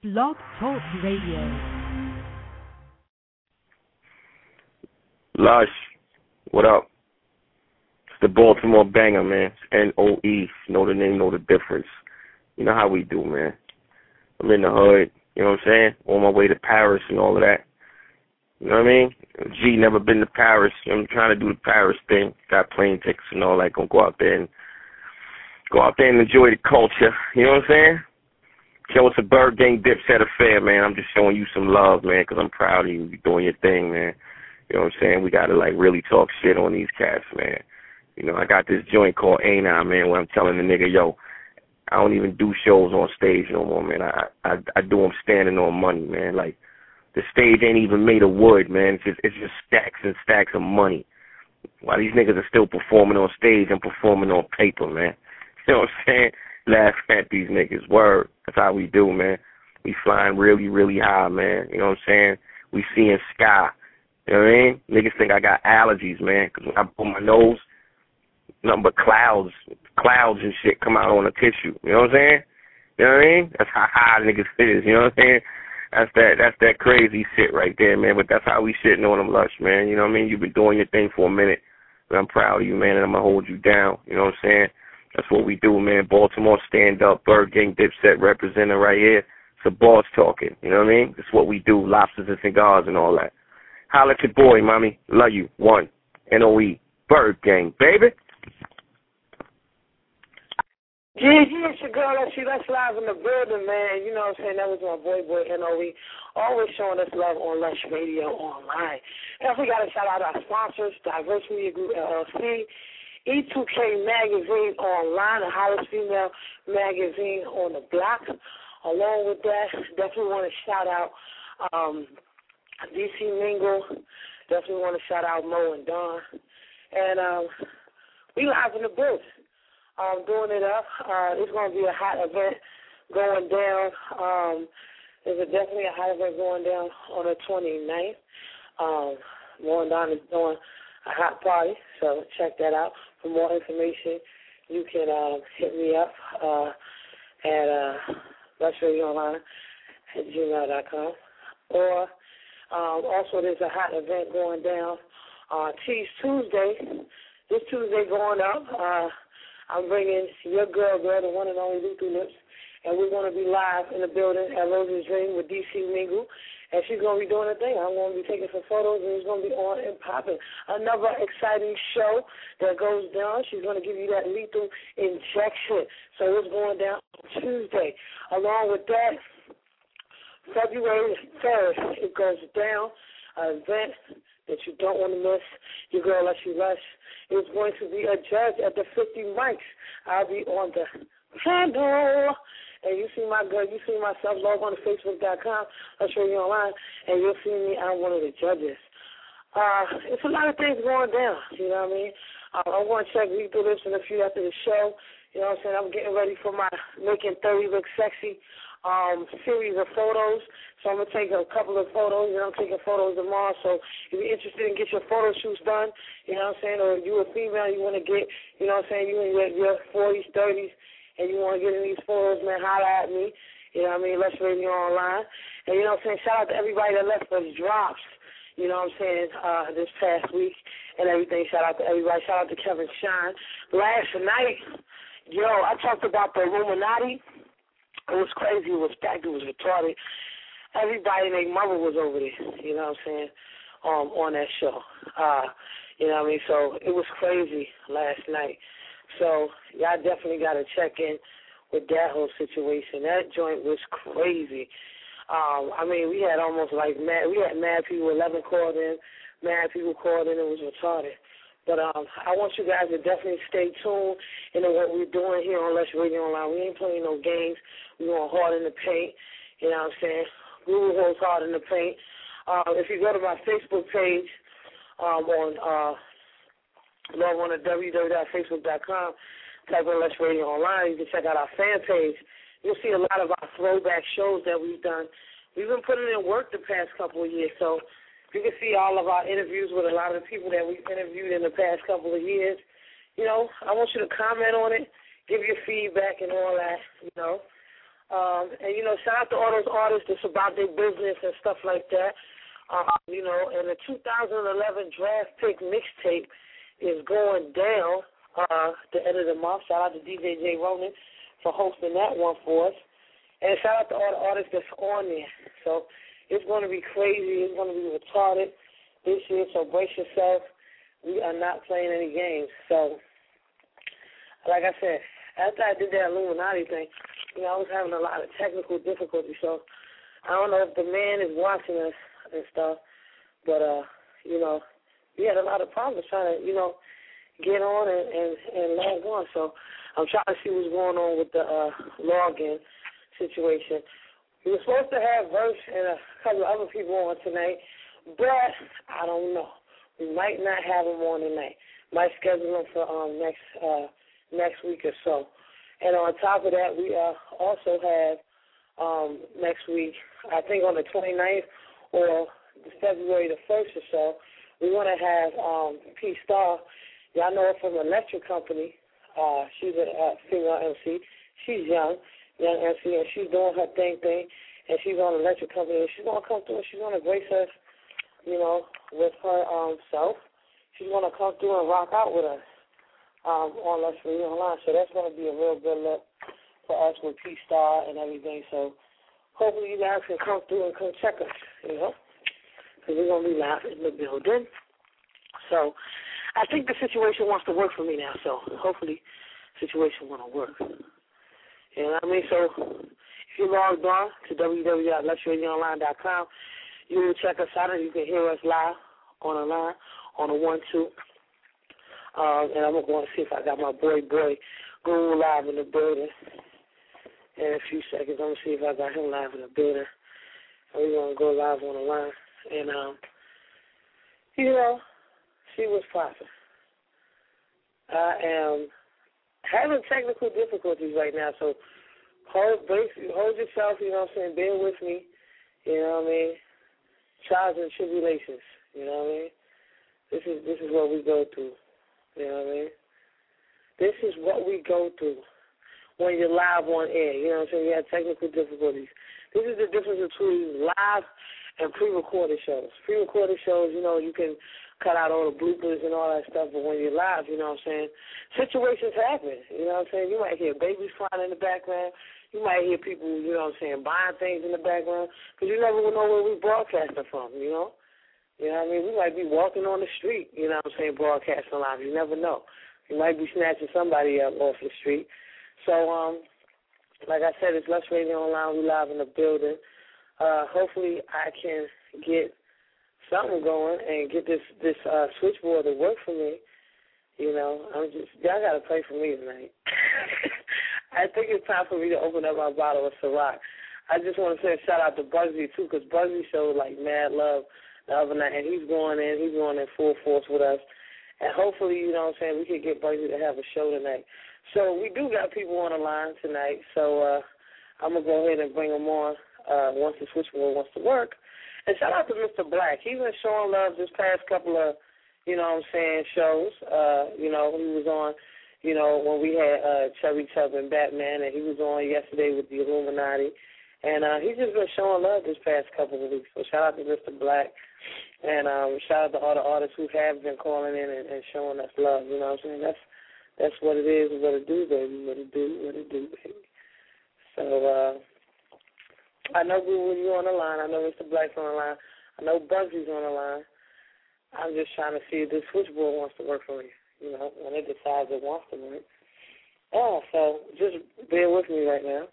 Blog Talk Radio. Lush, what up? It's the Baltimore Banger, man. It's NOE. Know the name, know the difference. You know how we do, man. I'm in the hood, you know what I'm saying? On my way to Paris and all of that. You know what I mean? G, never been to Paris. I'm trying to do the Paris thing. Got plane tickets and all that. Gonna go out there and enjoy the culture. You know what I'm saying? Show us a Bird Gang Dipset affair, man. I'm just showing you some love, man, because I'm proud of you. You're doing your thing, man. You know what I'm saying? We got to, really talk shit on these cats, man. You know, I got this joint called A9, man, where I'm telling the nigga, yo, I don't even do shows on stage no more, man. I do them standing on money, man. Like, the stage ain't even made of wood, man. It's just stacks and stacks of money. While these niggas are still performing on stage, I'm performing on paper, man. You know what I'm saying? Laughing at these niggas. Word. That's how we do, man. We flying really, really high, man. You know what I'm saying? We seeing sky. You know what I mean? Niggas think I got allergies, man, because when I pull my nose, nothing but clouds and shit come out on the tissue. You know what I'm saying? You know what I mean? That's how high niggas is. You know what I'm saying? That's that crazy shit right there, man. But that's how we shitting on them, Lush, man. You know what I mean? You've been doing your thing for a minute, but I'm proud of you, man, and I'm going to hold you down. You know what I'm saying? That's what we do, man. Baltimore stand up, Bird Gang Dipset representing right here. It's a boss talking. You know what I mean? It's what we do, lobsters and cigars and all that. Holla at your boy, mommy. Love you. One. NOE. Bird Gang, baby. Yeah, it's your girl. That's live in the building, man. You know what I'm saying? That was my boy, NOE. Always showing us love on Lush Radio Online. And we got to shout out our sponsors, Diverse Media Group, LLC, E2K Magazine Online, the hottest female magazine on the block. Along with that, definitely want to shout out DC Mingle. Definitely want to shout out Mo and Don. And we live in the booth. Doing it up. It's going to be a hot event going down. There's definitely a hot event going down on the 29th. Mo and Don is doing a hot party, so check that out. For more information, you can hit me up at lushradioonline@gmail.com. Or also there's a hot event going down Tease Tuesday. This Tuesday going up. I'm bringing your girl, the one and only Luther Lips, and we're going to be live in the building at Rose's Dream with DC Mingle. And she's going to be doing her thing. I'm going to be taking some photos, and it's going to be on and popping. Another exciting show that goes down. She's going to give you that lethal injection. So it's going down on Tuesday. Along with that, February 3rd, it goes down, an event that you don't want to miss. Your girl, Lush is going to be a judge at the 50 mics. I'll be on the panel. And you see my girl, you see myself, log on to Facebook.com, I'll show you online, and you'll see me, I'm one of the judges. It's a lot of things going down, you know what I mean? I'm going to check Lethal Lips and a few after the show. You know what I'm saying? I'm getting ready for my Making 30 Look Sexy series of photos. So I'm going to take a couple of photos, and I'm taking photos tomorrow. So if you're interested in get your photo shoots done, you know what I'm saying, or you a female, you want to get, you know what I'm saying, you in your 40s, 30s, and you want to get in these photos, man, holla at me. You know what I mean? Lush Radio Online. And, you know what I'm saying, shout out to everybody that left us drops, you know what I'm saying, this past week and everything. Shout out to everybody. Shout out to Kevin Shine. Last night, I talked about the Illuminati. It was crazy. It was packed. It was retarded. Everybody and their mother was over there, you know what I'm saying, on that show. You know what I mean? So it was crazy last night. So y'all definitely got to check in with that whole situation. That joint was crazy. I mean, we had almost mad people, 11 called in, mad people called in. It was retarded. But I want you guys to definitely stay tuned into what we're doing here on Lush Radio Online. We ain't playing no games. We're going hard in the paint. You know what I'm saying? Guru holds hard in the paint. If you go to my Facebook page log on to www.facebook.com, type in Lush Radio Online. You can check out our fan page. You'll see a lot of our throwback shows that we've done. We've been putting in work the past couple of years, so you can see all of our interviews with a lot of the people that we've interviewed in the past couple of years. I want you to comment on it, give your feedback and all that, And, shout out to all those artists that's about their business and stuff like that. And the 2011 draft pick mixtape is going down the end of the month. Shout out to DJ J. Ronan for hosting that one for us. And shout out to all the artists that's on there. So it's going to be crazy. It's going to be retarded this year, so brace yourself. We are not playing any games. So, like I said, after I did that Illuminati thing, I was having a lot of technical difficulties. So I don't know if the man is watching us and stuff, but, we had a lot of problems trying to, get on and log on. So I'm trying to see what's going on with the login situation. We were supposed to have Verse and a couple of other people on tonight, but I don't know. We might not have them on tonight. Might schedule them for next week or so. And on top of that, we also have next week, I think on the 29th or February the 1st or so, we want to have P Star. Y'all know her from Electric Company. She's a female MC. She's young MC, and she's doing her thing, and she's on Electric Company. And she's going to come through and she's going to grace us, with her self. She's going to come through and rock out with us on Let's Radio Online. So that's going to be a real good look for us with P Star and everything. So hopefully you guys can come through and come check us, because we're going to be live in the building. So I think the situation wants to work for me now. So hopefully the situation want to work. You know what I mean? So if you logged on to www.letsradioonline.com, you will check us out and you can hear us live on the line on the 1-2. And I'm going to see if I got my boy Guru live in the building. In a few seconds, I'm going to see if I got him live in the building. And we're going to go live on the line and, see what's popping. I am having technical difficulties right now, so hold yourself, bear with me, trials and tribulations, This is what we go through, This is what we go through when you're live on air, You have technical difficulties. This is the difference between live and pre-recorded shows. Pre-recorded shows, you can cut out all the bloopers and all that stuff, but when you're live, situations happen, You might hear babies crying in the background. You might hear people, buying things in the background, because you never know where we broadcasting from, You know what I mean? We might be walking on the street, broadcasting live. You never know. You might be snatching somebody up off the street. So, like I said, it's Let's Radio Online. We live in the building. Hopefully I can get something going and get this switchboard to work for me. Y'all got to pray for me tonight. I think it's time for me to open up my bottle of Ciroc. I just want to say a shout out to Bugsy, too, because Bugsy showed, mad love the other night, and he's going in full force with us. And hopefully, we can get Bugsy to have a show tonight. So we do got people on the line tonight, so I'm going to go ahead and bring them on once the switchboard wants to work. And shout out to Mr. Black. He's been showing love this past couple of, shows. He was on, when we had Chubby Chub and Batman, and he was on yesterday with the Illuminati. And he's just been showing love this past couple of weeks. So shout out to Mr. Black. And shout out to all the artists who have been calling in and showing us love. That's what it is, what it do, baby. What it do, baby. So I know Guru, you're on the line. I know Mr. Black's on the line. I know Bugsy's on the line. I'm just trying to see if this switchboard wants to work for me, when it decides it wants to work. So just bear with me right now.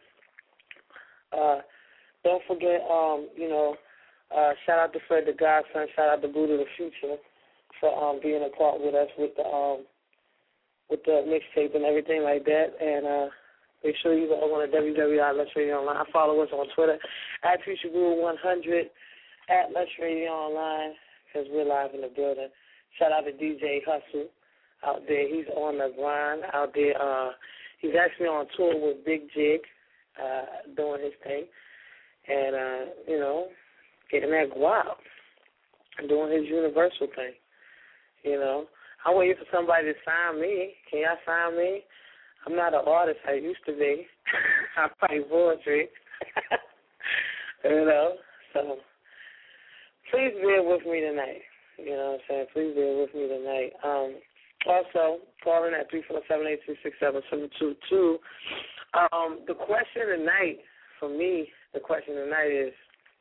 Don't forget, shout out to Fred the Godson, shout out to Buddha the Future for being a part with us with the mixtape and everything like that. And make sure you go on to www.letsradioonline. Follow us on Twitter at FutureGuru100, at Let's Radio Online, because we're live in the building. Shout out to DJ Hustle out there. He's on the grind out there. He's actually on tour with Big Jig, doing his thing. And, getting that guap and doing his universal thing. I'm waiting for somebody to sign me. Can y'all sign me? I'm not an artist I used to be. I write poetry. You know, so please bear with me tonight. You know what I'm saying? Please bear with me tonight. Also, calling at 347-826-7722. The question tonight, for me, the question tonight is,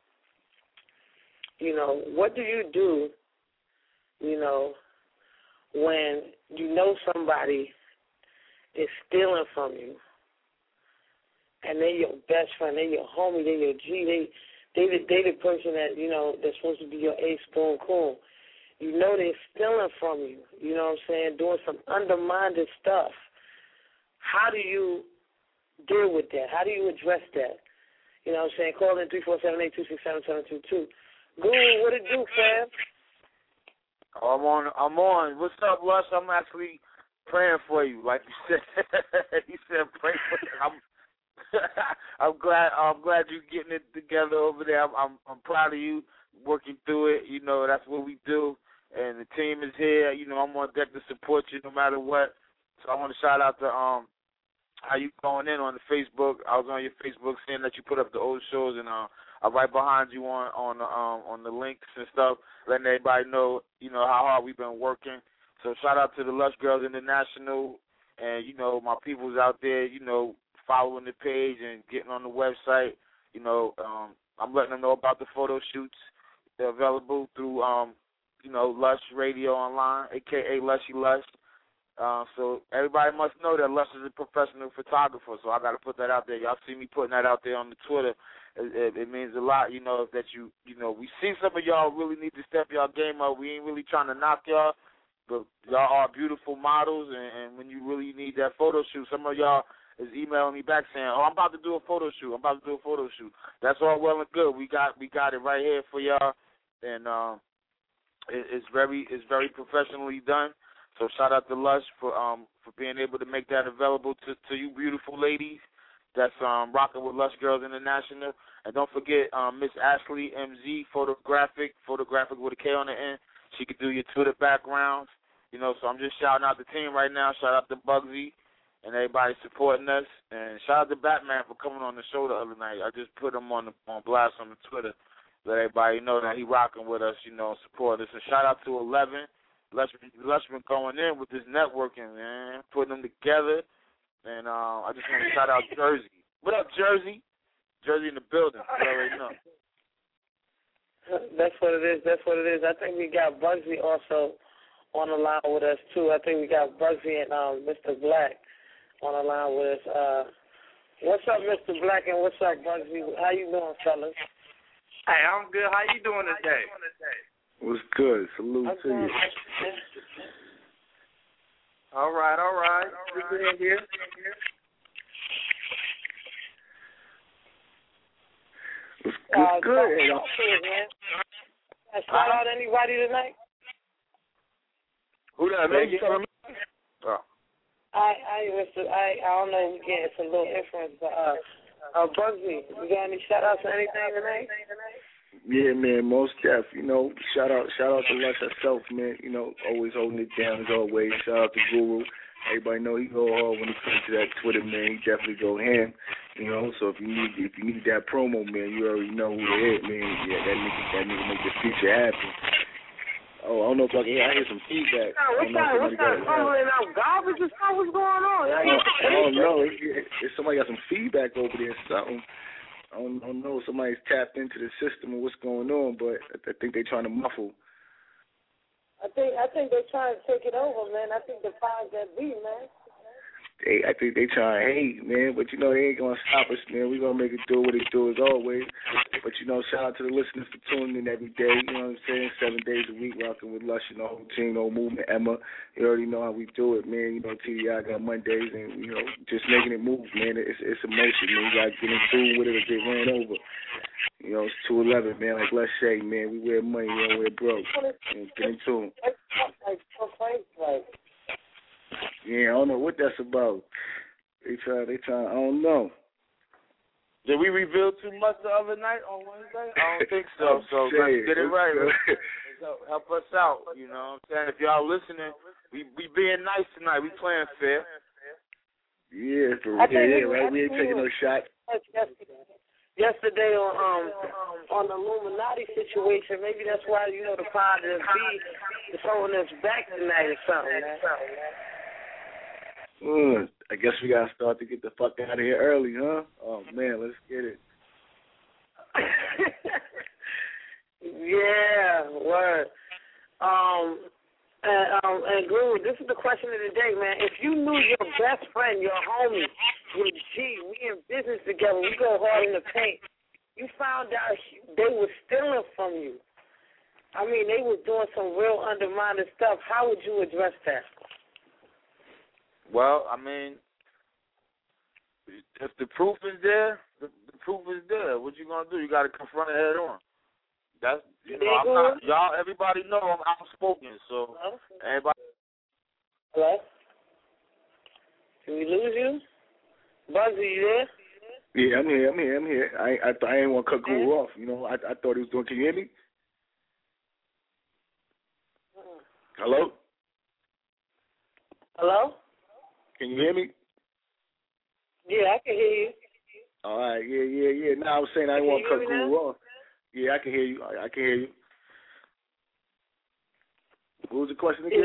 you know, what do you do, you know, when you know somebody is stealing from you, and they're your best friend, they're your homie, they're your G, they the person that, you know, that's supposed to be your ace, boom, cool. You know they're stealing from you, you know what I'm saying, doing some undermined stuff. How do you deal with that? How do you address that? You know what I'm saying? Call in 347-826-7722. Guru, what it do, fam? I'm on. What's up, Lush? I'm actually praying for you, like you said. You said pray for you. I'm glad you're getting it together over there. I'm proud of you working through it. You know, that's what we do. And the team is here. You know, I'm on deck to support you no matter what. So I want to shout out to how you going in on the Facebook. I was on your Facebook seeing that you put up the old shows, and I'm right behind you on the links and stuff, letting everybody know, you know, how hard we've been working. So shout out to the Lush Girls International, and, you know, my peoples out there, you know, following the page and getting on the website. You know, I'm letting them know about the photo shoots. They're available through, you know, Lush Radio Online, a.k.a. Lushy Lush. So everybody must know that Lush is a professional photographer, so I got to put that out there. Y'all see me putting that out there on the Twitter. It means a lot, you know, that you know, we see some of y'all really need to step y'all game up. We ain't really trying to knock y'all, but y'all are beautiful models, and when you really need that photo shoot, some of y'all is emailing me back saying, "Oh, I'm about to do a photo shoot. That's all well and good. We got it right here for y'all, and it's very professionally done. So shout out to Lush for being able to make that available to you beautiful ladies that's rocking with Lush Girls International. And don't forget Miss Ashley MZ, photographic with a K on the end. She could do your Twitter backgrounds. You know, so I'm just shouting out the team right now. Shout out to Bugsy and everybody supporting us. And shout out to Batman for coming on the show the other night. I just put him on blast on the Twitter. Let everybody know that he rocking with us, you know, support us. And shout out to 11. Lush been going in with this networking, man, putting them together. And I just want to shout out Jersey. What up, Jersey? Jersey in the building. You already know. That's what it is. I think we got Bugsy also on the line with us, too. I think we got Bugsy and Mr. Black on the line with us. What's up, Mr. Black, and what's up, Bugsy? How you doing, fellas? Hey, I'm good. How you doing today? What's good? Salute to you. All right. Good to hear. What's good? Shout out anybody tonight? Who that, man? Oh. I don't know. Again, it's a little different, but Bugsy, you got any shout outs or anything tonight? Yeah, man, most def. You know, shout out to Lush herself, man. You know, always holding it down as always. Shout out to Guru. Everybody know he go hard when it comes to that Twitter, man. He definitely go ham. You know, so if you need that promo, man, you already know who it is, man. Yeah, that nigga make the future happen. Oh, I don't know if I can hear. I hear some feedback. What's that? Fumbling out garbage or something? What's going on? I don't know. If somebody got some feedback over there or something. I don't know if somebody's tapped into the system or what's going on, but I think they're trying to muffle. I think they're trying to take it over, man. I think the powers that be, man. I think they trying to hate, man, but, you know, they ain't going to stop us, man. We're going to make it do what it do as always. But, you know, shout out to the listeners for tuning in every day, you know what I'm saying, 7 days a week, rocking with Lush and the whole team, the whole movement. Emma, you already know how we do it, man. You know, TDI got Mondays and, you know, just making it move, man. It's emotion, man. You got to get in tune with it or get ran over. You know, it's 211, man. Like, let's say, man, we wear money, we don't wear broke. And get in tune. Yeah, I don't know what that's about. They try. I don't know. Did we reveal too much the other night on Wednesday? I don't think so. So let's get it right. Let's help us out. You know what I'm saying? If y'all listening, we being nice tonight. We playing fair. Yeah, for real, right? We ain't taking no shot. Yesterday on the Illuminati situation, maybe that's why, you know, the powers that be is holding us back tonight or something. I guess we gotta start to get the fuck out of here early, huh? Oh man, let's get it. Yeah, word. And Guru, this is the question of the day, man. If you knew your best friend, your homie, your G, we in business together, we go hard in the paint, you found out they were stealing from you. I mean, they were doing some real undermining stuff. How would you address that? Well, I mean, if the proof is there, the proof is there. What you gonna do? You got to confront it head on. That's, you know, I'm not, y'all, everybody know I'm outspoken, so everybody. Hello? Did we lose you? Buzzy, you there? Yeah, I'm here. I ain't want to cut Guru off. You know, I thought he was doing. Can you hear me? Hello? Hello? Can you hear me? Yeah, I can hear you. All right, yeah. No, I was saying I didn't want to cut Guru off. Yeah, I can hear you. I can hear you. What was the question again?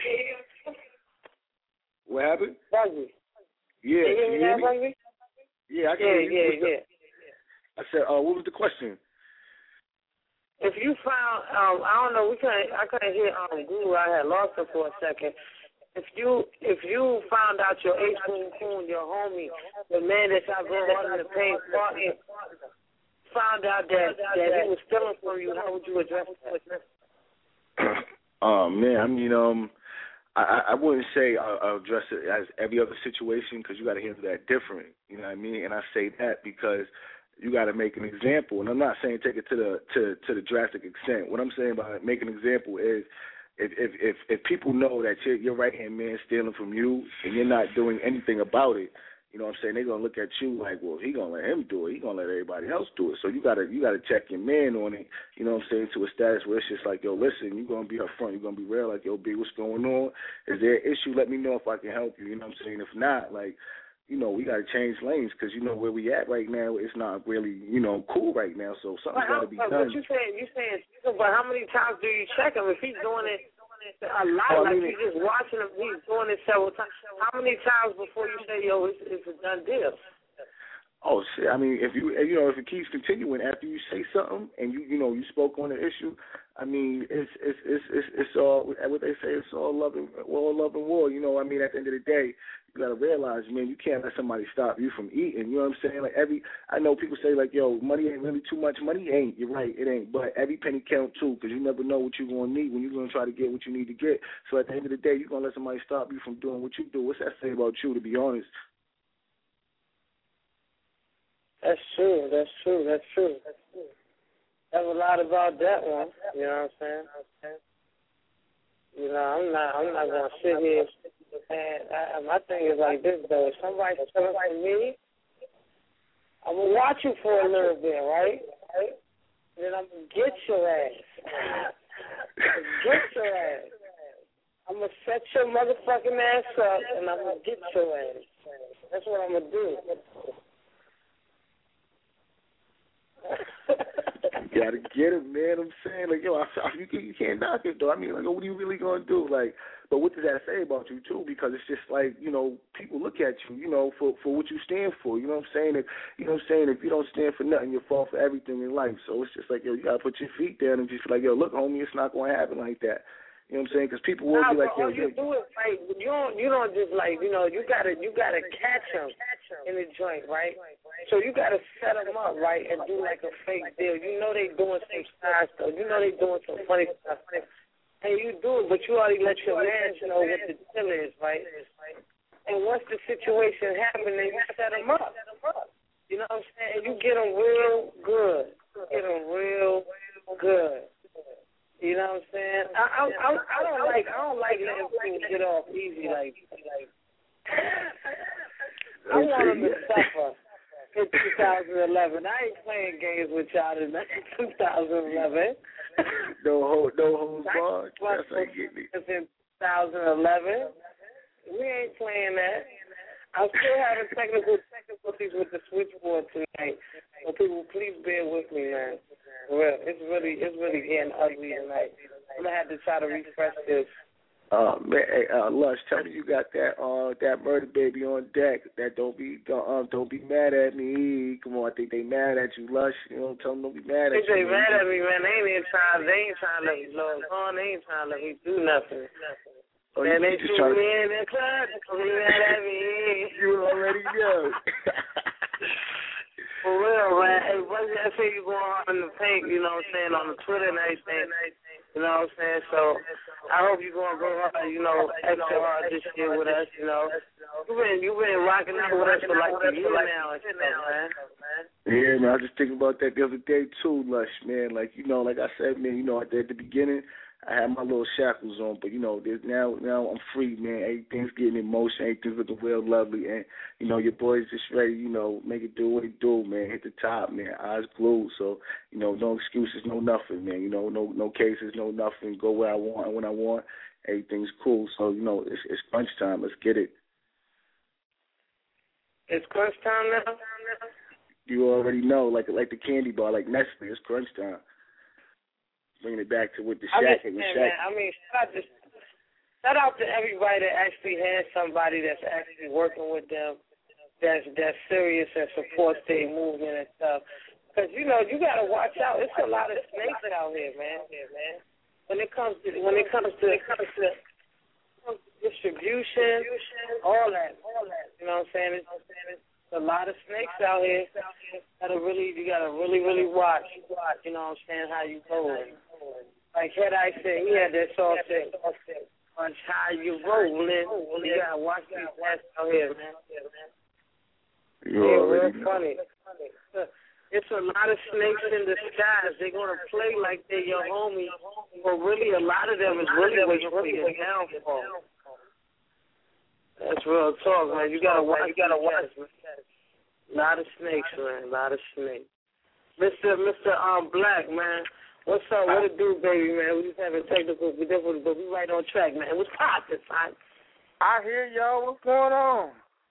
What happened? Buzzy. Yeah, can you hear me now, Buzzy? Yeah, I can hear you. Yeah. I said, what was the question? If you found, I don't know, I couldn't hear Guru. I had lost him for a second. If you found out your ex-coon, your homie, the man that y'all go on in the paint, found out that he was stealing from you, how would you address that? Oh man, I mean, I wouldn't say I'll address it as every other situation because you got to handle that different. You know what I mean? And I say that because you got to make an example. And I'm not saying take it to the drastic extent. What I'm saying by make an example is if people know that your right hand man stealing from you and you're not doing anything about it, you know what I'm saying, they're gonna look at you like, well, he gonna let him do it, he gonna let everybody else do it. So you gotta check your man on it, you know what I'm saying, to a status where it's just like, yo, listen, you're gonna be up front, you're gonna be real, like, yo, B, what's going on? Is there an issue? Let me know if I can help you, you know what I'm saying? If not, like, you know, we got to change lanes because, you know, where we at right now, it's not really, you know, cool right now. So something's got to be done. But you saying, but how many times do you check him? If he's doing it a lot, like you're just watching him, he's doing it several times. How many times before you say, yo, it's a done deal? Oh shit! I mean, if it keeps continuing after you say something and you spoke on the issue, I mean, it's all what they say. It's all love and war. You know, I mean, at the end of the day, you gotta realize, man, you can't let somebody stop you from eating. You know what I'm saying? Like I know people say like, yo, money ain't really too much. Money ain't. You're right, it ain't. But every penny count too, because you never know what you're gonna need when you're gonna try to get what you need to get. So at the end of the day, you're gonna let somebody stop you from doing what you do. What's that say about you? To be honest. That's true. There's a lot about that one. You know what I'm saying? You know, I'm not gonna sit here and my thing is like this though. If somebody's stealing from me, I'm gonna watch you for a little bit, right? Then I'm gonna get your ass. I'm gonna set your motherfucking ass up and I'm gonna get your ass. That's what I'm gonna do. You gotta get it, man. I'm saying, like, yo, you can't knock it, though. I mean, like, what are you really gonna do? Like, but what does that say about you too? Because it's just like, you know, people look at you, you know, for what you stand for. You know what I'm saying? If you don't stand for nothing, you fall for everything in life. So it's just like, yo, you gotta put your feet down and just be like, yo, look, homie, it's not gonna happen like that. You know what I'm saying? Because people will be like, yo, you do it like you don't just like, you know, you gotta catch them in the joint, right? So you gotta set them up, right, and do like a fake deal. You know they doing some side stuff. You know they doing some funny stuff, and you do it, but you already let your man know what the deal is, right? And once the situation happens, then you set them up. You know what I'm saying? And you get them real good. You know what I'm saying? I don't like letting people get off easy like. I want them to suffer in 2011. I ain't playing games with y'all in 2011. No holds barred. That's like getting it. In 2011, we ain't playing that. I'm still having technical difficulties with the switchboard tonight. So people, please bear with me, man. For real, it's really getting ugly tonight. I'm gonna have to try to refresh this. Man, hey, Lush, tell me you got that murder baby on deck. That don't be mad at me. Come on, I think they mad at you, Lush. You know, tell them don't be mad at you. They mad at me, man. They ain't trying to let me blow on. They ain't trying to let me do nothing. Oh, and they just see me in the club, they mad at me. You already know. For real, man. Hey, what's that thing you going on in the paint, you know what I'm saying, on the Twitter and everything, you know what I'm saying? So I hope you're going to go hard, you know, extra hard this year with us, you know. You've been rocking out with us for like a year now and stuff, man. Yeah, man, I was just thinking about that the other day, too, Lush, man. Like, you know, like I said, man, you know, at the beginning, I had my little shackles on, but, you know, now I'm free, man. Everything's getting in motion. Everything's looking real lovely. And, you know, your boy's just ready, you know, make it do what it do, man. Hit the top, man. Eyes glued. So, you know, no excuses, no nothing, man. You know, no cases, no nothing. Go where I want, when I want. Everything's cool. So, you know, it's crunch time. Let's get it. It's crunch time now? You already know, like the candy bar, like Nestle. It's crunch time. Bringing it back to what the Shaq and Shaq. Man, I mean, shout out to everybody that actually has somebody that's actually working with them, that's serious and supports their movement and stuff. Because, you know, you got to watch out. It's a lot of snakes out here, man. When it comes to distribution, all that. You know what I'm saying? It's a lot of snakes out here. You gotta really watch. You know what I'm saying? How you rolling? Like Head I said, he had that song said, "Watch how you rolling." You gotta watch these cats out here, man. They're real funny. It's a lot of snakes in disguise. They're gonna play like they're your homies, but really a lot of them is really waiting for your downfall. That's real talk, man. You gotta watch. A lot of snakes, man. A lot of snakes. Mr. Black, man. What's up? What it do, baby, man? We just having technical difficulties, but we right on track, man. What's poppin', son? I hear y'all. What's going on?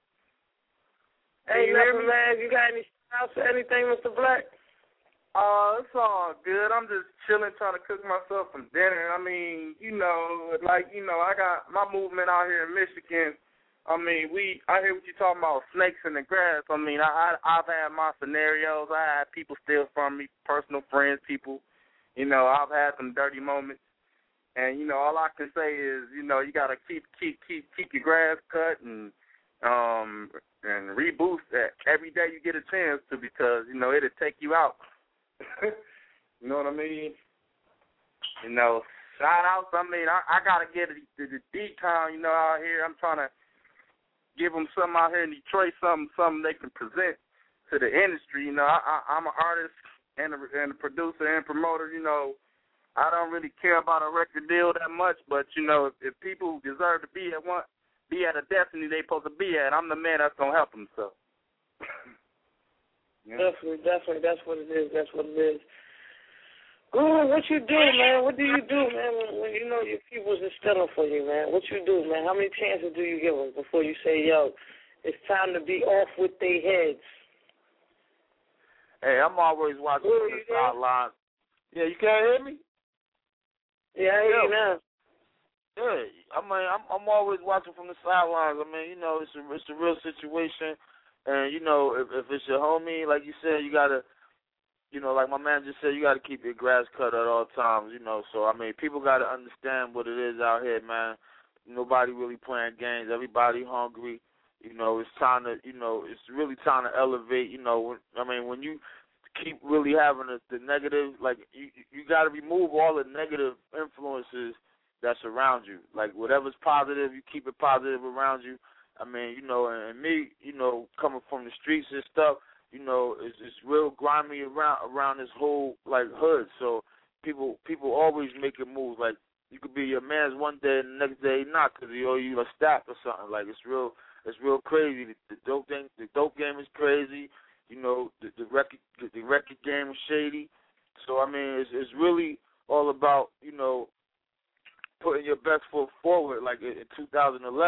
Hey, nothing, man. You got any shouts or anything, Mr. Black? It's all good. I'm just chilling, trying to cook myself some dinner. I mean, I got my movement out here in Michigan. I mean, I hear what you're talking about, snakes in the grass. I mean, I've had my scenarios. I had people steal from me, personal friends, people. You know, I've had some dirty moments. And, you know, all I can say is, you know, you got to keep your grass cut and reboost that every day you get a chance to, because, you know, it'll take you out. You know what I mean? You know, shout outs. I mean, I got to get the D-Town, you know, out here. I'm trying to give them something out here in Detroit, something they can present to the industry. You know, I'm an artist and a producer and promoter. You know, I don't really care about a record deal that much, but, you know, if people deserve to be at a destiny they supposed to be at, I'm the man that's going to help them, so. Yeah. Definitely. That's what it is. Ooh, what you do, man? What do you do, man, when you know your people's are stealing for you, man? What you do, man? How many chances do you give them before you say, yo, it's time to be off with their heads? Hey, I'm always watching from the sidelines. Yeah, you can't hear me? Yeah, I hear you now. Yeah, I mean, I'm always watching from the sidelines. I mean, you know, it's a real situation, and you know, if it's your homie, like you said, you gotta, you know, like my man just said, you gotta keep your grass cut at all times. You know, so I mean, people gotta understand what it is out here, man. Nobody really playing games. Everybody hungry. You know, it's time to, you know, it's really time to elevate. You know, I mean, when you keep really having the negative, like you got to remove all the negative influences that's around you. Like whatever's positive, you keep it positive around you. I mean, you know, and me, you know, coming from the streets and stuff, you know, it's real grimy around this whole like hood. So people always making moves. Like you could be your man's one day and the next day not because he owe you a stack or something. Like it's real crazy. The dope game is crazy. You know, the record game is shady. So I mean, it's really all about, you know, putting your best foot forward. Like in 2011,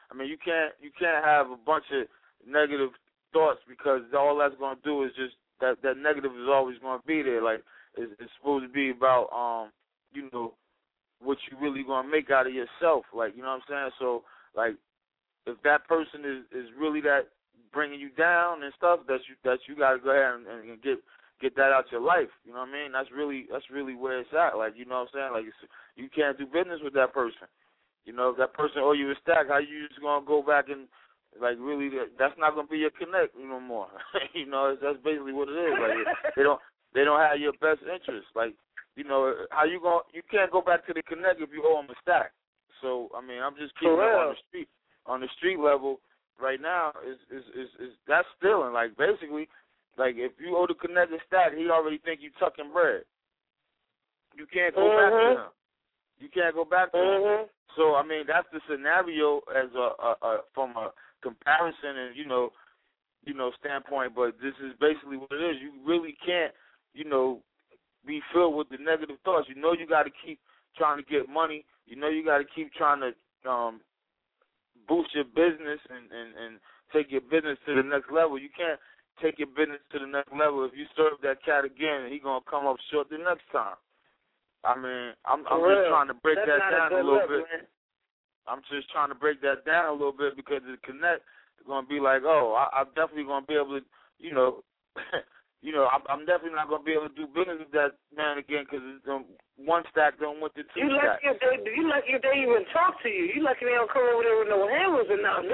I mean, you can't have a bunch of negative thoughts, because all that's going to do is just that negative is always going to be there. Like, it's supposed to be about you know, what you really going to make out of yourself. Like, you know what I'm saying? So, like, if that person is really that bringing you down and stuff, that you got to go ahead and get that out your life. You know what I mean? That's really where it's at. Like, you know what I'm saying? Like, you can't do business with that person. You know, if that person owe you a stack, how you just gonna go back and, like, really, that's not gonna be your connect no more. You know, that's basically what it is. Like, they don't have your best interest. Like, you know, you can't go back to the connect if you owe them a stack. So, I mean, I'm just keeping it on the street level right now. Is that's stealing. Like, basically, like, if you owe the connect a stack, he already think you tucking bread. You can't go back to him. You can't go back to him. So, I mean, that's the scenario as from a comparison and, you know, standpoint. But this is basically what it is. You really can't, you know, be filled with the negative thoughts. You know, you got to keep trying to get money. You know, you got to keep trying to boost your business and take your business to the next level. You can't take your business to the next level if you serve that cat again and he gonna come up short the next time. I mean, I'm just trying to break that down a little bit. Man. I'm just trying to break that down a little bit, because the connect is going to be like, I'm definitely going to be able to, you know, I'm definitely not going to be able to do business with that man again, because one stack don't want the two stack. You lucky if they even talk to you. You lucky they don't come over there with no hammers and nothing.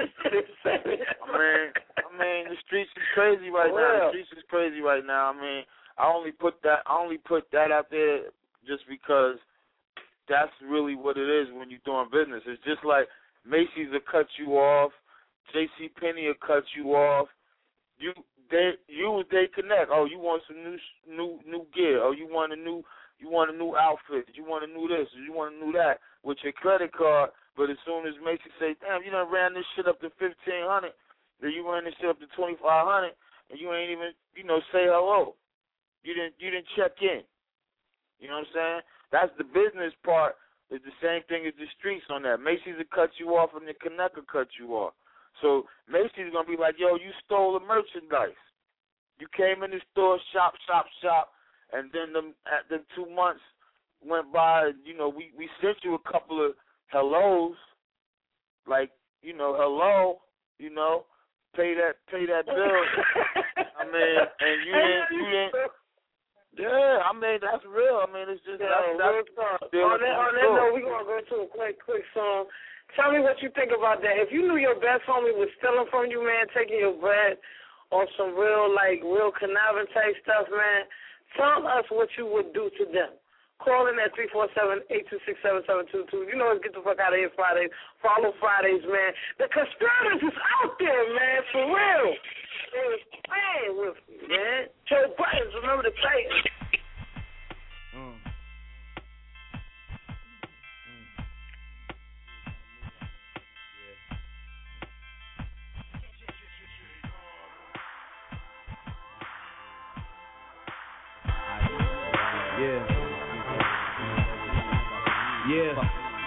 I mean, the streets is crazy right now. The streets is crazy right now. I mean, I only put that out there just because that's really what it is when you're doing business. It's just like Macy's will cut you off, JCPenney will cut you off. They connect. Oh, you want some new gear? Oh, you want a new outfit? You want a new this? You want a new that? With your credit card. But as soon as Macy say, damn, you done ran this shit up to $1,500, then you ran this shit up to $2,500, and you ain't even, you know, say hello. You didn't check in. You know what I'm saying? That's the business part. It's the same thing as the streets on that. Macy's will cut you off and the Connect will cut you off. So Macy's going to be like, yo, you stole the merchandise. You came in the store, shop, and then the 2 months went by, you know, we sent you a couple of hellos, like, you know, hello, you know, pay that bill. I mean, and you didn't. Yeah, I mean, that's real. I mean, it's just that's real talk. On that note, we're going to go to a quick song. Tell me what you think about that. If you knew your best homie was stealing from you, man, taking your bread or some real conniving type stuff, man, tell us what you would do to them. Call in at 347-826-7722. You know, get the fuck out of here Fridays. Follow Fridays, man. The conspirators is out there, man, for real. They was playing with me, man. Joe Buttons, remember the Titans. Yeah.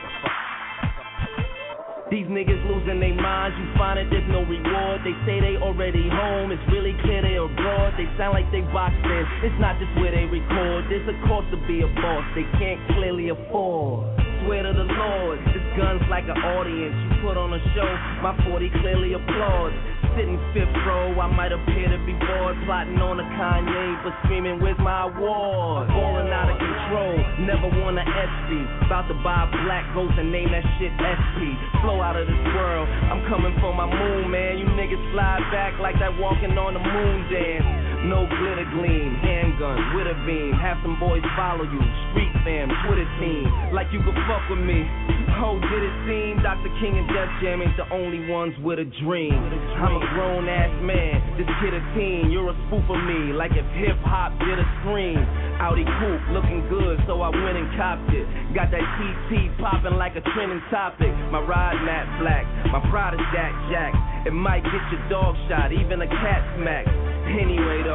These niggas losing their minds, you find it, there's no reward. They say they already home, it's really clear they abroad. They sound like they boxed in, it's not just where they record. There's a cost to be a boss, they can't clearly afford. Swear to the Lord, this gun's like an audience. You put on a show, my 40 clearly applauds. Sitting fifth row, I might appear to be bored, plotting on a Kanye, but screaming, where's my award? Falling out of control, never won a SP. About to buy a black ghost and name that shit SP. Flow out of this world, I'm coming for my moon, man. You niggas fly back like that walking on the moon dance. No glitter gleam, handgun, with a beam. Have some boys follow you, street fam, Twitter team. Like you could fuck with me. Oh, did it seem Dr. King and Def Jam ain't the only ones with a dream. I'm a grown-ass man, this kid a teen. You're a spoof of me, like if hip-hop did a scream. Audi coupe, looking good, so I went and copped it. Got that TT popping like a trending topic. My ride matte black, my pride is Jack. It might get your dog shot, even a cat smack. Anyway though,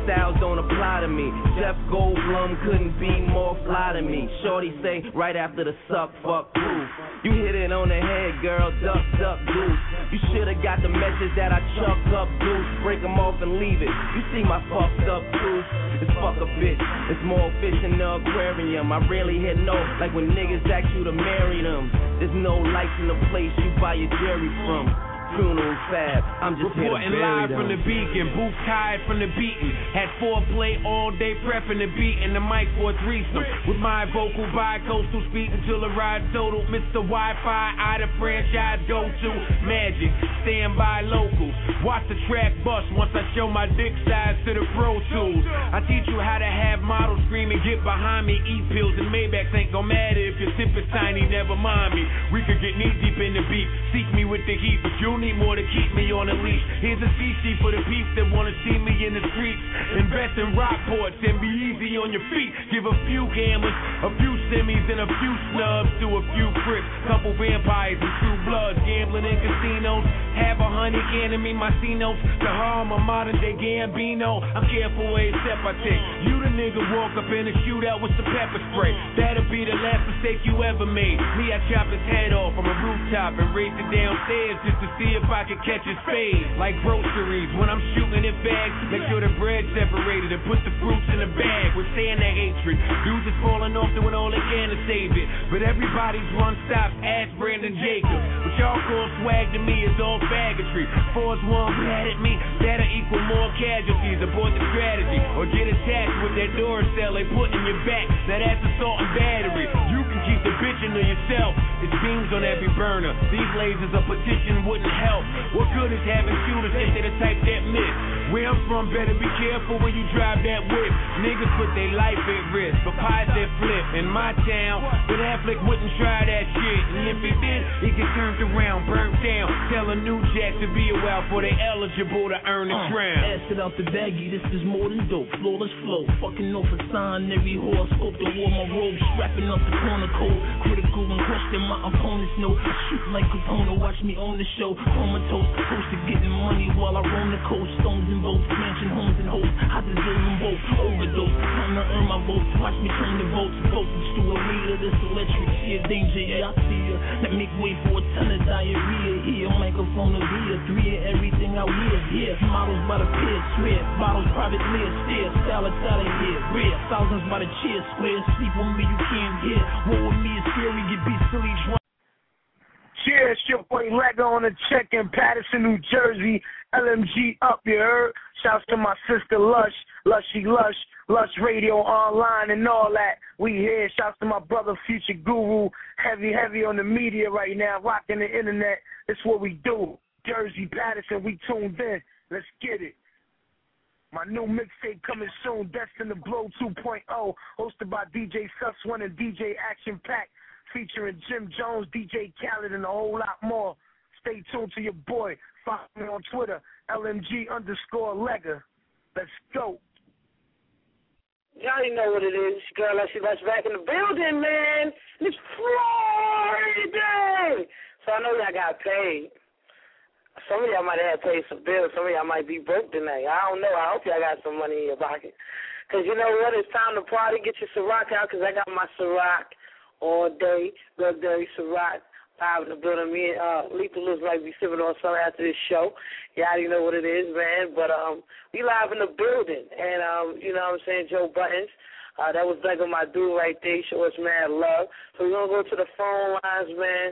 styles don't apply to me. Jeff Goldblum couldn't be more fly to me. Shorty say right after the suck, fuck, proof. You hit it on the head, girl, duck, duck, goose. You should've got the message that I chuck up, deuce. Break them off and leave it. You see my fucked up truth? It's fuck a bitch. It's more fish in the aquarium. I rarely hit no, like when niggas ask you to marry them. There's no lights in the place you buy your Jerry from. Funeral fab, I'm just reporting live from the Beacon, booth tired from the beating. Had foreplay all day prepping the beat and the mic for a threesome. With my vocal bi-coastal speak until the ride total. Mr. Wi-Fi, I the franchise go-to. Magic, stand by locals. Watch the track bust once I show my dick size to the Pro Tools. I teach you how to have models scream and get behind me. Eat pills and Maybachs ain't gon' matter if your tip is tiny, never mind me. We could get knee deep in the beef, seek me with the heat, but you'll need more to keep me on a leash. Here's a CC for the peeps that wanna see me in the streets. Invest in Rockports and be easy on your feet. Give a few gamblers, a few semis, and a few snubs to a few crips. Couple vampires and true bloods gambling in casinos. Have a honey can of me, my C-notes. To harm a modern day Gambino. I'm careful where step I take. You the nigga walk up in a shootout with some pepper spray. That'll be the last mistake you ever made. Me, I chop his head off from a rooftop and race it downstairs just to see if I can catch his fade. Like groceries, when I'm shooting in bags, make sure the bread's separated and put the fruits in the bag. We're saying that hatred. Dudes is falling off doing all they can to save it. But everybody's one stop, ask Brandon Jacobs. What y'all call swag to me is all faggotry. Force one bad at me, that'll equal more casualties. Abort the strategy or get attached with that door cell they put in your back. Now that's assault and battery. You can keep the bitchin' to yourself. It's beams on every burner. These lasers a petition wouldn't help. What good is having shooters if they the type that miss? Where I'm from, better be careful when you drive that whip. Niggas put their life at risk, but pies that flip. In my town, Ben Affleck wouldn't try that shit. And if he did, he get turned around, burnt down. Tell a new jack to be a while for they eligible to earn a crown. Ass it out the baggie, this is more than dope. Flawless flow, fucking off a sign, every horse. Hope the war my robe, strapping up the corner code. Critical and question my opponents know. I shoot like Capone, watch me on the show. Comatose, close to getting money while I roam the coast. Stones in both, mansion homes and hopes. I deserve them both. Overdose, time to earn my votes. Watch me turn the votes. Voltage to a meter, this electric sheer danger. Yeah, I see ya. That make way for a ton of diarrhea. Here, microphone of via 3 of everything I wear. Yeah, models by the pier, swear. Bottles private layer, stairs. Style it's out of here. Rare, thousands by the cheer square. Sleep with me, you can't hear. War with me is scary, get beat silly. Cheers, your boy Leggo on the check in Patterson, New Jersey. LMG up, you heard? Shouts to my sister Lush, Lushy Lush, Lush Radio Online and all that. We here. Shouts to my brother Future Guru, heavy on the media right now, rocking the internet. That's what we do. Jersey, Patterson, we tuned in. Let's get it. My new mixtape coming soon, Destined to Blow 2.0, hosted by DJ Sus One and DJ Action Pack, featuring Jim Jones, DJ Khaled, and a whole lot more. Stay tuned to your boy. Follow me on Twitter, LMG_Legger. Let's go. Y'all already know what it is. Girl, that's back in the building, man. It's Friday. So I know y'all got paid. Some of y'all might have paid some bills. Some of y'all might be broke tonight. I don't know. I hope y'all got some money in your pocket. Because you know what? It's time to party. Get your Ciroc out because I got my Ciroc all day. Burberry Ciroc. Live in the building. Me and Lethal Luz might be sipping on something after this show. Y'all already know what it is, man. But we live in the building. And, you know what I'm saying, Joe Buttons. That was like my dude right there. Show us mad love. So we're going to go to the phone lines, man.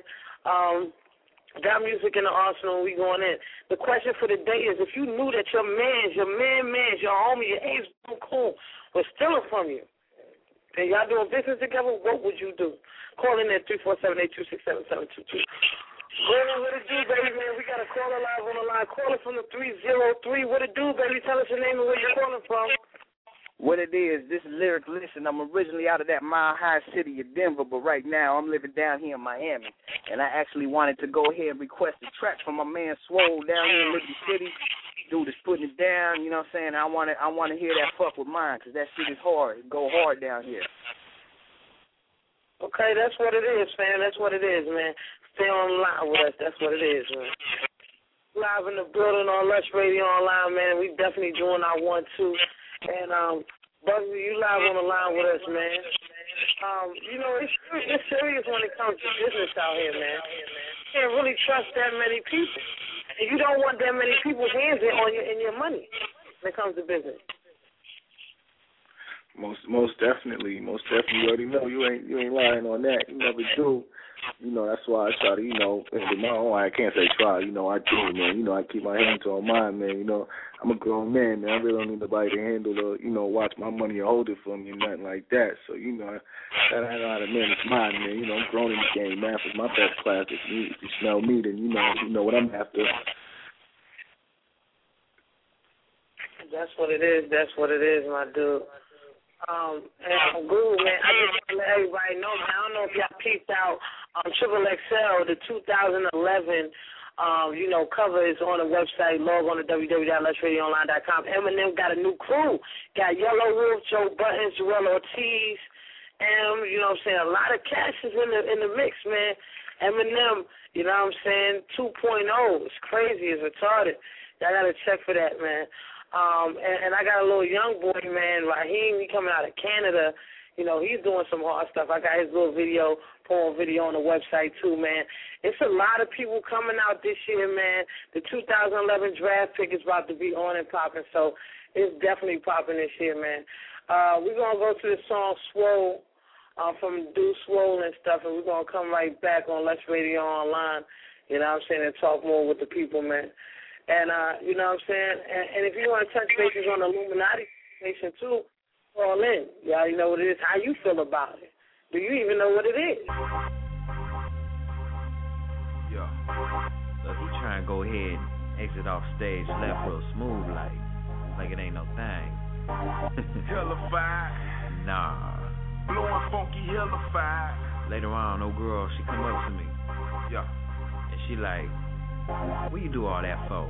Got music in the arsenal, we going in. The question for the day is, if you knew that your homie, your ex cool, was stealing from you, and y'all doing business together, what would you do? Call in at 347-826-7722. Going with it do, baby, man. We got a caller live on the line. Caller from the 303. What it do, baby? Tell us your name and where you're calling from. What it is, this is Lyric Listen. I'm originally out of that Mile High city of Denver, but right now I'm living down here in Miami. And I actually wanted to go ahead and request a track from my man Swole down here in Liberty City. Dude is putting it down, you know what I'm saying? I want to hear that fuck with mine, because that shit is hard. It go hard down here. Okay, that's what it is, fam. That's what it is, man. Stay online with us. That's what it is, man. Live in the building on Lush Radio Online, man. We definitely doing our 1-2. And Bugsy, you live on the line with us, man. You know, it's serious when it comes to business out here, man. You can't really trust that many people. And you don't want that many people's hands in your money when it comes to business. Most definitely. You already know you ain't lying on that. You never do. You know, that's why I try to, you know, with my own, I can't say try, you know, I do, man. You know, I keep my hands on mine, man. You know, I'm a grown man, man. I really don't need nobody to handle or, you know, watch my money or hold it for me or nothing like that. So, you know, I know how to manage mine, man. You know, I'm grown in the game. Math is my best class. If you smell me, then you know what I'm after. That's what it is, my dude. And Guru, man, I just want to let everybody know, man, I don't know if y'all peeped out Triple XL, the 2011, you know, cover is on the website. Log on to www.letsradioonline.com. Eminem got a new crew. Got Yellow Wolf, Joe Buttons, Joel Ortiz, you know what I'm saying? A lot of cats is in the mix, man. Eminem, you know what I'm saying? 2.0. It's crazy. It's retarded. Y'all got to check for that, man. And I got a little young boy, man, Raheem, he coming out of Canada. You know, he's doing some hard stuff. I got his little porn video on the website, too, man. It's a lot of people coming out this year, man. The 2011 draft pick is about to be on and popping, so it's definitely popping this year, man. We're going to go to the song Swole from Deuce Swole and stuff, and we're going to come right back on Let's Radio Online, you know what I'm saying, and talk more with the people, man. And, you know what I'm saying? And if you want to touch bases on the Illuminati situation, too, call in. Y'all, you know what it is, how you feel about it. Do you even know what it is? Yeah. Look, we try and go ahead and exit off stage left real smooth like it ain't no thing. Hellified. Nah. Blowing funky hellified. Later on, old girl, she come up to me. Yeah. And she like, what you do all that for?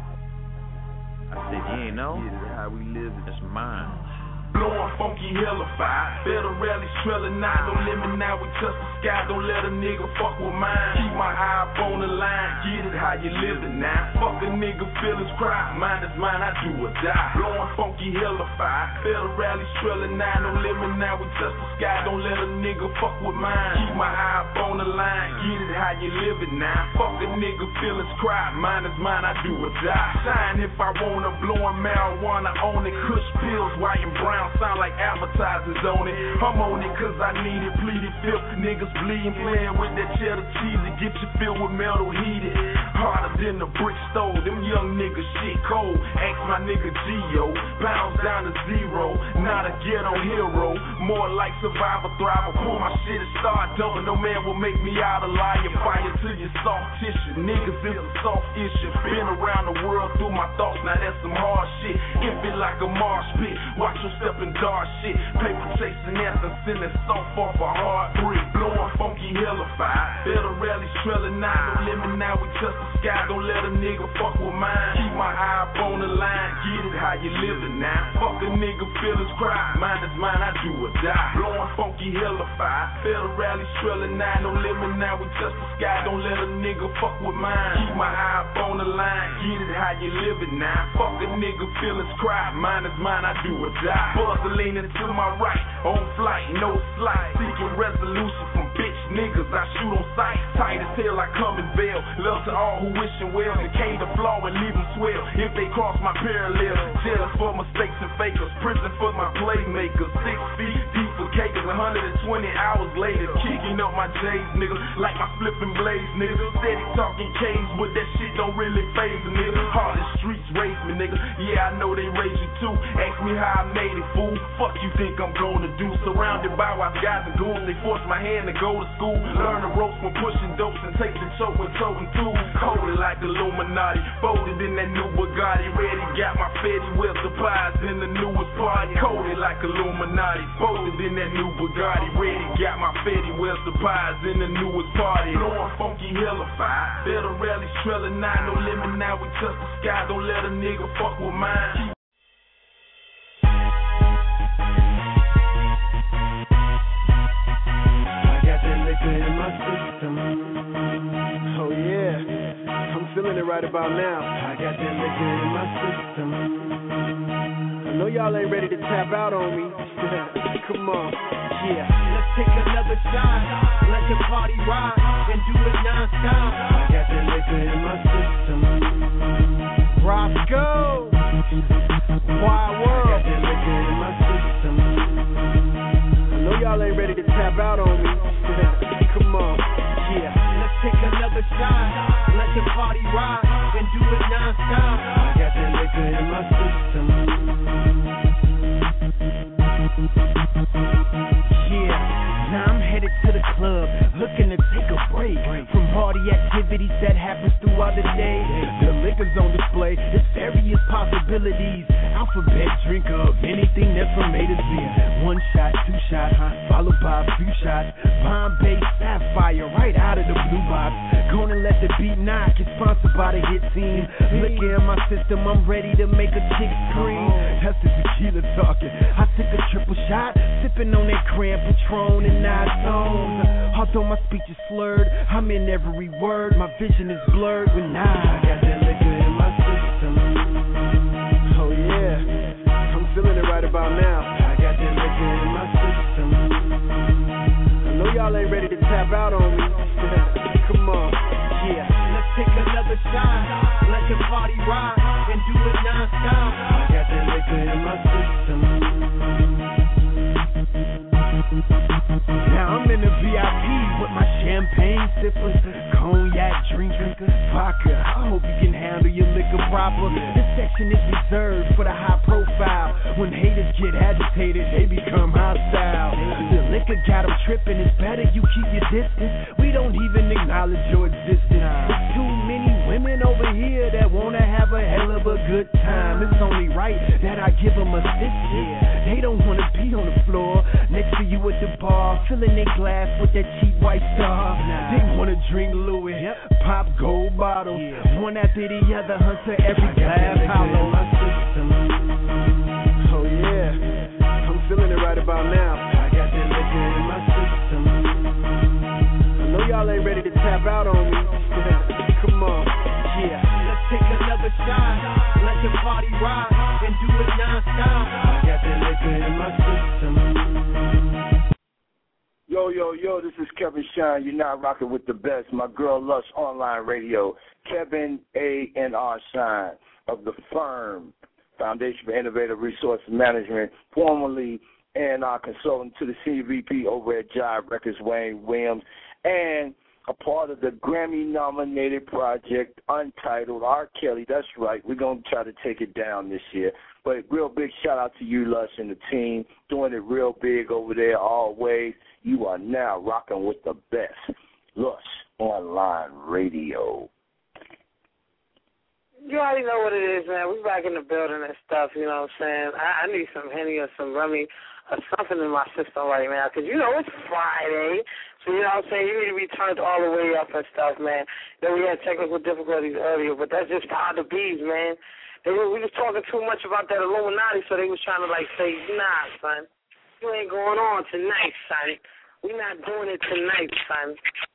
I said, you ain't know? Yeah, how we live it. That's mine. Blowing funky hellified. Better rally trailing out. No limit now, we touch the sky. Don't let a nigga fuck with mine. Keep my eye up on the line. Get it how you living now. Fuck a nigga feelings cry. Mine is mine, I do or die. Blowing funky hellified. Better rally trailing out. No limit now, we touch the sky. Don't let a nigga fuck with mine. Keep my eye up on the line. Get it how you living now. Fuck a nigga feelings cry. Mine is mine, I do or die. Sign if I wanna. Blowing marijuana on it. Kush pills, white and brown. Sound like advertisers on it. I'm on it cause I need it. Pleaded filth, niggas bleeding. Playing with that cheddar cheese to get you filled with metal heated. Harder than the brick stove. Them young niggas shit cold. Ask my nigga Gio. Pounds down to zero. Not a ghetto hero. More like survivor thriver. Pull my shit and start dumping. No man will make me out a liar. Fire to your soft tissue. Niggas is a soft issue. Been around the world through my thoughts. Now that's some hard shit. It be like a marsh pit. Watch your step and dark shit. Paper chasing essence, sending soft off a hard brick. Blowing funky hellified. Better rally trailing out. No limit now, we touch the sky. Don't let a nigga fuck with mine. Keep my eye up on the line. Get it how you living now. Fuck a nigga feelings cry. Mine is mine, I do or die. Blowing funky hellified. Better rally trailing out. No limit now, we touch the sky. Don't let a nigga fuck with mine. Keep my eye up on the line. Get it how you living now. Fuck a nigga feelings cry. Mine is mine, I do or die. Buzzer leaning to my right, on flight, no slide. Seeking resolution from bitch niggas, I shoot on sight. Tight as hell, I come in bail. Love to all who wishing well, decay the flaw and leave them swell. If they cross my parallel, jail for mistakes and fakers, prison for my playmakers. 6 feet deep for cakers, 120 hours later, kicking up my J's, nigga, like my flipping blades, nigga. Steady talking K's, but that shit don't really phase a nigga. Hardest streets raise me, nigga. Yeah, I know they raise you too. Ask me how I made it, fool. Fuck you think I'm gonna do? Surrounded by wise guys and ghouls, they force my hand to go to school. Learn the ropes from pushing dopes and take the choke when toting tools. Coated like Illuminati, folded in that new Bugatti. Ready, got my Fetty Web supplies in the newest party. Coated like Illuminati, folded in that new Bugatti. Ready, got my Fetty Web supplies in the newest party. Blowing funky hellified. Better rally trailing out. No limit now, we touch the sky. Don't let a nigga fuck with mine. In my system. Oh yeah, I'm feeling it right about now. I got that liquor in my system. A know y'all ain't ready to tap out on me. Come on. Yeah, let's take another shot. Let the party rock and do it non-stop. I got that liquor in my system. Roscoe, Wild World. I got that liquor in my system. I know y'all ain't ready to tap out on me. Come on. Yeah, let's take another shot. Let the party rock and do it non-stop. I got that liquor in my system. Yeah, now I'm headed to the club, looking to take a break from all the activities that happens throughout the day. The liquor's on display, there's various possibilities. Alphabet drinker of anything that's from A to Z. 1 shot, 2 shot, followed by a few shots. Bombay Sapphire right out of the blue box. Gonna let the beat knock, it's sponsored by the hit team. Liquor in my system, I'm ready to make a chick scream. That's the tequila talking. I took a triple shot, sipping on that Cran Patron and 9 tones. Although my speech is slurred, I'm in every word. My vision is blurred when I got that liquor in my system. Oh yeah, I'm feeling it right about now. I got that liquor in my system. I know y'all ain't ready to tap out on me. Come on. Yeah, let's take another shot. Let the party rock and do it non-stop. I got that liquor in my system. Now I'm in the VIP with my champagne sippers, cognac drinkers, vodka. I hope you can handle your liquor proper. This section is reserved for the high profile. When haters get agitated, they become hostile. The liquor got them tripping. It's better you keep your distance. We don't even acknowledge your existence. There's too many women over here that wanna have a hell of a good time. It's only right that I give them assistance. They don't wanna be on the floor next to you at the bar, filling their glass with that cheap white star. They wanna drink Louis, pop gold bottles, one after the other, hunter every glass hollow. Oh yeah, I'm feeling it right about now. I got that liquor in my system. I know y'all ain't ready to tap out on me. Come on. Yeah, let's take another shot. Let the party rock and do it non-stop. I got that liquor in my system. Yo, this is Kevin Shine. You're not rocking with the best. My girl Lush Online Radio. Kevin A.N.R. Shine of the firm, Foundation for Innovative Resource Management, formerly A&R consultant to the senior VP over at Jive Records, Wayne Williams, and a part of the Grammy-nominated project Untitled, R. Kelly. That's right. We're going to try to take it down this year. But real big shout-out to you, Lush, and the team, doing it real big over there always. You are now rocking with the best. Lush Online Radio. You already know what it is, man. We back in the building and stuff, you know what I'm saying? I need some Henny or some Rummy or something in my system right now because, you know, it's Friday. So, you know what I'm saying? You need to be turned all the way up and stuff, man. Then we had technical difficulties earlier, but that's just how the bees, man. We was talking too much about that Illuminati, so they was trying to, like, say, nah, son. You ain't going on tonight, son. We not doing it tonight, son.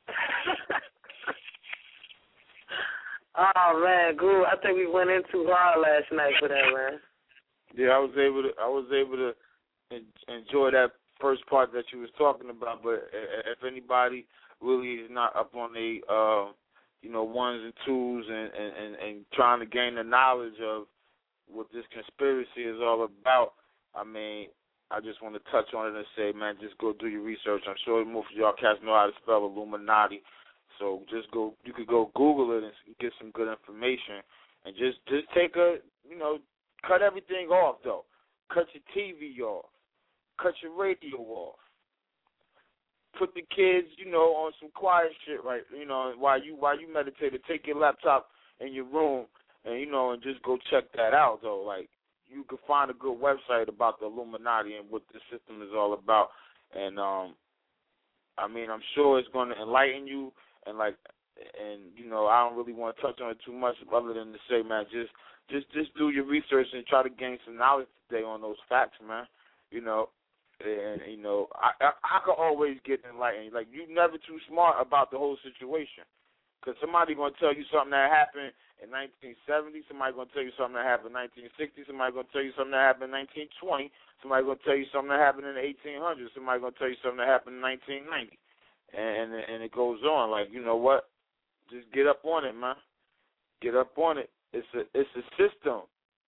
Oh man, good. I think we went in too hard last night for that, man. Yeah, I was able to enjoy that first part that you was talking about. But if anybody really is not up on the ones and twos and trying to gain the knowledge of what this conspiracy is all about, I mean, I just want to touch on it and say, man, just go do your research. I'm sure most of y'all cats know how to spell Illuminati. So you could go Google it and get some good information. And just take cut everything off, though. Cut your TV off. Cut your radio off. Put the kids, on some quiet shit, right? While you meditate, take your laptop in your room and, and just go check that out, though. Like, you could find a good website about the Illuminati and what this system is all about. And, I'm sure it's going to enlighten you. And I don't really want to touch on it too much other than to say, man, just do your research and try to gain some knowledge today on those facts, man. I could always get enlightened. Like, you're never too smart about the whole situation. Because somebody going to tell you something that happened in 1970. Somebody going to tell you something that happened in 1960. Somebody going to tell you something that happened in 1920. Somebody going to tell you something that happened in the 1800s. Somebody going to tell you something that happened in 1990. And it goes on. Like, you know what? Just get up on it, man. Get up on it. It's a system.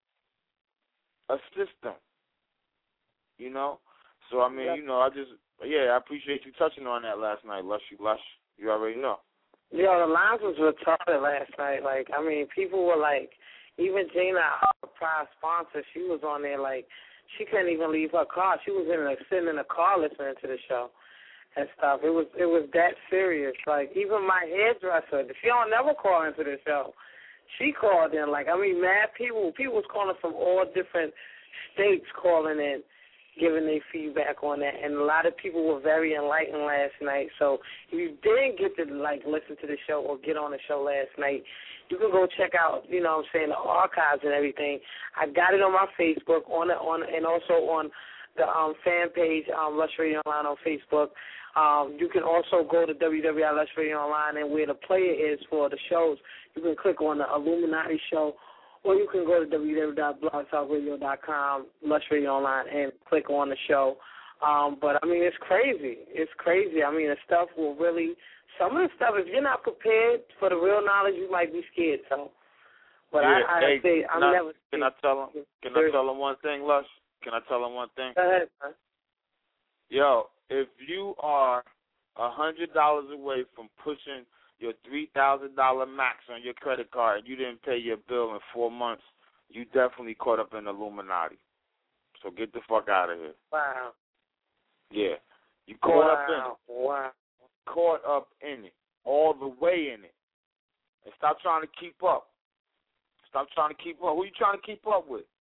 A system. You know? So, I mean, you know, I appreciate you touching on that last night, Lush. You already know. Yo, the lines was retarded last night. Like, I mean, people were like, even Gina, our prize sponsor, she was on there like, she couldn't even leave her car. She was sitting in a car listening to the show and stuff. It was that serious. Like, even my hairdresser, she don't never call into the show. She called in. Like, I mean, mad people was calling from all different states calling in, giving their feedback on that, and a lot of people were very enlightened last night. So if you didn't get to listen to the show or get on the show last night, you can go check out, you know what I'm saying, the archives and everything. I got it on my Facebook and also on the fan page, Lush Radio Online on Facebook. You can also go to www.Lush Radio Online, and where the player is for the shows, you can click on the Illuminati show. Or you can go to www.blogtalkradio.com, Lush Radio Online, and click on the show. But, I mean, it's crazy. It's crazy. I mean, the stuff will really, some of the stuff, if you're not prepared for the real knowledge, you might be scared. So, but I say, I'm never scared. Can I tell him one thing, Lush? Can I tell him one thing? Go ahead, man. Yo, if you are $100 away from pushing your $3,000 max on your credit card and you didn't pay your bill in 4 months, you definitely caught up in the Illuminati. So get the fuck out of here. Wow. Yeah. You caught up in it. Wow. Caught up in it. All the way in it. And stop trying to keep up. Stop trying to keep up. Who you trying to keep up with?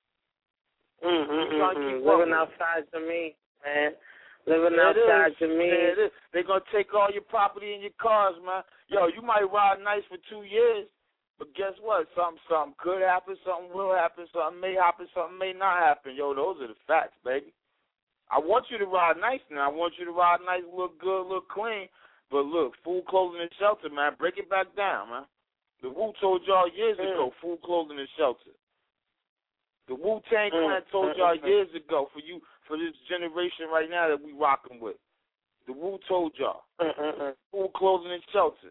Living outside of me, man. Living outside to me. They're going to take all your property and your cars, man. Yo, you might ride nice for 2 years, but guess what? Something could happen, something will happen, something may happen, something may not happen. Yo, those are the facts, baby. I want you to ride nice now. I want you to ride nice, look good, look clean. But look, food, clothing, and shelter, man, break it back down, man. The Wu told y'all years ago, food, clothing, and shelter. The Wu-Tang Clan told y'all years ago for this generation right now that we rocking with. The Wu told y'all. Food, clothing, and shelter.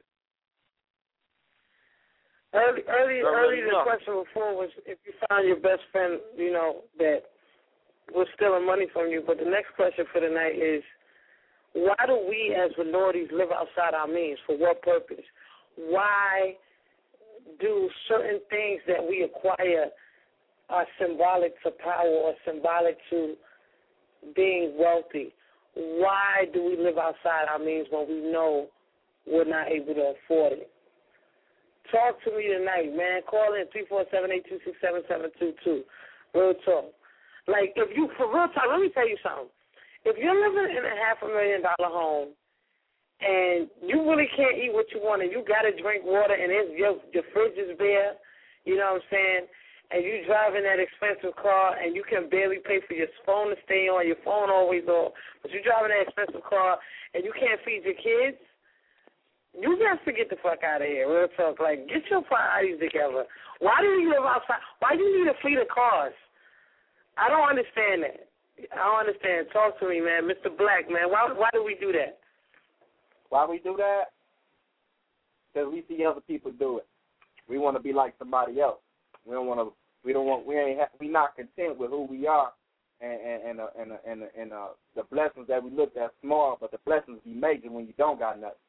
Early the question before was if you found your best friend, you know, that was stealing money from you. But the next question for the night is, why do we as minorities live outside our means? For what purpose? Why do certain things that we acquire are symbolic to power or symbolic to being wealthy? Why do we live outside our means when we know we're not able to afford it? Talk to me tonight, man. Call in 347-826-7722. Real talk. Like, if you, for real talk, let me tell you something. If you're living in a $500,000 home and you really can't eat what you want and you got to drink water and your fridge is bare, you know what I'm saying, and you driving that expensive car and you can barely pay for your phone to stay on, your phone always off, but you're driving that expensive car and you can't feed your kids, you got to get the fuck out of here. Real talk. Like, get your priorities together. Why do you live outside? Why do you need a fleet of cars? I don't understand that. I don't understand. Talk to me, man. Mr. Black, man. Why do we do that? Why we do that? Because we see other people do it. We want to be like somebody else. We don't want to. We not content with who we are, and the blessings that we look at small, but the blessings be major when you don't got nothing.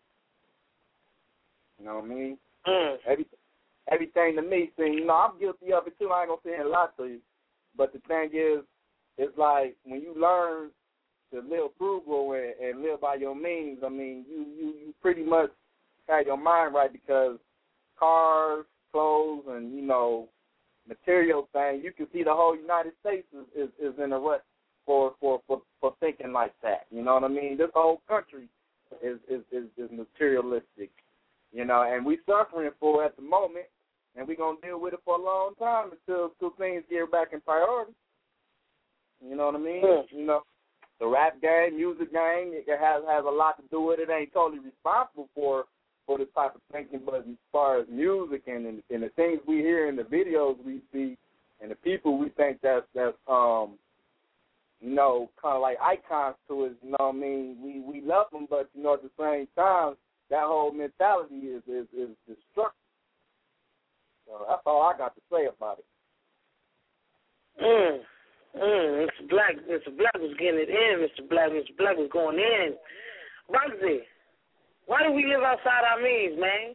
You know what I mean? Everything to me seems, you know, I'm guilty of it too. I ain't gonna say a lot to you, but the thing is, it's like when you learn to live frugal and live by your means. I mean, you pretty much have your mind right, because cars, clothes, and material things, you can see the whole United States is in a rut for thinking like that. You know what I mean? This whole country is materialistic, and we suffering for it at the moment, and we're gonna deal with it for a long time until things get back in priority. You know what I mean? Yeah. The rap game, music game, it has a lot to do with it. It ain't totally responsible for for this type of thinking, but as far as music and the things we hear in the videos we see and the people we think that's you know, kind of like icons to us, you know what I mean? We love them, but, you know, at the same time, that whole mentality is destructive. So that's all I got to say about it. Mr. Black was getting it in. Mr. Black was going in. Bugsy, why do we live outside our means, man?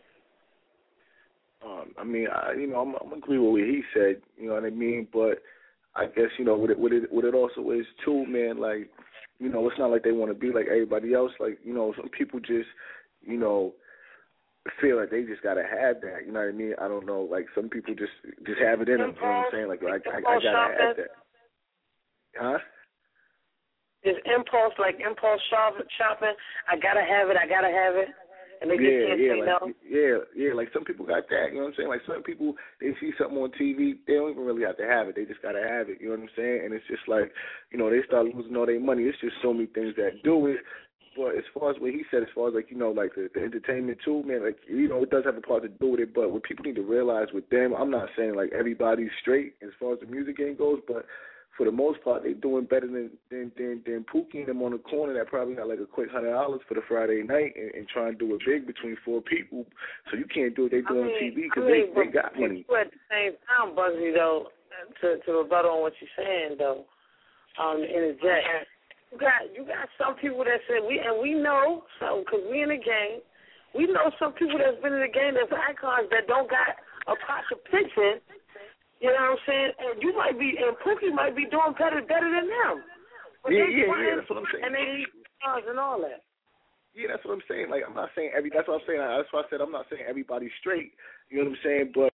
I mean, I'm agree with what he said. You know what I mean? But I guess, you know, what it also is too, man. Like, you know, it's not like they want to be like everybody else. Like, you know, some people just, you know, feel like they just gotta have that. You know what I mean? I don't know. Like, some people just have it in them. You know what I'm saying? Like I gotta have that. Huh? Just impulse shopping. I gotta have it. And they just can't say no. Yeah, like some people got that, you know what I'm saying? Like some people, they see something on TV, they don't even really have to have it. They just got to have it, you know what I'm saying? And it's just like, you know, they start losing all their money. It's just so many things that do it. But as far as what he said, as far as like, you know, like the entertainment too, man, like, you know, it does have a part to do with it. But what people need to realize with them, I'm not saying like everybody's straight as far as the music game goes, but for the most part, they doing better than Pookie and them on the corner that probably got like a quick $100 for the Friday night and try and do it big between 4 people. So you can't do what they do on TV because they got money. At the same time, Bugsy, though, to rebuttal on what you're saying, though, interject. You got some people that say we know some because we in the game. We know some people that's been in the game that's icons that don't got a posture picture. You know what I'm saying? And Pookie might be doing better than them. But yeah, that's what I'm saying. And they need stars and all that. Yeah, that's what I'm saying. Like, I'm not saying that's what I'm saying. That's why I said I'm not saying everybody's straight. You know what I'm saying? But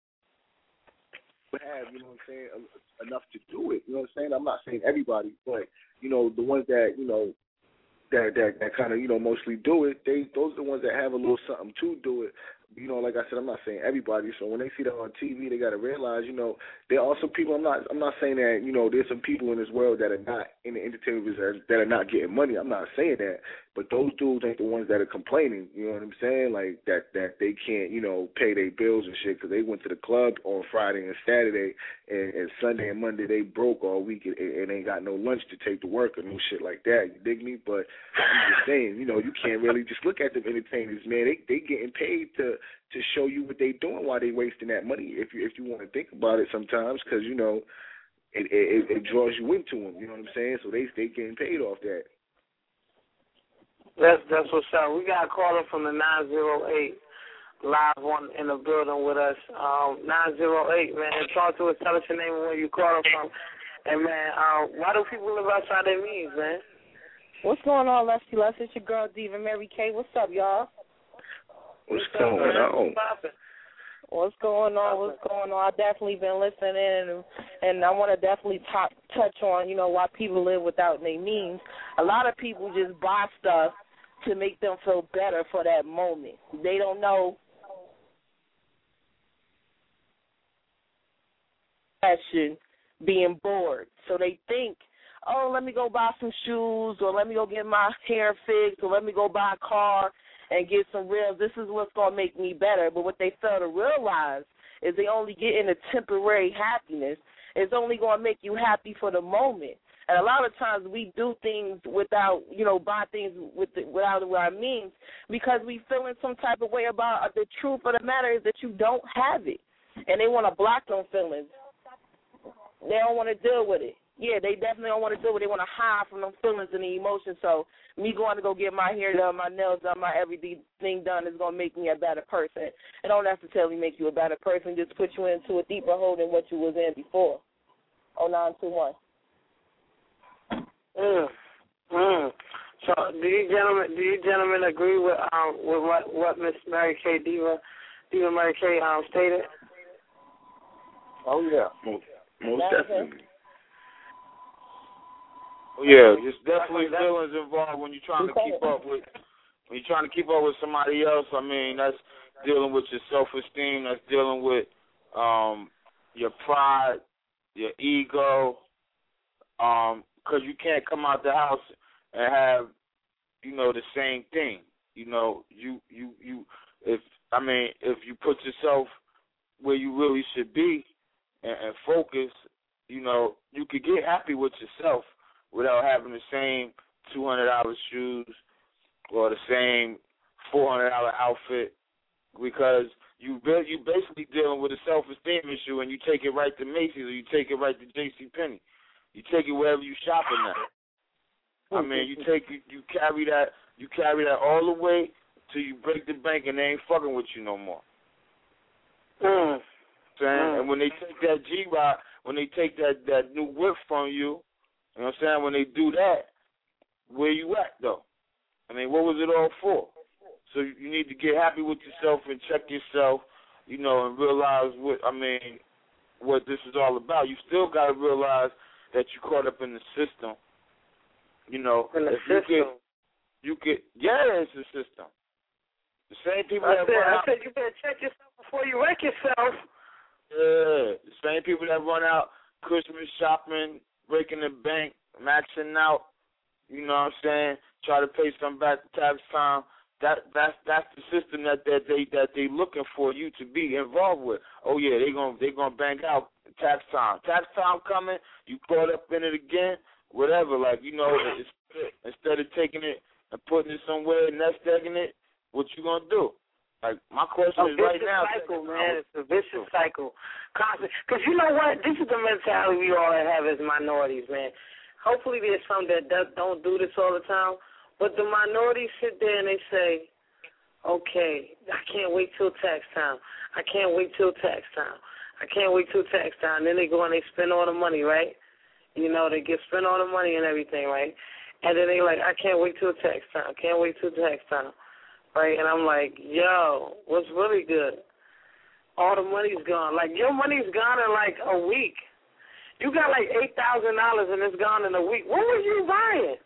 have, you know what I'm saying, enough to do it. You know what I'm saying? I'm not saying everybody, but, you know, the ones that, you know, that kind of, you know, mostly do it, those are the ones that have a little something to do it. You know, like I said, I'm not saying everybody. So when they see that on TV, they got to realize, you know, there are some people. I'm not saying that, you know, there's some people in this world that are not in the entertainment business that are not getting money. I'm not saying that, but those dudes ain't the ones that are complaining. You know what I'm saying? Like that they can't, you know, pay their bills and shit because they went to the club on Friday and Saturday, and Sunday and Monday they broke all week and ain't got no lunch to take to work or no shit like that. You dig me? But I'm just saying, you know, you can't really just look at them entertainers, man. They getting paid to show you what they doing while they wasting that money. If you want to think about it sometimes, because you know it draws you into them. You know what I'm saying? So they getting paid off that. That's what's up. We got a caller from the 908 live one in the building with us. 908, man. Talk to us. Tell us your name and where you calling from. And man, why do people live outside their means, man? What's going on, Lusty Lust? It's your girl Diva Mary Kay. What's up, y'all? What's going on? What's going on? I've definitely been listening, and I want to definitely touch on, you know, why people live without their means. A lot of people just buy stuff to make them feel better for that moment. They don't know passion being bored. So they think, oh, let me go buy some shoes, or let me go get my hair fixed, or let me go buy a car and get some real, this is what's going to make me better. But what they fail to realize is they only get in a temporary happiness. It's only going to make you happy for the moment. And a lot of times we do things without, you know, buy things without our means because we feeling some type of way about the truth of the matter is that you don't have it. And they want to block them feelings. They don't want to deal with it. Yeah, they definitely don't want to do it. They want to hide from them feelings and the emotions. So me going to go get my hair done, my nails done, my everything done is going to make me a better person. It don't necessarily make you a better person. Just put you into a deeper hole than what you was in before. 0921. So do you gentlemen agree with what Miss Mary Kay Diva Mary Kay stated? Oh yeah, most definitely. Yeah, there's definitely feelings involved when you're trying to keep up with somebody else. I mean, that's dealing with your self-esteem. That's dealing with your pride, your ego. Because you can't come out the house and have, you know, the same thing. You know, you if you put yourself where you really should be and focus, you know, you could get happy with yourself without having the same $200 shoes or the same $400 outfit, because you basically dealing with a self-esteem issue, and you take it right to Macy's or you take it right to JCPenney. You take it wherever you shopping at. I mean, you carry that all the way till you break the bank and they ain't fucking with you no more. And when they take that G-Rod, when they take that new whip from you, you know what I'm saying? When they do that, where you at though? I mean, what was it all for? So you need to get happy with yourself and check yourself, you know, and realize what this is all about. You still got to realize that you're caught up in the system. You know, in the system. It's the system. The same people I said you better check yourself before you wreck yourself. Yeah, the same people that run out Christmas shopping, breaking the bank, maxing out, you know what I'm saying, try to pay some back to tax time. That's the system that they looking for you to be involved with. Oh yeah, they gonna bank out tax time. Tax time coming, you caught up in it again, whatever. Like, you know, instead of taking it and putting it somewhere, nest egging it, what you gonna do? Like, my question is right now. Cycle, man. It's a vicious cycle. Constant. Because you know what? This is the mentality we all have as minorities, man. Hopefully there's some that don't do this all the time. But the minorities sit there and they say, okay, I can't wait till tax time. I can't wait till tax time. I can't wait till tax time. And then they go and they spend all the money, right? You know, they spend all the money and everything, right? And then they like, I can't wait till tax time. Can't wait till tax time. Right? And I'm like, yo, what's really good? All the money's gone. Like, your money's gone in like a week. You got like $8,000 and it's gone in a week. What was you buying?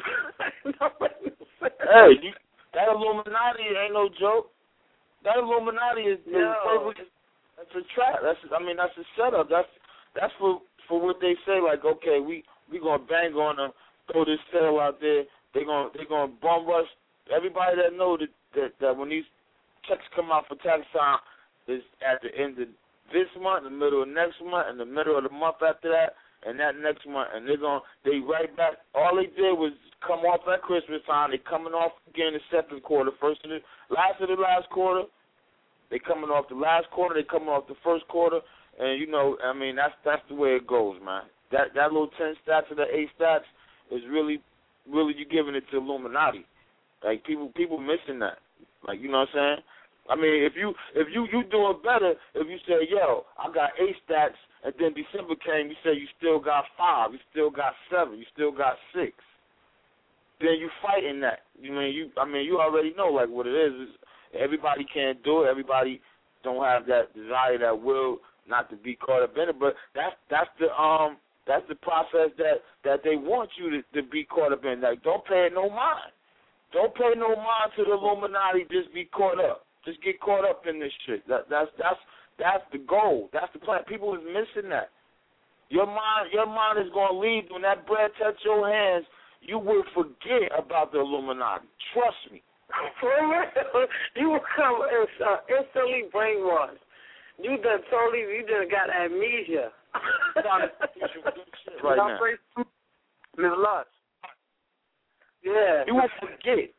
Hey, that Illuminati ain't no joke. That Illuminati is that's a trap. That's a setup. That's for what they say. Like, okay, we gonna bang on them, throw this sale out there. They gonna bum rush. Everybody that know that when these checks come out for tax time is at the end of this month, the middle of next month, and the middle of the month after that, and that next month, and they right back. All they did was come off at Christmas time. They coming off again the second quarter, last of the last quarter. They coming off the last quarter. They coming off the first quarter, and you know, I mean, that's the way it goes, man. That little 10 stacks or the 8 stacks is really you giving it to Illuminati. Like, people missing that. Like, you know what I'm saying? I mean, if you doing better, if you say, yo, I got 8 stacks, and then December came, you say you still got 5, you still got 7, you still got 6. Then you fighting that. You already know like what it is. Everybody can't do it. Everybody don't have that desire, that will not to be caught up in it. But that's the process that they want you to be caught up in. Like, don't pay no mind. Don't pay no mind to the Illuminati. Just be caught up. Just get caught up in this shit. That's the goal. That's the plan. People is missing that. Your mind is gonna leave when that bread touch your hands. You will forget about the Illuminati. Trust me. For real, you will come instantly brainwashed. You done got amnesia. Right now. Ms. Lush. Yeah. You will forget.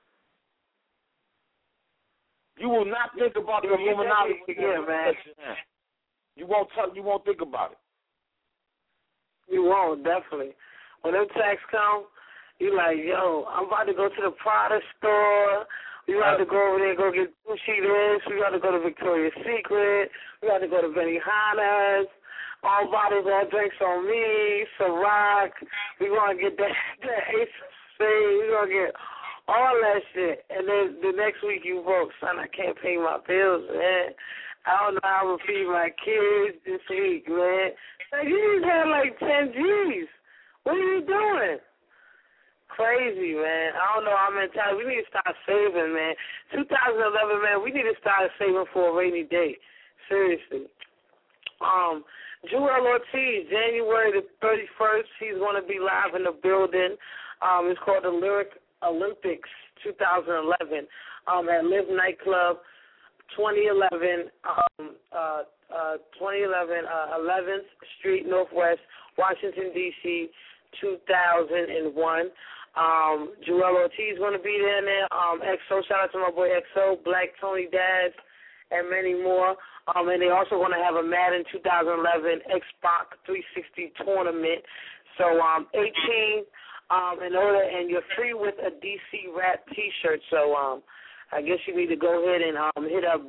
You will not think about the Illuminati. Yeah, man. You won't think about it. You won't, definitely. When them tax come, you like, yo, I'm about to go to the Prada store. We got to go over there and go get Gucci this. We got to go to Victoria's Secret. We got to go to Benihana's. All bottles, all drinks on me. Ciroc. We going to get that Ace of Spades. We going to get all that shit. And then the next week you broke. Son, I can't pay my bills, man. I don't know how to feed my kids this week, man. Like, you just had like 10 G's. What are you doing? Crazy, man. I don't know our mentality. We need to start saving, man. 2011, man, we need to start saving for a rainy day. Seriously. Joel Ortiz, January the 31st, he's going to be live in the building. It's called the Lyric Olympics 2011 at Live Nightclub. 2011, 11th Street Northwest, Washington, D.C., 2001. Joel Ortiz going to be there now. XO, shout out to my boy XO, Black Tony Dads, and many more. And they also going to have a Madden 2011 Xbox 360 tournament. So 18 and older, and you're free with a DC Rap T-shirt. So I guess you need to go ahead and hit up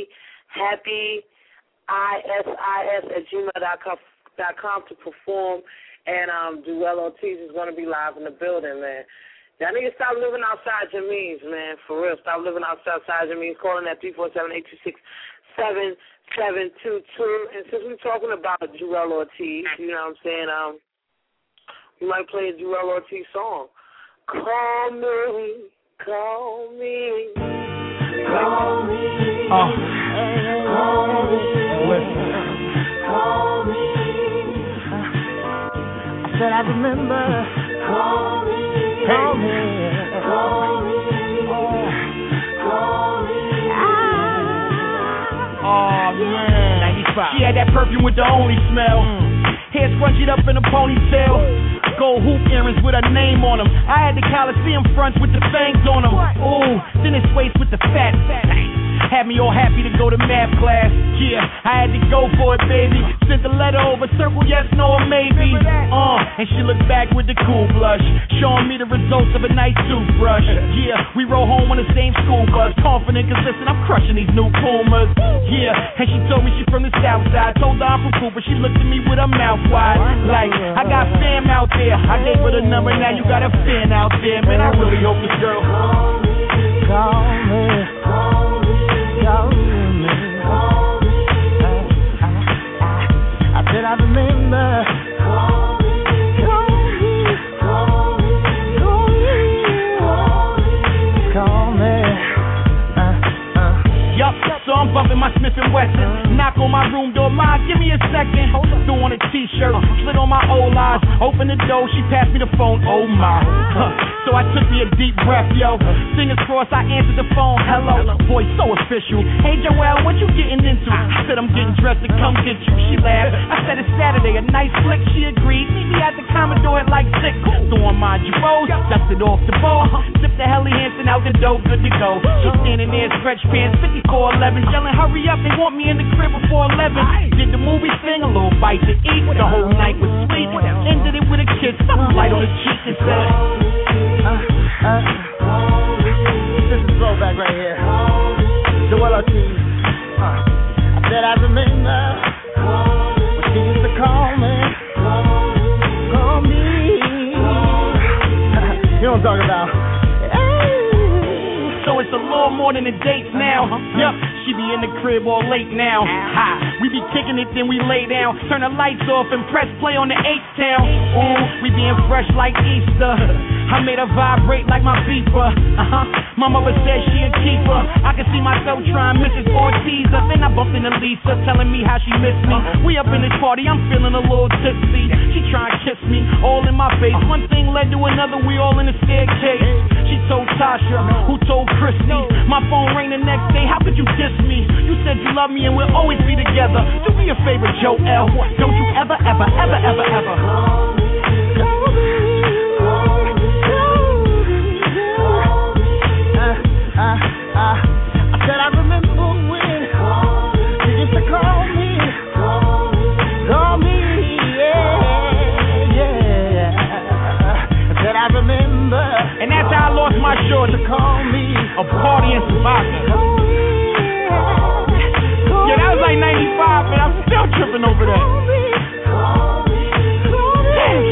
BHappyISIS@gmail.com to perform. And Joel Ortiz is going to be live in the building, man. Y'all niggas stop living outside your means, man. For real, stop living outside your means. Calling at 347-826-7722. And since we're talking about Joel Ortiz, you know what I'm saying, we might play a Joel Ortiz song. Call me, call me, call me, call me, call me. I said I remember. Call me, call me, call me, call me. Oh man, 95. She had that perfume with the only smell. Hair scrunched up in a ponytail. Gold hoop earrings with her name on them. I had the Coliseum fronts with the fangs on them. Ooh, thinnest waist with the fat. Had me all happy to go to math class. Yeah, I had to go for it, baby. Sent the letter over, circle yes, no, or maybe. And she looked back with the cool blush, showing me the results of a nice toothbrush. Yeah, we rode home on the same school bus, confident, cause listen, I'm crushing these new Pumas. Yeah, and she told me she from the south side. Told her I'm from Cooper, she looked at me with her mouth wide. Like, I got fam out there. I gave her the number, now you got a fan out there. Man, I really hope this girl call me, call me, call me, call me, call me. I said I remember. Call me, call me, call me, call me, call me. Yup, so I'm bumping my Smith & Wesson. Knock on my room door, Ma, give me a second. Threw on a t-shirt, slid on my old eyes. Open the door, she passed me the phone, oh my. So I took me a deep breath, yo. Fingers crossed, I answered the phone, hello. Voice so official. Hey Joel, what you getting into? I said I'm getting dressed to come get you. She laughed. I said it's Saturday, a nice flick. She agreed. Meet me at the Commodore at like 6. So on my Jerome, dusted off the bowl. Sipped the Helly Hansen out the dope, good to go. She standing there, stretch pants, 5411, yelling, hurry up, they want me in the crib before 11. Did the movie thing, a little bite to eat. The whole night was sweet. Ended it with a kiss, something light on the cheek and said, this is throwback right here. Joel Ortiz. I said I remember when she used to call me. Call me. You know what I'm talking about. So it's a little more than a date now. Yup, she be in the crib all late now. We be kicking it, then we lay down. Turn the lights off and press play on the H-Town. Ooh, we being fresh like Easter. I made her vibrate like my beeper. My mother said she a keeper. I can see myself trying Mrs. Ortiz. Then I bumped into Lisa, telling me how she missed me. We up in this party, I'm feeling a little tipsy. She trying to kiss me, all in my face. One thing led to another, we all in the staircase. She told Tasha, who told Christy. My phone rang the next day, how could you diss me? You said you love me and we'll always be together. Do me a favor, Joel. Don't you ever, ever, ever, ever, ever call me, call me, call me. I said I remember when you used to call me, yeah. I said I remember, and that's how I lost my short to call me a party and survivor. Yeah, that was like 95, man. I'm still tripping over that. Damn.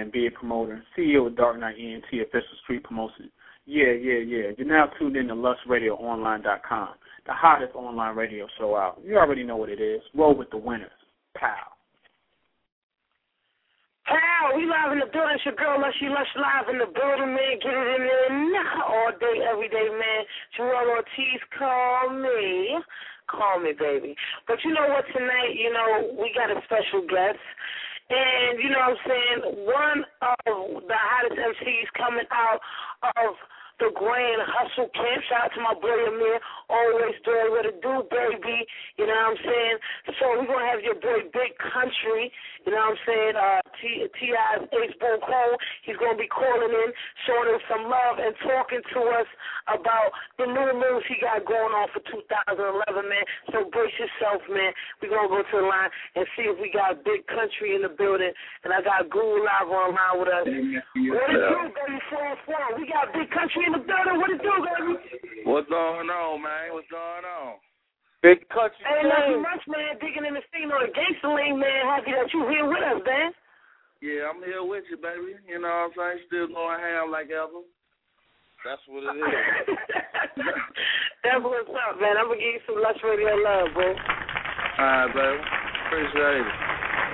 man, be a promoter, CEO of Dark Knight ENT, official street promotion. Yeah. You're now tuned in to LustRadioOnline.com, the hottest online radio show out. You already know what it is. Roll with the winners. Pow. Pow, we live in the building. It's your girl, Lushy Lush, live in the building, man. Get it in there all day, every day, man. Joel Ortiz, call me, baby. But you know what, tonight, we got a special guest. And, you know what I'm saying, one of the hottest MCs coming out of the Grand Hustle Camp. Shout out to my boy Amir, always doing what it do, baby. You know what I'm saying? So we're going to have your boy Big Country, you know what I'm saying, T.I.'s Ace-Bone Cole. He's going to be calling in, showing us some love and talking to us about the new moves he got going on for 2011, man. So brace yourself, man. We're going to go to the line and see if we got Big Country in the building. And I got Guru live online with us. What it do, baby? 4-4. We got Big Country in the building. What it do, baby? What's going on, man? What's going on? Big Country. Hey, nothing much, man. Digging in the scene on the gangster lane, man. Happy that you here with us, man. Yeah, I'm here with you, baby. You know what I'm saying? Still going ham like ever. That's what it is. That's what's up, man. I'm going to give you some Lush Radio love, bro. All right, baby. Appreciate it.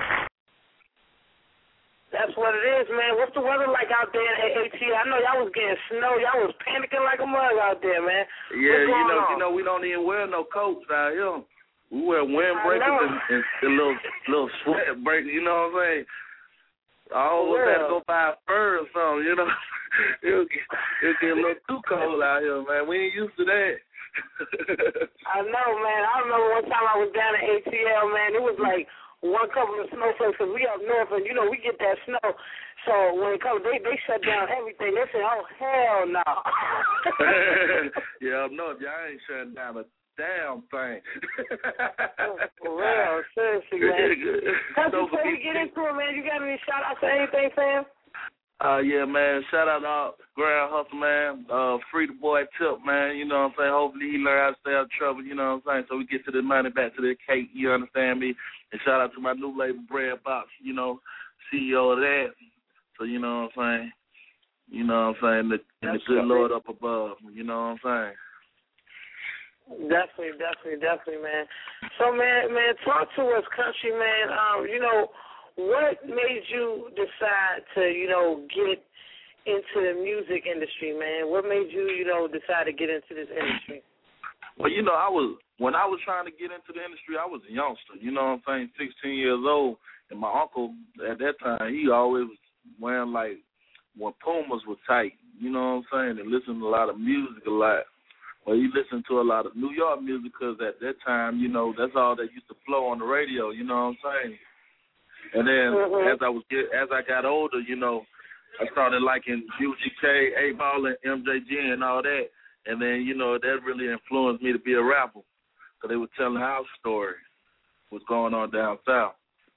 That's what it is, man. What's the weather like out there at AT? I know y'all was getting snow. Y'all was panicking like a mug out there, man. Yeah, you know, we don't even wear no coats out here. We wear windbreakers and little sweat breakers, you know what I'm saying? I always have to go buy a fur or something, you know. It'll get a little too cold out here, man. We ain't used to that. I know, man. I remember one time I was down at ATL, man. It was like one couple of snowflakes, because we up north, and, we get that snow. So when it comes, they shut down everything. They say, oh, hell no. Yeah, up north, y'all ain't shutting down a damn thing. For real, seriously, man. Before we get into it, man, you got any shout-outs or anything, fam? Yeah, man, shout out to Grand Hustle, man. Free the boy Tip, man. You know what I'm saying? Hopefully he learn how to stay out of trouble, you know what I'm saying? So we get to the money, back to the cake, you understand me? And shout out to my new label, Bread Box, CEO of that. So, you know what I'm saying? You know what I'm saying? And the good Lord up above, you know what I'm saying? Definitely, man. So, man, talk to us, Country, man. What made you decide to, get into the music industry, man? What made you, decide to get into this industry? Well, when I was trying to get into the industry, I was a youngster, you know what I'm saying, 16 years old. And my uncle, at that time, he always was wearing, when Pumas were tight, you know what I'm saying, and listened to a lot of music a lot. Well, he listened to a lot of New York music because at that time, that's all that used to flow on the radio, you know what I'm saying. And then as I got older, I started liking UGK, 8Ball, and MJG and all that. And then, that really influenced me to be a rapper because they were telling our story, what's going on down south.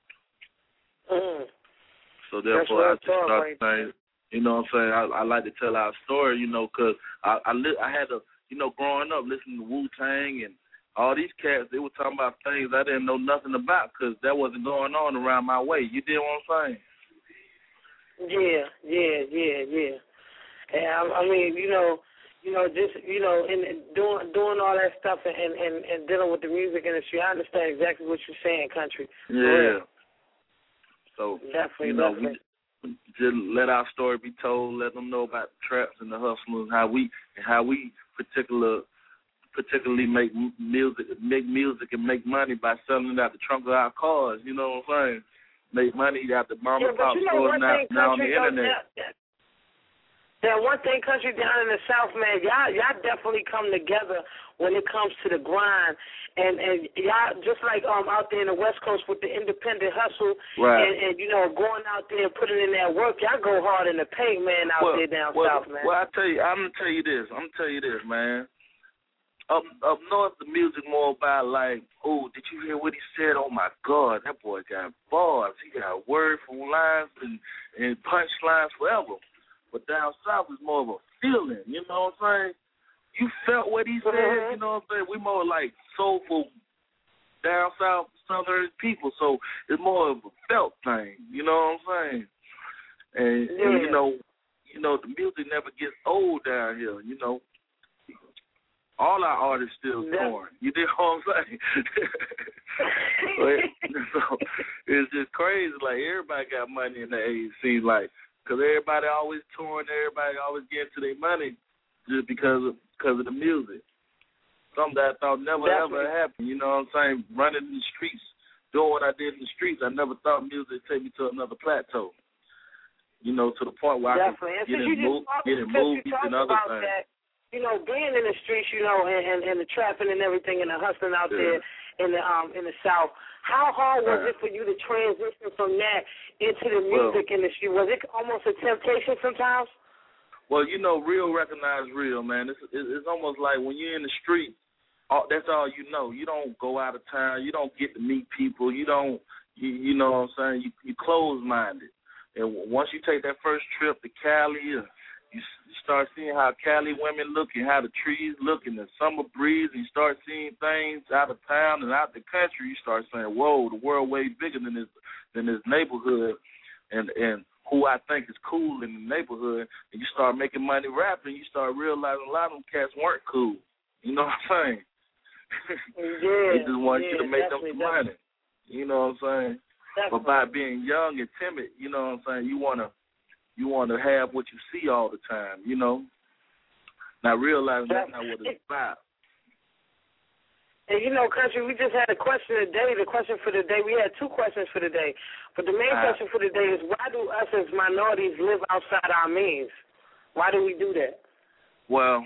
So therefore, I just started saying, you know what I'm saying, I like to tell our story, because I had to, growing up, listening to Wu-Tang and all these cats, they were talking about things I didn't know nothing about because that wasn't going on around my way. You did what I'm saying? Yeah. And I mean, just in doing all that stuff and dealing with the music industry, I understand exactly what you're saying, Country. Yeah. So definitely. We just let our story be told. Let them know about the traps and the hustlers, how we particularly make music and make money by selling out the trunk of our cars. You know what I'm saying? Make money out the mom and pop stores now on the internet. That one thing, Country, down in the South, man, y'all definitely come together when it comes to the grind. And y'all, just like out there in the West Coast with the independent hustle, right. and going out there and putting in that work, y'all go hard in the paint, man, out there down south, man. Well, I'm going to tell you this, man. Up north, the music more about oh, did you hear what he said? Oh, my God, that boy got bars. He got wordful lines and punchlines forever. But down south is more of a feeling, you know what I'm saying? You felt what he said, you know what I'm saying? We more like soulful down south southern people, so it's more of a felt thing, you know what I'm saying? And you know, the music never gets old down here. You know, all our artists still touring. You dig what I'm saying? So it's just crazy. Like everybody got money in the age. Seems like because everybody always touring, everybody always getting to their money just because of the music. Something that I thought never ever happened. You know what I'm saying? Running in the streets, doing what I did in the streets. I never thought music would take me to another plateau. You know, to the point where I could get in movies and other things. That, you know, being in the streets, you know, and the trapping and everything and the hustling out there in the South. How hard was it for you to transition from that into the music industry? Was it almost a temptation sometimes? Well, you know, real recognize real, man. It's almost like when you're in the street, that's all you know. You don't go out of town. You don't get to meet people. You don't, you know what I'm saying? You closed-minded. And once you take that first trip to Cali, you start seeing how Cali women look and how the trees look and the summer breeze, and you start seeing things out of town and out the country. You start saying, whoa, the world way bigger than this neighborhood and who I think is cool in the neighborhood. And you start making money rapping, you start realizing a lot of them cats weren't cool. You know what I'm saying? They just want you to make them some money. You know what I'm saying? But by being young and timid, you know what I'm saying, you wanna have what you see all the time, you know. Not realizing that's not what it's about. And you know, Country, we just had a question today. The question for the day, we had two questions for the day. But the main question for the day is, why do us as minorities live outside our means? Why do we do that? Well,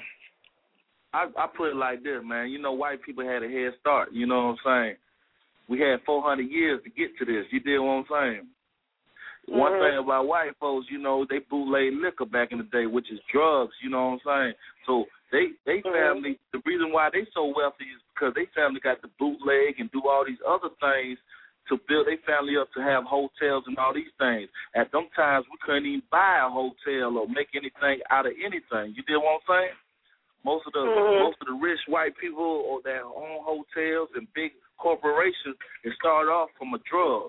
I put it like this, man. You know, white people had a head start, you know what I'm saying? We had 400 years to get to this. You dig what I'm saying? One thing about white folks, you know, they bootleg liquor back in the day, which is drugs, you know what I'm saying? So they family, the reason why they so wealthy is because they family got the bootleg and do all these other things to build their family up to have hotels and all these things. At them times, we couldn't even buy a hotel or make anything out of anything. You dig what I'm saying? Most of the rich white people that own hotels and big corporations, it started off from a drug.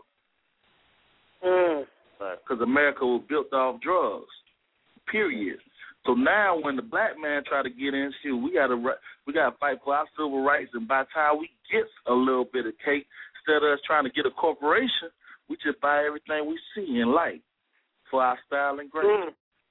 Because America was built off drugs, period. So now when the black man try to get in, we got to fight for our civil rights, and by the time we get a little bit of cake, instead of us trying to get a corporation, we just buy everything we see and like for our style and grace.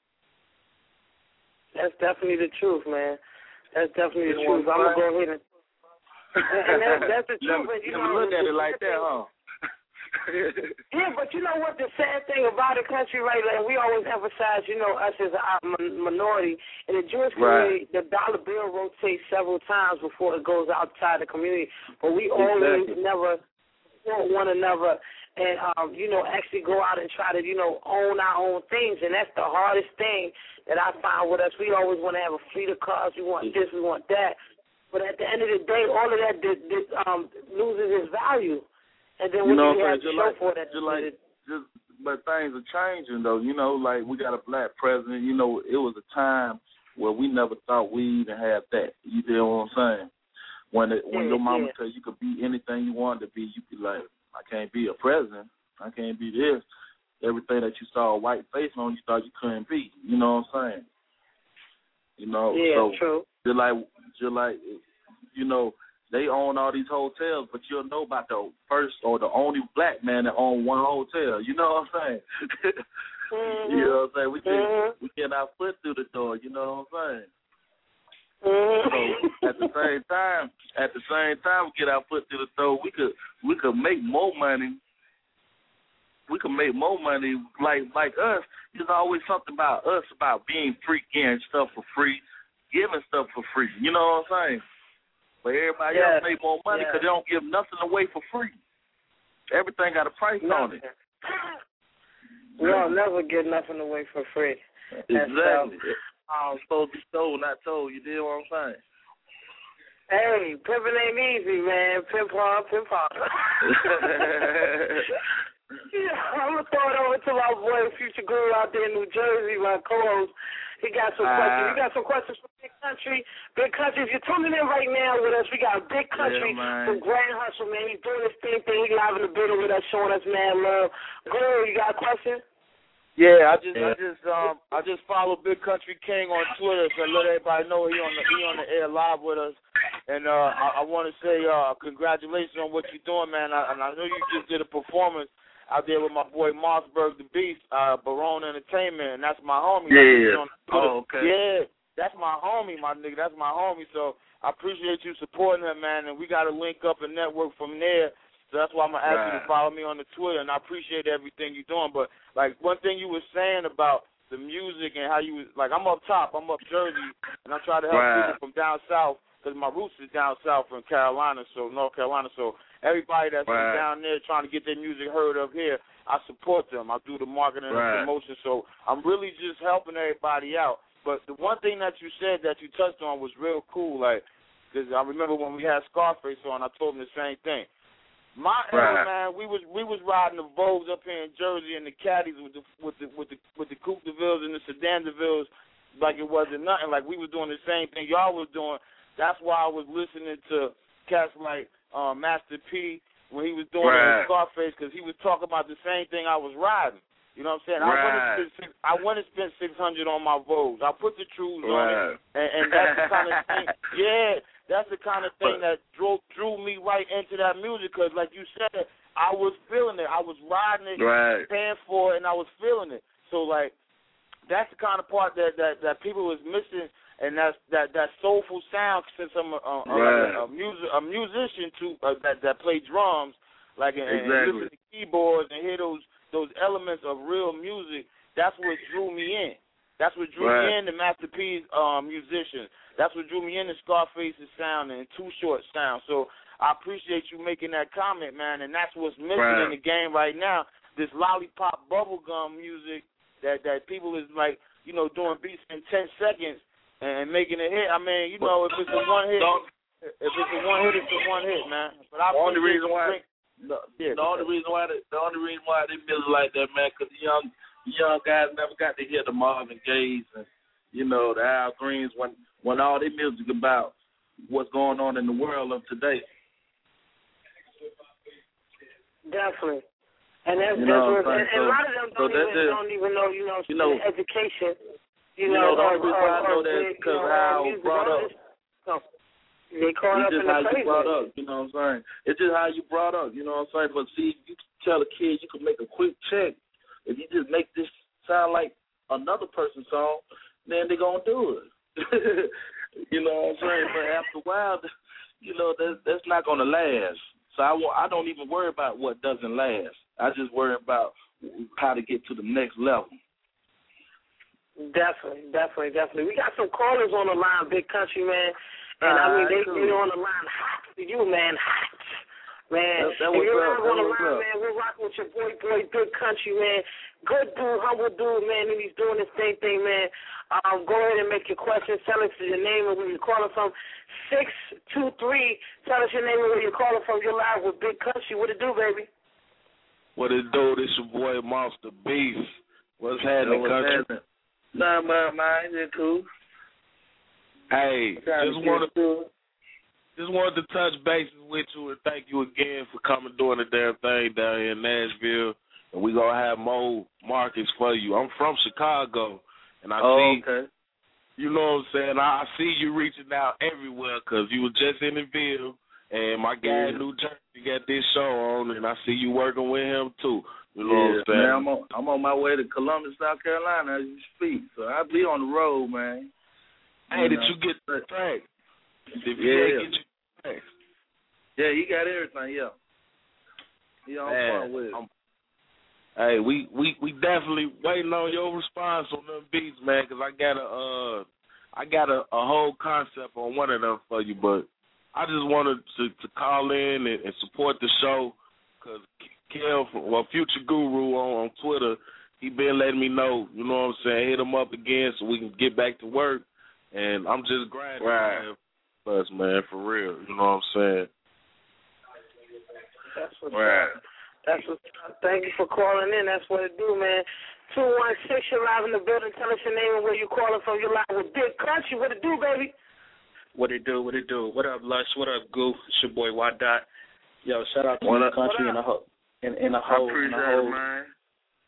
That's definitely the truth, man. That's definitely the truth. I'm going to go ahead and that's the truth. Never look at it like that, huh? Yeah, but you know what the sad thing about the country, right? Like we always emphasize, you know, us as a minority. In the Jewish community, the dollar bill rotates several times before it goes outside the community. But we always never support one another and, you know, actually go out and try to, you know, own our own things. And that's the hardest thing that I find with us. We always want to have a fleet of cars. We want this, we want that. But at the end of the day, all of that loses its value. And then when you have to show for that, but things are changing though. You know, like we got a black president. You know, it was a time where we never thought we even had that. You know what I'm saying? When your mama tell you could be anything you wanted to be, you be like, I can't be a president. I can't be this. Everything that you saw a white face on, you thought you couldn't be. You know what I'm saying? You know, true. Just like, you know. They own all these hotels, but you'll know about the first or the only black man that owned one hotel. You know what I'm saying? You know what I'm saying? We get our foot through the door. You know what I'm saying? So at the same time, we get our foot through the door. We could make more money. We could make more money like us. There's always something about us about being free, getting stuff for free, giving stuff for free. You know what I'm saying? But everybody else make more money because they don't give nothing away for free. Everything got a price on it. We'll never get nothing away for free. Exactly. It's supposed to be sold, not told. You did what I'm saying? Hey, pimping ain't easy, man. Pimp hard. I'm going to throw it over to my boy, Future Guru out there in New Jersey, my co-host. He got some questions. You got some questions from Big Country. Big Country, if you're tuning in right now with us, we got Big Country from Grand Hustle, man. He's doing his thing. He live in the building with us, showing us mad love. Guru, you got a question? Yeah, I just follow Big Country King on Twitter, so let everybody know he on the air live with us. And I want to say congratulations on what you're doing, man. And I know you just did a performance out there with my boy Mossberg the Beast, Barone Entertainment, and that's my homie. Yeah. Oh, okay. Yeah, that's my homie, my nigga. That's my homie. So I appreciate you supporting him, man. And we got to link up and network from there. So that's why I'm going to ask you to follow me on the Twitter, and I appreciate everything you're doing. But, like, one thing you were saying about the music and how you was, like, I'm up top, I'm up Jersey, and I'm trying to help people from down south because my roots is down south in Carolina, so North Carolina. So everybody that's down there trying to get their music heard of here, I support them. I do the marketing and promotion. So I'm really just helping everybody out. But the one thing that you said that you touched on was real cool, like, because I remember when we had Scarface on, I told him the same thing. My era, man, we was riding the Vogues up here in Jersey and the caddies with the Coupe de Villes and the Sedan de Villes like it wasn't nothing. Like we was doing the same thing y'all was doing. That's why I was listening to cats like Master P when he was doing it with Scarface, because he was talking about the same thing I was riding. You know what I'm saying? I went and spent $600 on my Vogues. I put the Trues on it, and that's the kind of thing. Yeah. That's the kind of thing that drew me right into that music because, like you said, I was feeling it. I was riding it, paying for it, and I was feeling it. So, like, that's the kind of part that people was missing, and that's that soulful sound. Since I'm a musician too, that play drums, like and listen to keyboards and hear those elements of real music. That's what drew me in. That's what drew me in to Master P's musicians. That's what drew me into Scarface's sound and Too Short sound. So I appreciate you making that comment, man, and that's what's missing in the game right now. This lollipop bubblegum music that people is like, you know, doing beats in 10 seconds and making a hit. I mean, you know, if it's a one hit, it's a one hit, man. But I the only reason why they music like that, man, because the young guys never got to hear the Marvin Gaye's and, you know, the Al Greens when all their music about what's going on in the world of today. Definitely. And that's what, and a lot of them don't even know, the education. The only reason I know that is because how I was brought up. They caught up in the crazy. Brought up, you know what I'm saying? It's just how you brought up, you know what I'm saying? But see, you tell a kid you can make a quick check. If you just make this sound like another person's song, then they're going to do it. You know what I'm saying? But after a while, you know, that's not going to last. So I don't even worry about what doesn't last. I just worry about how to get to the next level. Definitely. We got some callers on the line, Big Country, man. And, I mean, they're on the line hot for you, man, hot. Man, if you're not on the line, man, we're rocking with your boy, Big Country, man. Good dude, humble dude, man, and he's doing the same thing, man. Go ahead and make your questions. Tell us your name and where you're calling from. 623, tell us your name and where you're calling from. You're live with Big Country. What it do, baby? What it do? This your boy, Monster Beef. What's happening, Country? Nah, man, it's cool. Hey, just wanted to touch bases with you and thank you again for coming doing the damn thing down here in Nashville. And we're going to have more markets for you. I'm from Chicago, and I see, you know what I'm saying, I see you reaching out everywhere because you were just in the Ville, and my guy in New Jersey got this show on, and I see you working with him too. You know what I'm saying? Man, I'm on my way to Columbus, South Carolina as you speak, so I'll be on the road, man. Hey, did you get the track? Did you get your track? Yeah, he got everything, yeah. He on fun with it. Hey, we definitely waiting on your response on them beats, man, because I got a whole concept on one of them for you, but I just wanted to call in and support the show because Future Guru on Twitter, he been letting me know, you know what I'm saying, hit him up again so we can get back to work, and I'm just grinding us, man, for real, you know what I'm saying. That's what's up. Thank you for calling in. That's what it do, man. 216, you're live in the building. Tell us your name and where you're calling from. You're live with Big Country. What it do, baby? What it do? What up, Lush? What up, Goof? It's your boy, Y-Dot. Yo, shout out to Big Country and the whole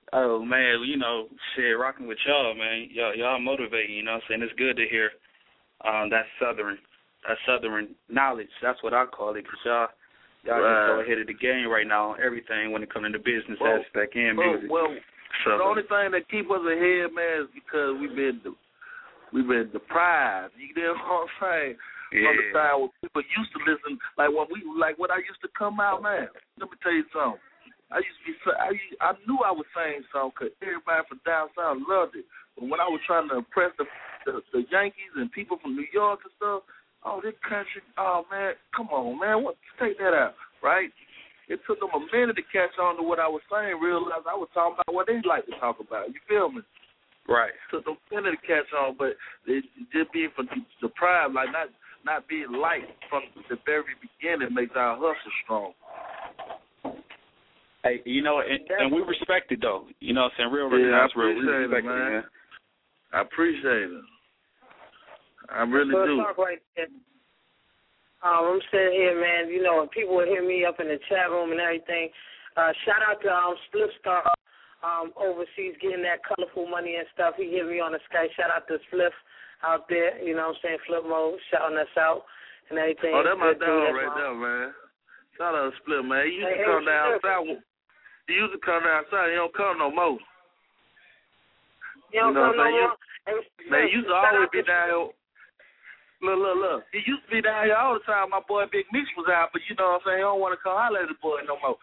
Oh man, you know, shit, rocking with y'all, man. Y'all motivating, you know what I'm saying? It's good to hear that southern knowledge. That's what I call it, because y'all just so ahead of the game right now on everything when it comes to the business aspect and music. Well, the only thing that keep us ahead, man, is because we've been deprived. You know what I'm saying? From the time when people used to listen, like when I used to come out, man. Let me tell you something. I knew I was saying something because everybody from down south loved it. But when I was trying to impress the Yankees and people from New York and stuff, oh, this country, oh, man, come on, man, take that out, right? It took them a minute to catch on to what I was saying, realize I was talking about what they like to talk about. You feel me? Right. It took them a minute to catch on, but it just being from deprived, like not being liked from the very beginning makes our hustle strong. Hey, you know, and we respect it, though. You know what I'm saying? Real recognize real. We respect it, man. I appreciate it. I really do. Talk right there. I'm sitting here, man. You know, people will hit me up in the chat room and everything. Shout out to Spliff Star overseas getting that colorful money and stuff. He hit me on the Skype. Shout out to Spliff out there. You know what I'm saying? Flip Mode shouting us out and everything. Oh, that's my dog right there, man. Shout out to Spliff, man. He used to come down south. He used to come down south. He don't come no more. He don't come no more? Man, he used to always be down here. Look. He used to be down here all the time. My boy Big Meech was out, but you know what I'm saying? He don't want to come holler at the boy no more.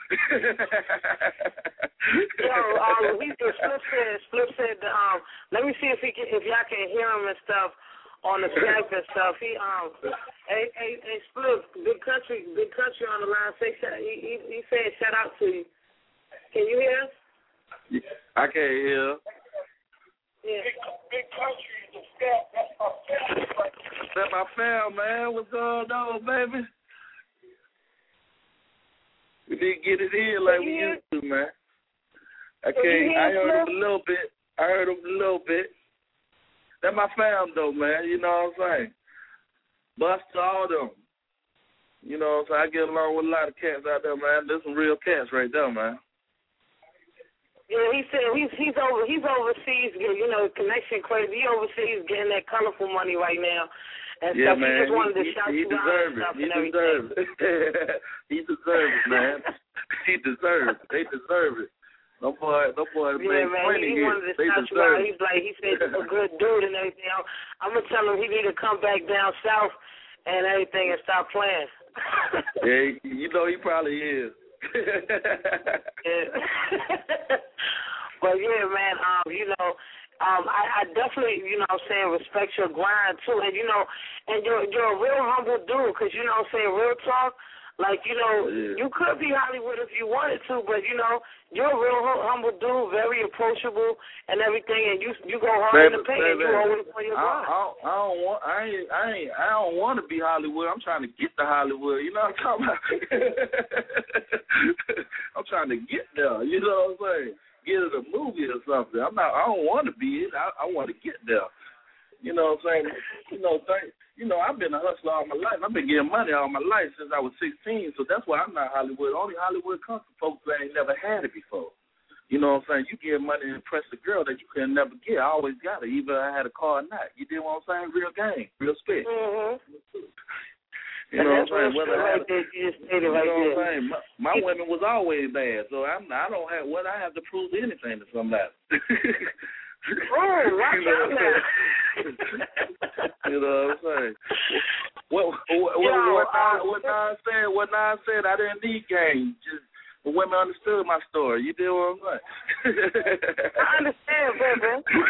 Spliff said, let me see if y'all can hear him and stuff on the Skype and stuff. He hey Spliff, big country on the line. He said shout out to you. Can you hear us? I can't hear. Yeah. Big country, the step. That's my fam, man. What's going on, baby? We didn't get it in like we used to, man. I heard him a little bit. That's my fam, though, man. You know what I'm saying? Buster, all them. You know what I'm saying? I get along with a lot of cats out there, man. There's some real cats right there, man. Yeah, he said he's overseas. You know, connection crazy. He overseas getting that colorful money right now. And yeah, stuff. Man. He just wanted to shout you out and stuff and everything. He deserves it, man. He deserves it. They deserve it. No boy yeah, man, he wanted to shout you out. He said he's a good dude and everything. I'm gonna tell him he need to come back down south and everything and stop playing. Yeah, you know he probably is. Yeah. But yeah, man, you know, I definitely, you know what I'm saying, respect your grind too. And you know, and you're a real humble dude, because you know what I'm saying, real talk, like, you know, you could be Hollywood if you wanted to, but you know, you're a real humble dude, very approachable and everything, and you go hard in the paint and you always on your grind. I don't want to be Hollywood. I'm trying to get to Hollywood. You know what I'm talking about? I'm trying to get there. You know what I'm saying? Get in a movie or something. I don't want to be it. I want to get there. You know what I'm saying? You know, I've been a hustler all my life. I've been getting money all my life since I was 16, so that's why I'm not Hollywood. Only Hollywood comes to folks that ain't never had it before. You know what I'm saying? You get money to impress a girl that you can never get. I always got it, either I had a car or not. You did what I'm saying? Real game, real spit. Mm-hmm. You know what I'm saying? Whether I have, you just stated right know what there. I'm saying? My women was always bad, so I don't have what I have to prove anything to somebody. Oh, watch out now. You know what I'm saying? What Nas said, I didn't need game. Just the women understood my story. You did what I'm saying? I understand, baby.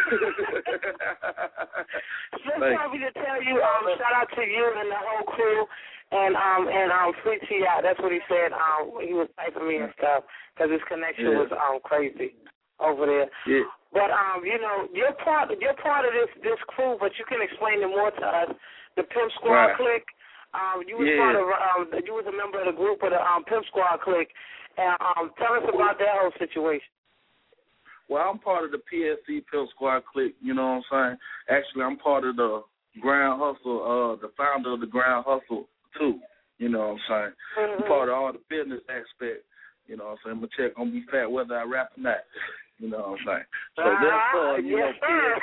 Just happy to tell you, shout out to you and the whole crew, and Free T.I. That's what he said. He was typing me and stuff because his connection was crazy over there. Yeah. But you know, you're part of this crew, but you can explain it more to us. The Pimp Squad Clique. You was part of you was a member of the group of the Pimp Squad Clique. Tell us about that whole situation. Well, I'm part of the PSC Pimp Squad Clique. You know what I'm saying? Actually, I'm part of the Ground Hustle. The founder of the Ground Hustle too. You know what I'm saying? Mm-hmm. I'm part of all the business aspect. You know what I'm saying? My check gonna be fat whether I rap or not. You know what I'm saying? So therefore, you know,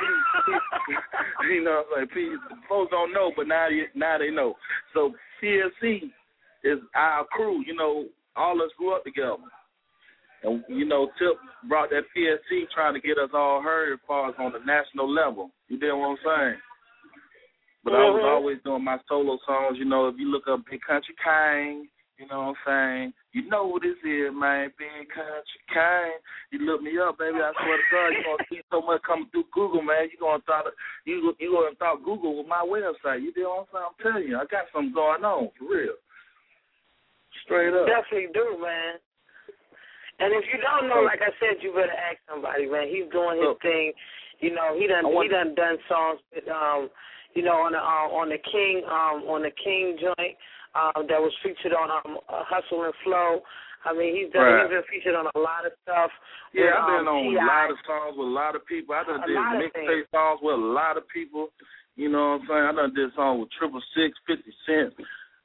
PLC, you know what I'm saying? Folks don't know, but now they know. So PLC is our crew. You know, all of us grew up together. And, you know, Tip brought that PLC trying to get us all heard as far as on the national level. You know what I'm saying? But I was always doing my solo songs. You know, if you look up Big Country King, you know what I'm saying? You know who this is, man, Big Country King. You look me up, baby, I swear to God, you're going to see so much coming through Google, man. You're going to thought Google was my website. You know what I'm saying? I'm telling you, I got something going on, for real. Straight up. Definitely do, man. And if you don't know, like I said, you better ask somebody, man. He's doing his thing. You know, he done songs with, you know, on the King joint. That was featured on Hustle and Flow. I mean, he's been featured on a lot of stuff. Yeah, I've been on a lot of songs with a lot of people. I done did mixtape songs with a lot of people. You know what I'm saying? I done did songs with 666, 50 Cent,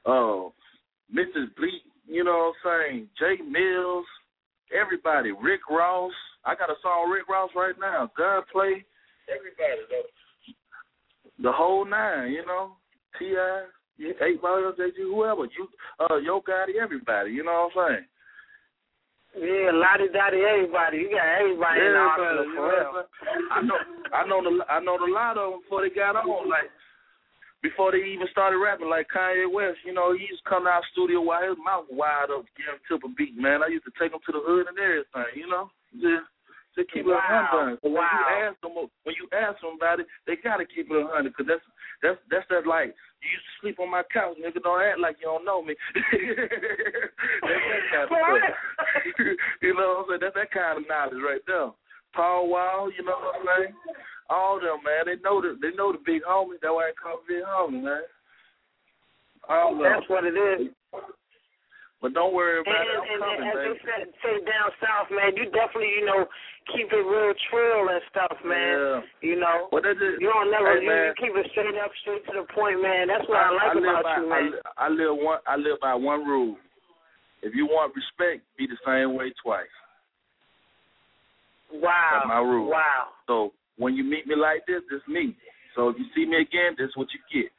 Mrs. Bleak, you know what I'm saying? Jay Mills, everybody, Rick Ross. I got a song with Rick Ross right now. Gunplay, everybody, though. The whole nine, you know, T.I., 8 Ball, JG, whoever, Yo Gotti, everybody, you know what I'm saying? Yeah, Lottie Dottie, everybody. You got everybody in the arsenal for real. I know the lot of them before they got on, like before they even started rapping, like Kanye West. You know, he used to come out the studio while his mouth wide up, give him Tip a beat, man. I used to take him to the hood and everything, you know. Just keep it 100. So when you ask somebody, they gotta keep it 100, because that's like, you used to sleep on my couch, nigga. Don't act like you don't know me. That's that kind of stuff. You know what I'm saying? That's that kind of knowledge right there. Paul Wall, you know what I'm saying? All them, man. They know the big homie. That's why they call big homie, man. That's what it is. But don't worry about it. I'm coming, baby. As they say down south, man, you definitely, you know, keep it real trill and stuff, man. Yeah. You know, you don't never, you keep it straight up, straight to the point, man. That's what I like about you, man. I live by one rule. If you want respect, be the same way twice. Wow. That's my rule. Wow. So when you meet me like this, this is me. So if you see me again, this is what you get.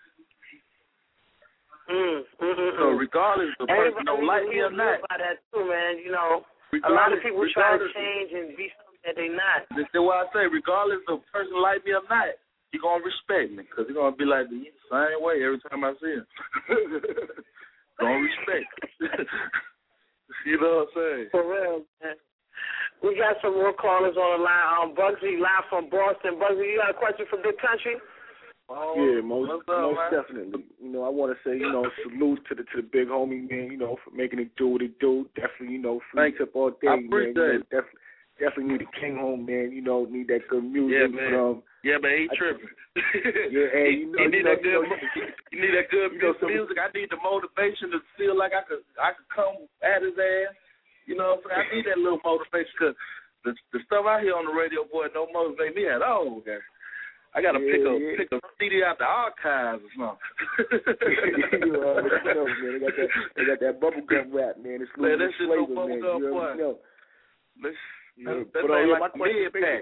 So regardless of the person don't like me or not. About that too, man. You know, a lot of people try to change and be something that they not. That's what I say. Regardless of the person like me or not, you're going to respect me, because you're going to be like the same way every time I see him. Don't respect. You know what I'm saying? For real, man. We got some more callers on the line. Bugsy, live from Boston. Bugsy, you got a question for Big Country? Yeah, most definitely. You know, I want to say, you know, salute to the big homie, man, you know, for making it do what it do. Definitely, you know, free Tip all day, man. You know, definitely need a king home, man. You know, need that good music. Yeah, man. But he tripping. Yeah, and you need that good music. I need the motivation to feel like I could come at his ass. You know what I'm saying? I need that little motivation, because the stuff I hear on the radio, boy, don't motivate me at all, guys. I gotta pick a CD out the archives or something. You know, man. They got that bubblegum rap, man. It's man, that shit flavor, no bubblegum, boy. That but like my question pack.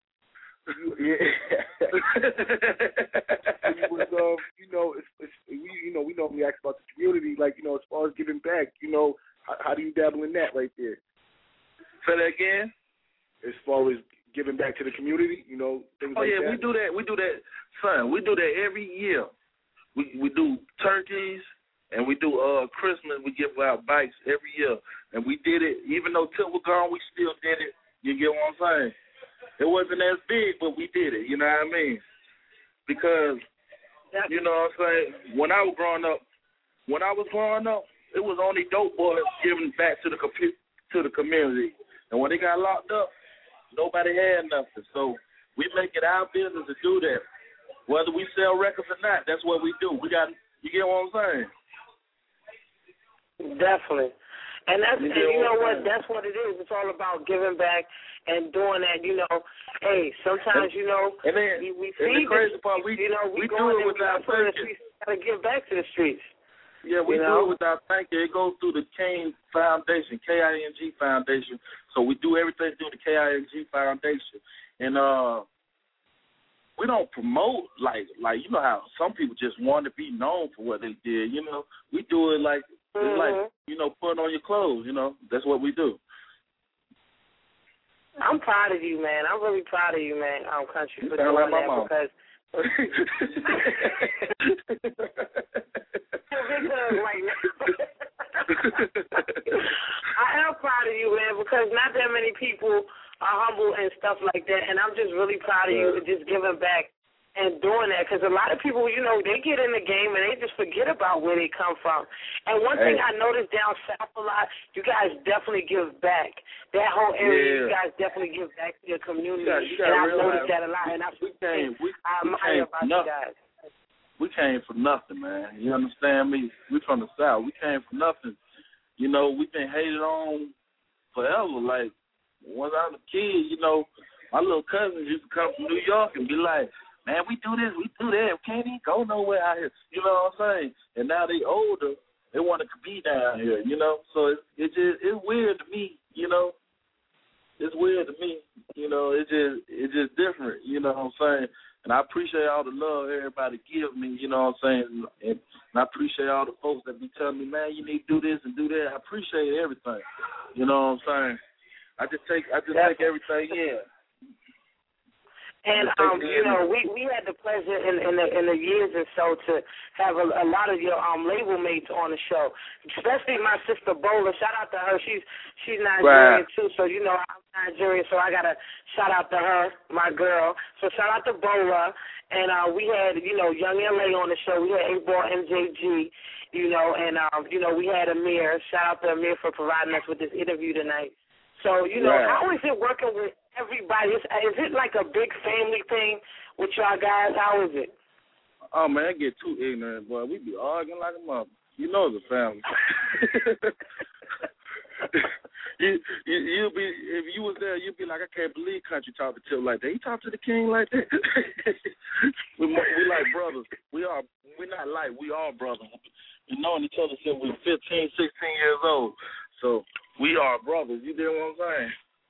You know, we normally ask about the community, like, you know, as far as giving back. You know, how do you dabble in that right there? Say that again. As far as giving back to the community, you know, things like that. We do that. We do that, son. We do that every year. We do turkeys, and we do Christmas. We give out bikes every year, and we did it. Even though Tip was gone, we still did it. You get what I'm saying? It wasn't as big, but we did it. You know what I mean? Because you know what I'm saying. When I was growing up, it was only dope boys giving back to the community, and when they got locked up, nobody had nothing. So we make it our business to do that. Whether we sell records or not, that's what we do. You get what I'm saying? Definitely. And you know what? That's what it is. It's all about giving back and doing that. You know, hey, sometimes, you know, and then, we feed the crazy part, we do it without thinking. We got to give back to the streets. Yeah, we do it without thinking. It goes through the King Foundation, KING Foundation. So we do everything through the KING Foundation. And we don't promote like you know how some people just want to be known for what they did, you know. We do it like it's like, you know, putting on your clothes, you know. That's what we do. I'm proud of you, man. I'm really proud of you, man, Country, for doing like that mom. because I am proud of you, man, because not that many people are humble and stuff like that, and I'm just really proud of you for just giving back and doing that, because a lot of people, you know, they get in the game and they just forget about where they come from. And one thing I noticed down south a lot, you guys definitely give back. That whole area, you guys definitely give back to your community. You and I've realize noticed that a lot, and I admire about you guys. We came for nothing, man. You understand me? We from the South. We came for nothing. You know, we've been hated on forever. Like, when I was a kid, you know, my little cousins used to come from New York and be like, man, we do this, we do that. We can't even go nowhere out here. You know what I'm saying? And now they older, they want to be down here, you know? So it's weird to me, you know? It's weird to me, you know? It's just different, you know what I'm saying? And I appreciate all the love everybody give me, you know what I'm saying? And I appreciate all the folks that be telling me, man, you need to do this and do that. I appreciate everything, you know what I'm saying? I just take everything in. And you know, we had the pleasure in the years or so to have a lot of your label mates on the show, especially my sister Bola. Shout out to her. She's Nigerian too, so you know I'm Nigerian, so I gotta shout out to her, my girl. So shout out to Bola. And we had, you know, Young LA on the show. We had 8-Ball MJG, you know, and you know, we had Amir. Shout out to Amir for providing us with this interview tonight. So, you know, how is it working with everybody? Is it like a big family thing with y'all guys? How is it? Oh, man, I get too ignorant, boy. We be arguing like a mother. You know it's a family. You'll be, if you was there, you'd be like, I can't believe Country talk to Tip like that. He talk to the King like that. we like brothers. We're not like, we are brothers. We've known each other since we were 15, 16 years old. So we are brothers. You know what I'm saying?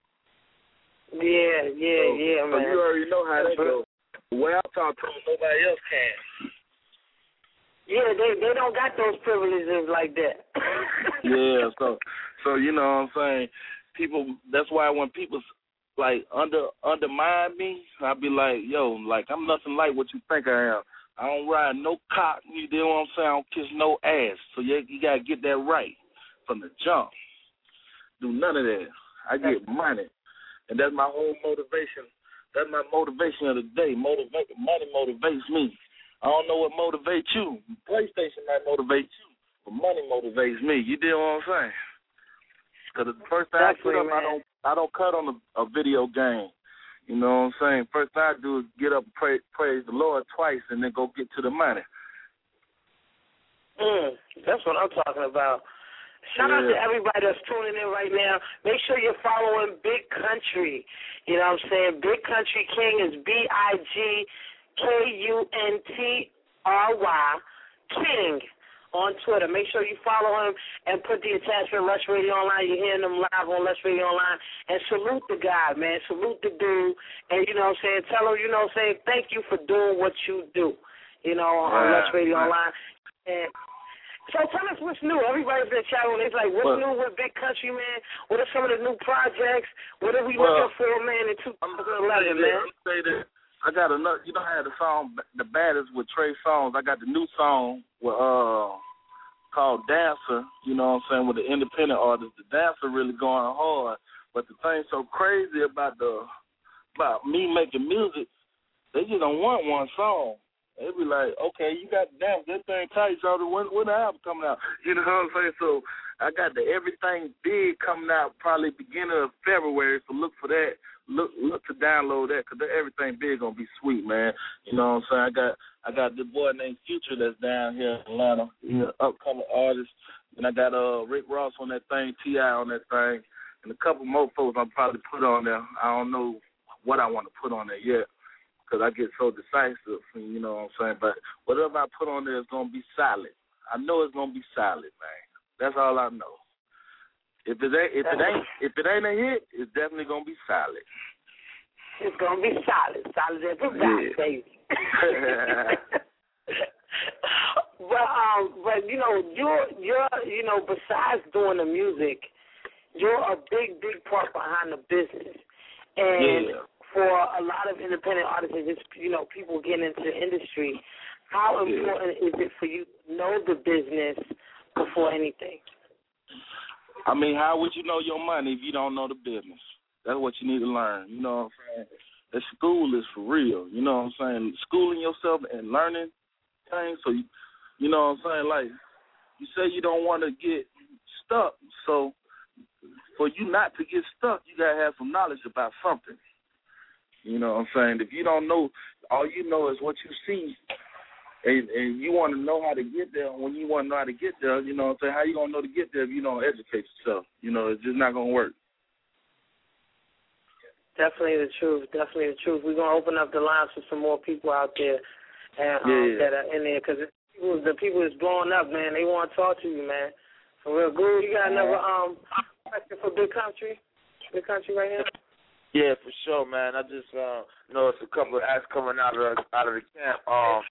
Yeah, man. So you already know how that goes. The way I talk to them, nobody else can. Yeah, they don't got those privileges like that. Yeah, so you know what I'm saying? People, that's why when people like undermine me, I be like, yo, like I'm nothing like what you think I am. I don't ride no cock, you know what I'm saying? I don't kiss no ass. So you gotta get that right from the jump. Do none of that. I get money. And that's my whole motivation. That's my motivation of the day. Money motivates me. I don't know what motivates you. PlayStation might motivate you, but money motivates me. You know what I'm saying? Because the first thing I put up, I don't cut on a video game. You know what I'm saying? First thing I do is get up and praise the Lord twice and then go get to the money. That's what I'm talking about. Shout out to everybody that's tuning in right now. Make sure you're following Big Country. You know what I'm saying? Big Country King is BigKuntry King on Twitter. Make sure you follow him and put the attachment Lush Radio Online. You're hearing him live on Lush Radio Online. And salute the guy, man. Salute the dude. And, you know what I'm saying, tell him, you know what I'm saying, thank you for doing what you do, you know, on Lush Radio Online. And so tell us what's new. Everybody's been chatting. It's like, what's new with Big Country, man? What are some of the new projects? What are we looking for, man, in 2011, man? Say that I got another. You know, I had a song, The Baddest, with Trey Songz. I got the new song with called Dancer. You know what I'm saying, with the independent artist. The Dancer really going hard. But the thing so crazy about me making music, they just don't want one song. They be like, okay, you got damn good thing tight, so when the album coming out? You know what I'm saying? So I got the Everything Big coming out probably beginning of February. So look for that. Look to download that, because Everything Big gonna be sweet, man. You know what I'm saying? I got this boy named Future that's down here in Atlanta. He's an upcoming artist, and I got Rick Ross on that thing, T.I. on that thing, and a couple more folks I'll probably put on there. I don't know what I want to put on there yet, because I get so decisive, you know what I'm saying? But whatever I put on there is going to be solid. I know it's gonna be solid, man. That's all I know. If it ain't a hit, it's definitely gonna be solid. It's gonna be solid as a rock, baby. But you're besides doing the music, you're a big part behind the business, and for a lot of independent artists, it's people getting into the industry. How important is it for you to know the business before anything? I mean, how would you know your money if you don't know the business? That's what you need to learn. You know what I'm saying? The school is for real. You know what I'm saying? Schooling yourself and learning things. So, you know what I'm saying? Like, you say you don't want to get stuck. So, for you not to get stuck, you got to have some knowledge about something. You know what I'm saying? If you don't know, all you know is what you see. And you want to know how to get there. When you want to know how to get there, you know what I'm saying, how you going to know to get there if you don't educate yourself? You know, it's just not going to work. Definitely the truth. We're going to open up the lines for some more people out there that are in there, because the people that's blowing up, man, they want to talk to you, man. For real. Guru, you got another question for Big Country? Big Country right here? Yeah, for sure, man. I just noticed a couple of acts coming out of the camp.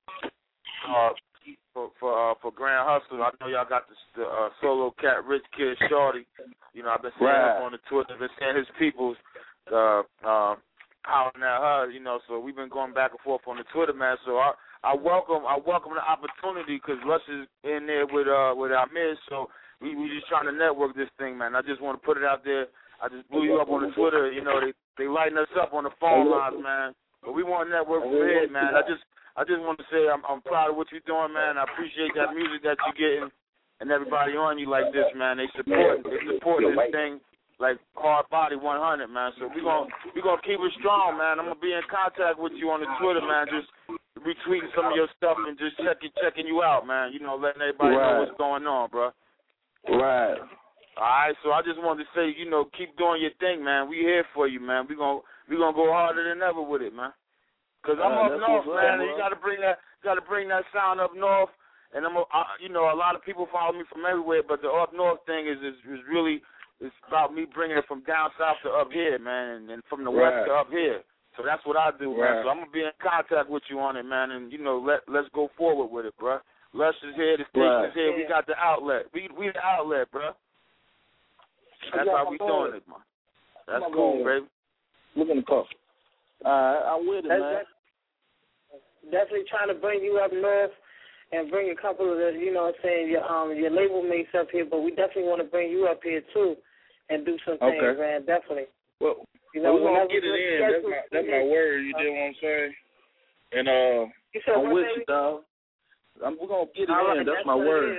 For Grand Hustle, I know y'all got the solo cat, Rich Kid Shorty. You know, I've been seeing him on the Twitter, been seeing his peoples hollering at her. You know, so we've been going back and forth on the Twitter, man. So I welcome the opportunity, because Lush is in there with our mids. So we just trying to network this thing, man. I just want to put it out there. I just blew you up on the Twitter. You know, they lighting us up on the phone lines, man. But we want to network from here, man. I just want to say I'm proud of what you're doing, man. I appreciate that music that you're getting and everybody on you like this, man. They support this thing like hard body 100, man. So we gonna keep it strong, man. I'm gonna be in contact with you on the Twitter, man. Just retweeting some of your stuff and just checking you out, man. You know, letting everybody know what's going on, bro. Right. All right. So I just wanted to say, you know, keep doing your thing, man. We here for you, man. We gonna go harder than ever with it, man. Cause I'm up north, man, and you gotta bring that sound up north. And you know, a lot of people follow me from everywhere, but the up north thing is really, it's about me bringing it from down south to up here, man, and from the west to up here. So that's what I do, man. So I'm gonna be in contact with you on it, man, and you know, let's go forward with it, bro. Lush is here, the station is here. We got the outlet. We the outlet, bro. That's how we doing it, man. That's cool, baby. Look in the cup. I'm with it, man. Definitely trying to bring you up north and bring a couple of the, you know what I'm saying, your label mates up here, but we definitely want to bring you up here too and do some things, man. Definitely. Well, you know, we're gonna get it in. That's my word. You know what I'm saying? And I'm with you, dog. We're gonna get it in. That's my word.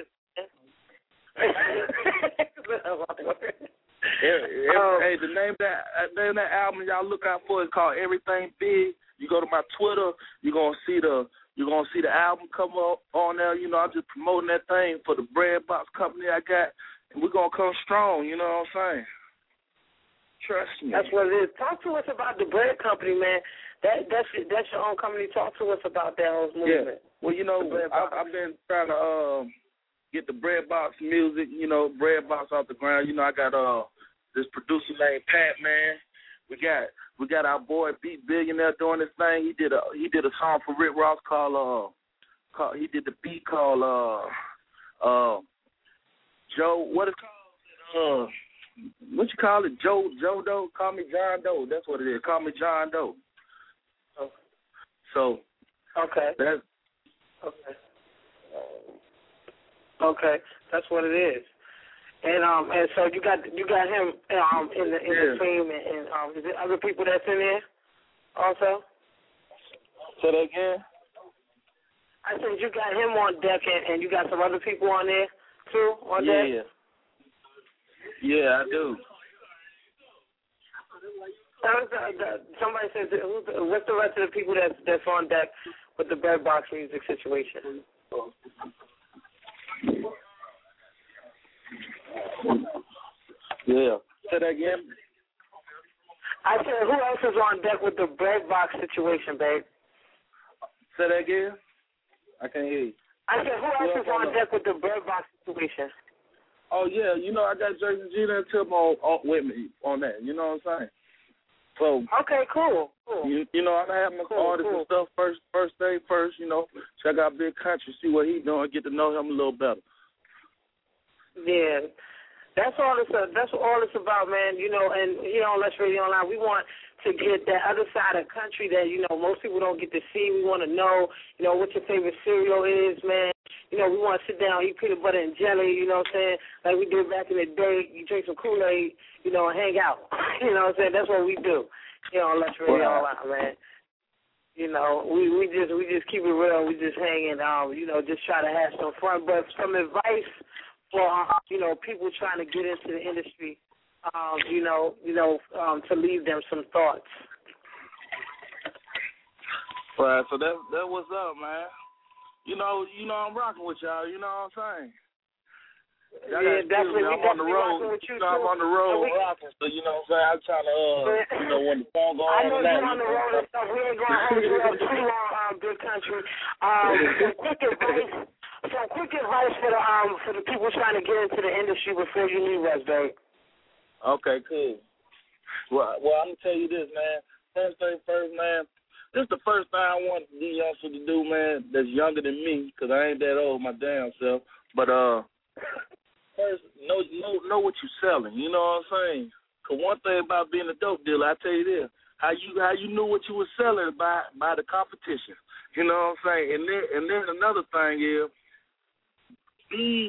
Hey, the name of that album y'all look out for is called Everything Big. You go to my Twitter, you're gonna see the album come up on there. You know, I'm just promoting that thing for the Bread Box company I got, and we're gonna come strong. You know what I'm saying? Trust me. That's what it is. Talk to us about the Bread Company, man. That's your own company. Talk to us about that whole movement. Yeah. Well, you know, I've been trying to get the Bread Box music, you know, Bread Box off the ground. You know, I got this producer named Pat, man. We got our boy Beat Billionaire doing this thing. He did a song for Rick Ross called he did the beat called Joe, what it called? What you call it? Joe Doe? Call me John Doe. That's what it is. Call me John Doe. So okay. Okay, that's what it is. And so you got him in the team, and is there other people that's in there also? Say that again. I said you got him on deck, and you got some other people on there too on deck. Yeah, I do. Somebody says, what's the rest of the people that's on deck with the Bread Box music situation? Yeah. Say that again. I said, who else is on deck with the Bread Box situation, babe? Say that again. I can't hear you. I said, who else is on deck with the Bird Box situation? Oh, yeah, you know, I got Jason Gina and Tip on with me on that. You know what I'm saying? So okay, cool. You know, I have my artists and stuff first day first. You know, check out Big Country, see what he's doing, get to know him a little better. Yeah, that's all it's about, man. You know, and here on Let's Radio Online, we want to get that other side of the country that, you know, most people don't get to see. We want to know, you know, what your favorite cereal is, man. You know, we want to sit down, eat peanut butter and jelly, you know what I'm saying, like we did back in the day. You drink some Kool-Aid, you know, and hang out. You know what I'm saying? That's what we do. You know, Let's Radio Online, man. You know, we just keep it real. We just hang and, you know, just try to have some fun. But some advice for, you know, people trying to get into the industry, you know, to leave them some thoughts. Right, so that what's up, man. You know, I'm rocking with y'all. You know what I'm saying? Yeah, definitely. I'm on the road. I'm on the road rocking. So you know what I'm saying? I'm trying to, you know, when the phone goes on. I know you're on the road and stuff. We ain't going to hold you up too long, Good Country. Some quick advice for the people trying to get into the industry before you leave us, babe. Okay, cool. Well, I'm gonna tell you this, man. First thing first, man. This is the first thing I want these youngsters to do, man, that's younger than me, because I ain't that old my damn self. But first, know what you're selling. You know what I'm saying? Because one thing about being a dope dealer, I tell you this, how you knew what you were selling by the competition. You know what I'm saying? And then another thing is, be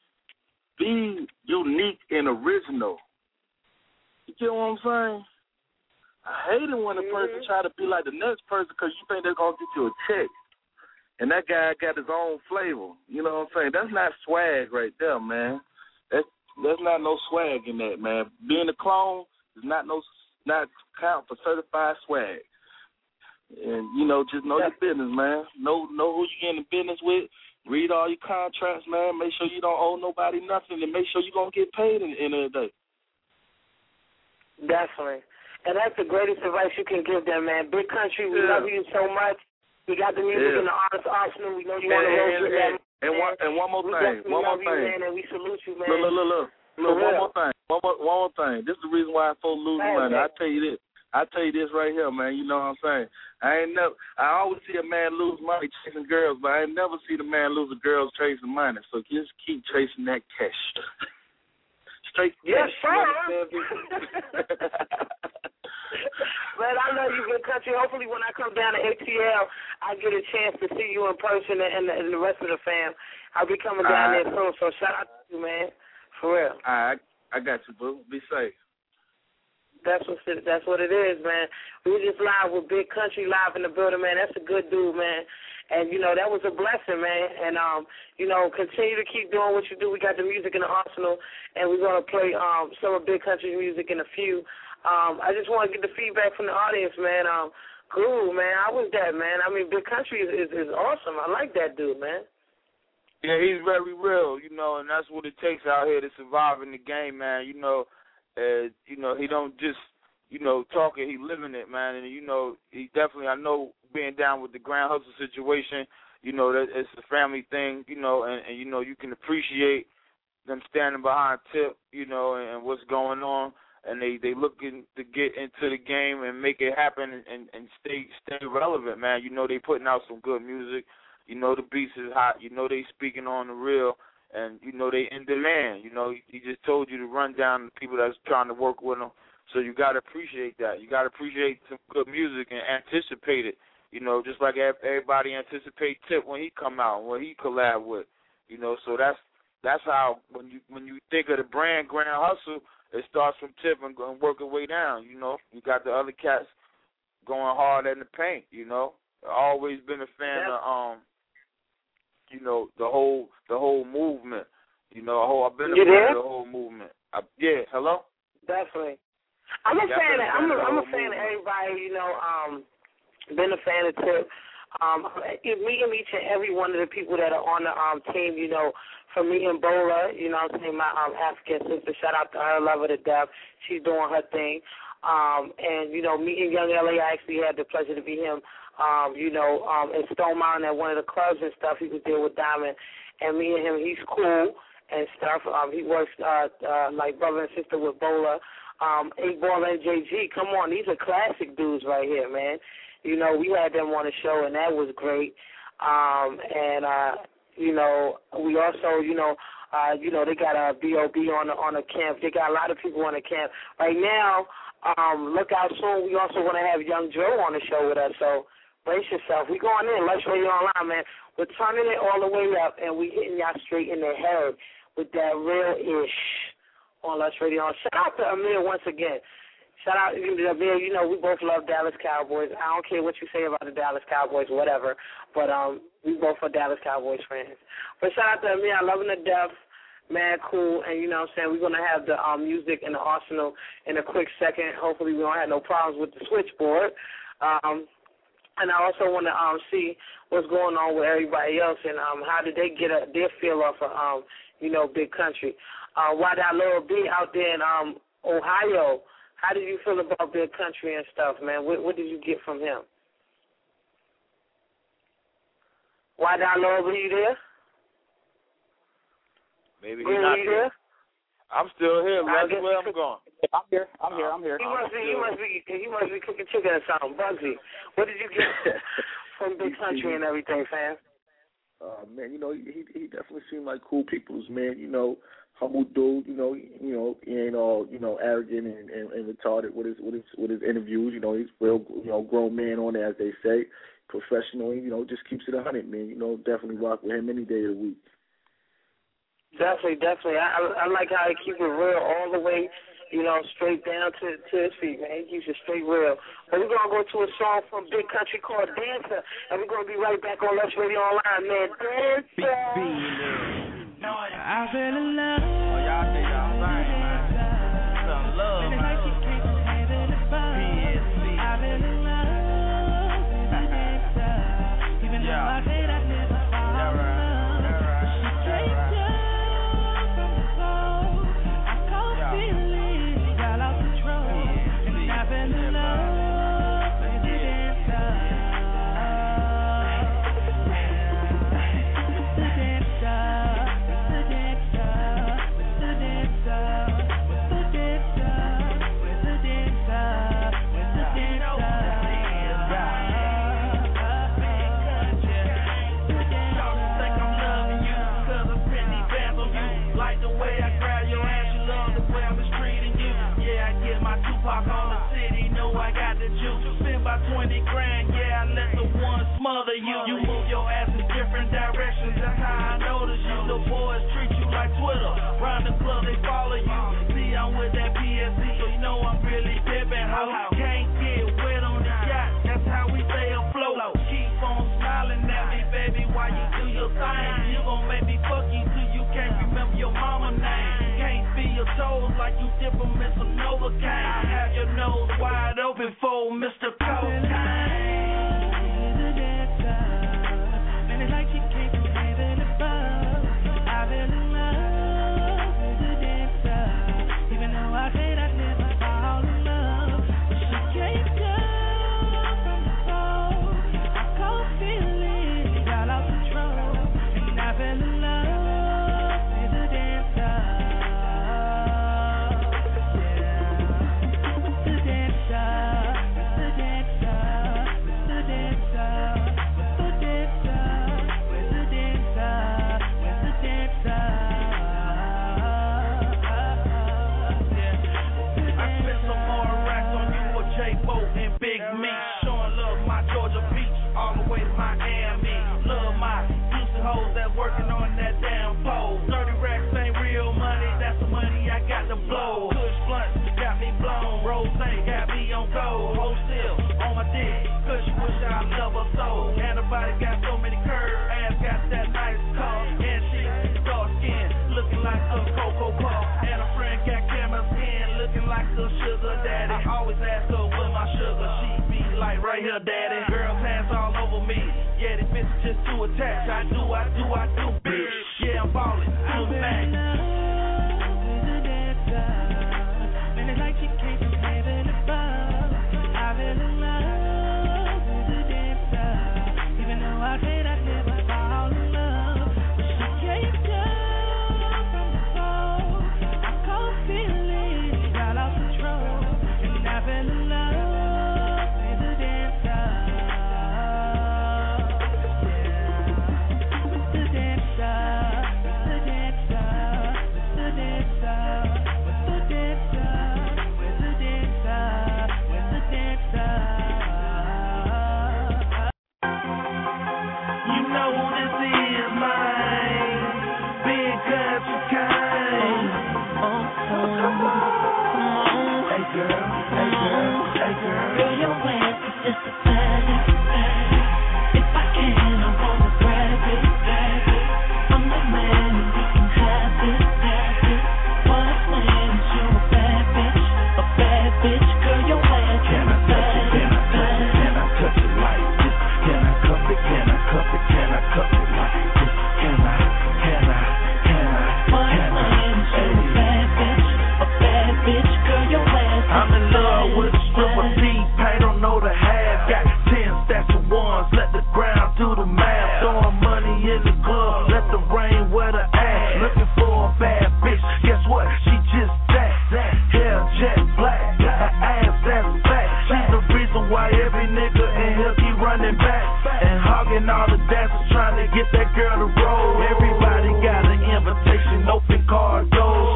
unique and original. You get what I'm saying? I hate it when a person try to be like the next person because you think they're going to get you a check. And that guy got his own flavor. You know what I'm saying? That's not swag right there, man. That's not no swag in that, man. Being a clone is not count for certified swag. And, you know, just know your business, man. Know who you in the business with. Read all your contracts, man. Make sure you don't owe nobody nothing, and make sure you're going to get paid in the end of the day. Definitely. And that's the greatest advice you can give them, man. Big Country, we love you so much. We got the music in the artist arsenal. We know you want to roll with that. And one more thing. One more thing. Man, and we salute you, man. Look. One more thing. This is the reason why folks lose money. I tell you this right here, man. You know what I'm saying? I always see a man lose money chasing girls, but I ain't never see the man lose a girl chasing money. So just keep chasing that cash. Straight yes, cash. Man, I know you, Good Country. Hopefully when I come down to ATL, I get a chance to see you in person and the rest of the fam. I'll be coming down there soon, so shout out to you, man. For real. I got you, boo. Be safe. That's what it is, man. We were just live with Big Country live in the building, man. That's a good dude, man. And, you know, that was a blessing, man. And, you know, continue to keep doing what you do. We got the music in the arsenal, and we're going to play some of Big Country's music in a few. I just want to get the feedback from the audience, man. Guru, man, I was that, man. I mean, Big Country is awesome. I like that dude, man. Yeah, he's very real, you know, and that's what it takes out here to survive in the game, man. You know, he don't just, you know, talk it, he living it, man. And, you know, he definitely, I know being down with the Grand Hustle situation, you know, that it's a family thing, you know, and you know, you can appreciate them standing behind Tip, you know, and what's going on. And they looking to get into the game and make it happen and stay relevant, man. You know, they putting out some good music. You know, the beats is hot. You know, they speaking on the real. And, you know, they in demand. You know, he just told you to run down the people that's trying to work with him. So you got to appreciate that. You got to appreciate some good music and anticipate it. You know, just like everybody anticipate Tip when he come out, when he collab with. You know, so that's how when you think of the brand Grand Hustle, it starts from Tip and work its way down. You know, you got the other cats going hard in the paint. You know, I've always been a fan of you know, the whole movement. You know, I've been a fan of the whole movement. Yeah, hello? Definitely. I'm a fan of everybody, you know, been a fan of Tip. Me and each and every one of the people that are on the team, you know, from me and Bola, you know what I'm saying, my African sister, shout out to her, love her to death. She's doing her thing. And, you know, me and Young L.A., I actually had the pleasure to meet him in Stone Mountain at one of the clubs and stuff. He was there with Diamond, and me and him, he's cool and stuff. He works like brother and sister with Bola. 8Ball and JG, come on, these are classic dudes right here, man. We had them on the show, and that was great. We also, they got a B.O.B. on the camp. They got a lot of people on the camp. Right now, look out soon, we also want to have Young Joe on the show with us, so brace yourself. We going in, Lush Radio Online, man. We're turning it all the way up, and we hitting y'all straight in the head with that real-ish on Lush Radio. Shout out to Amir once again. Shout out to Amir. We both love Dallas Cowboys. I don't care what you say about the Dallas Cowboys, whatever, but we both are Dallas Cowboys fans. But shout out to Amir. I love him to death. Man, cool. And, we're going to have the music in the arsenal in a quick second. Hopefully we don't have no problems with the switchboard. And I also want to see what's going on with everybody else and how did they get their feel off of, Big Country. Why that little B out there in Ohio, how did you feel about Big Country and stuff, man? What did you get from him? Why that little B there? Maybe he's not here. I'm still here. Where I'm going? I'm here. He must be cooking chicken or something. Bugsy, what did you get from Big Country and everything, fam? Man, he definitely seemed like cool peoples, man. Humble dude. He ain't all arrogant and retarded with his interviews. He's real grown man on it, as they say, professional. Just keeps it 100, man. Definitely rock with him any day of the week. Definitely. I like how he keep it real all the way, straight down to his feet, man. He keeps it straight real. But we're going to go to a song from Big Country called Dancer, and we're going to be right back on Lush Radio Online, man. Dancer! I fell in love. Oh, y'all think y'all lying, man. Some love, man. PSC. I fell in love with the dancer, even though I said I'd never fall in love. She came down from the floor. I caught feelings, got out control, and I fell in love with the dancer. The dancer. Tupac on the city, know I got the juice. Spend about 20 grand, yeah, I let the one smother you. You move your ass in different directions, that's how I notice you. The boys treat you like Twitter, round the club they follow you. See, I'm with that PSC, so you know I'm really pimpin', ho. Can't get wet on the yacht, that's how we stay afloat. Keep on smiling at me, baby, while you do your thing. You gon' make me fuck you till you can't remember your mama name. Can't feel your toes like you dip them in some Novocaine. Have your nose wide open for Mr. Cocaine. Man, it's like she came from heaven above. I fell in love with the dancer, even though I said I'd never fall in love. But she came down from the floor. I caught feelings, got out control, and I fell in love with the dancer. Big me, showing love my Georgia beach, all the way to Miami. Love my Houston hoes that working on that damn pole. 30 racks ain't real money, that's the money I got to blow. Kush blunt got me blown, Rose got me on gold. Wholesale on my dick, Kush wish I never sold. Anybody got so many curves, ass got that nice car, and she dark skin, looking like a Cocoa Puff. And a friend got camera skin, looking like a sugar daddy. I always ask her with my sugar, she be like right here, daddy. Girl pants all over me, yeah, this bitch just too attached. I do, bitch. Yeah, I'm ballin', to the max. Man, it's like she came from heaven above. I fell in love with the dancer.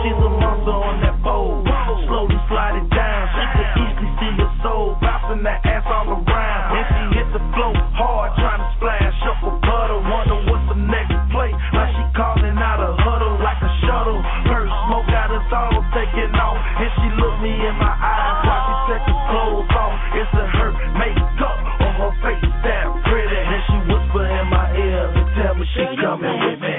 she's a monster on that pole. Slowly slide it down, she can easily see your soul, bouncing that ass all around. And she hit the flow hard, trying to splash up a puddle. Wonder what's the next play, like she calling out a huddle like a shuttle. First smoke got us all taking off, and she looked me in my eyes while she set the clothes off. It's a her makeup on her face that pretty, and she whisper in my ear and tell me she coming with me.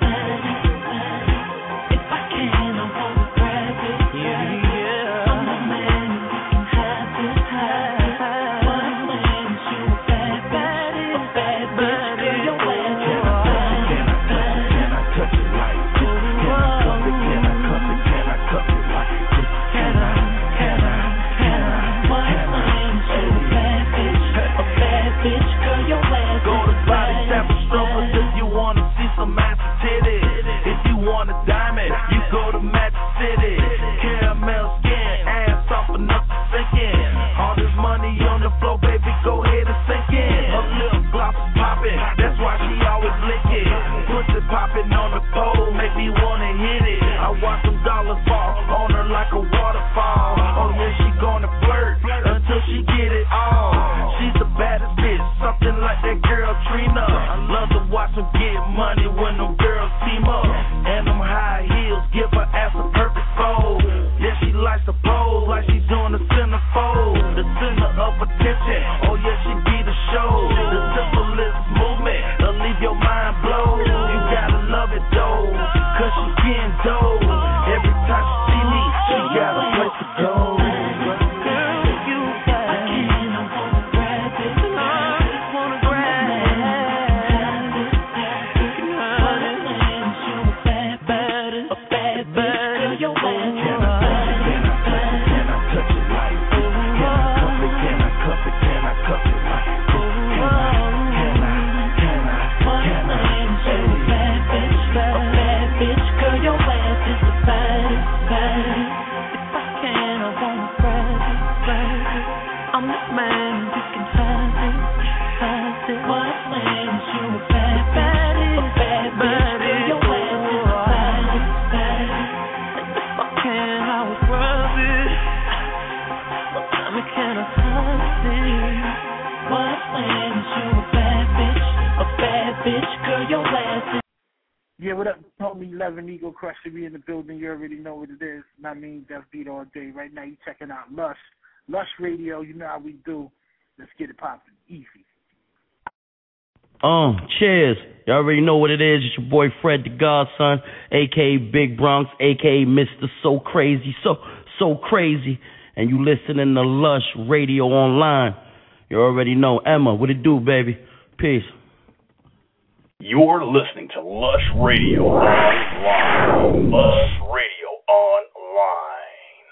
Yeah, what up, homie? 11 Ego Crusher, we in the building. You already know what it is. I mean, Death Beat all day. Right now, you checking out Lush Radio. You know how we do. Let's get it popping. Easy. Cheers. You already know what it is. It's your boy Fred the Godson, a.k.a. Big Bronx, a.k.a. Mr. So Crazy, so crazy. And you listening to Lush Radio Online. You already know. Emma, what it do, baby? Peace. You're listening to Lush Radio Online. Lush Radio Online.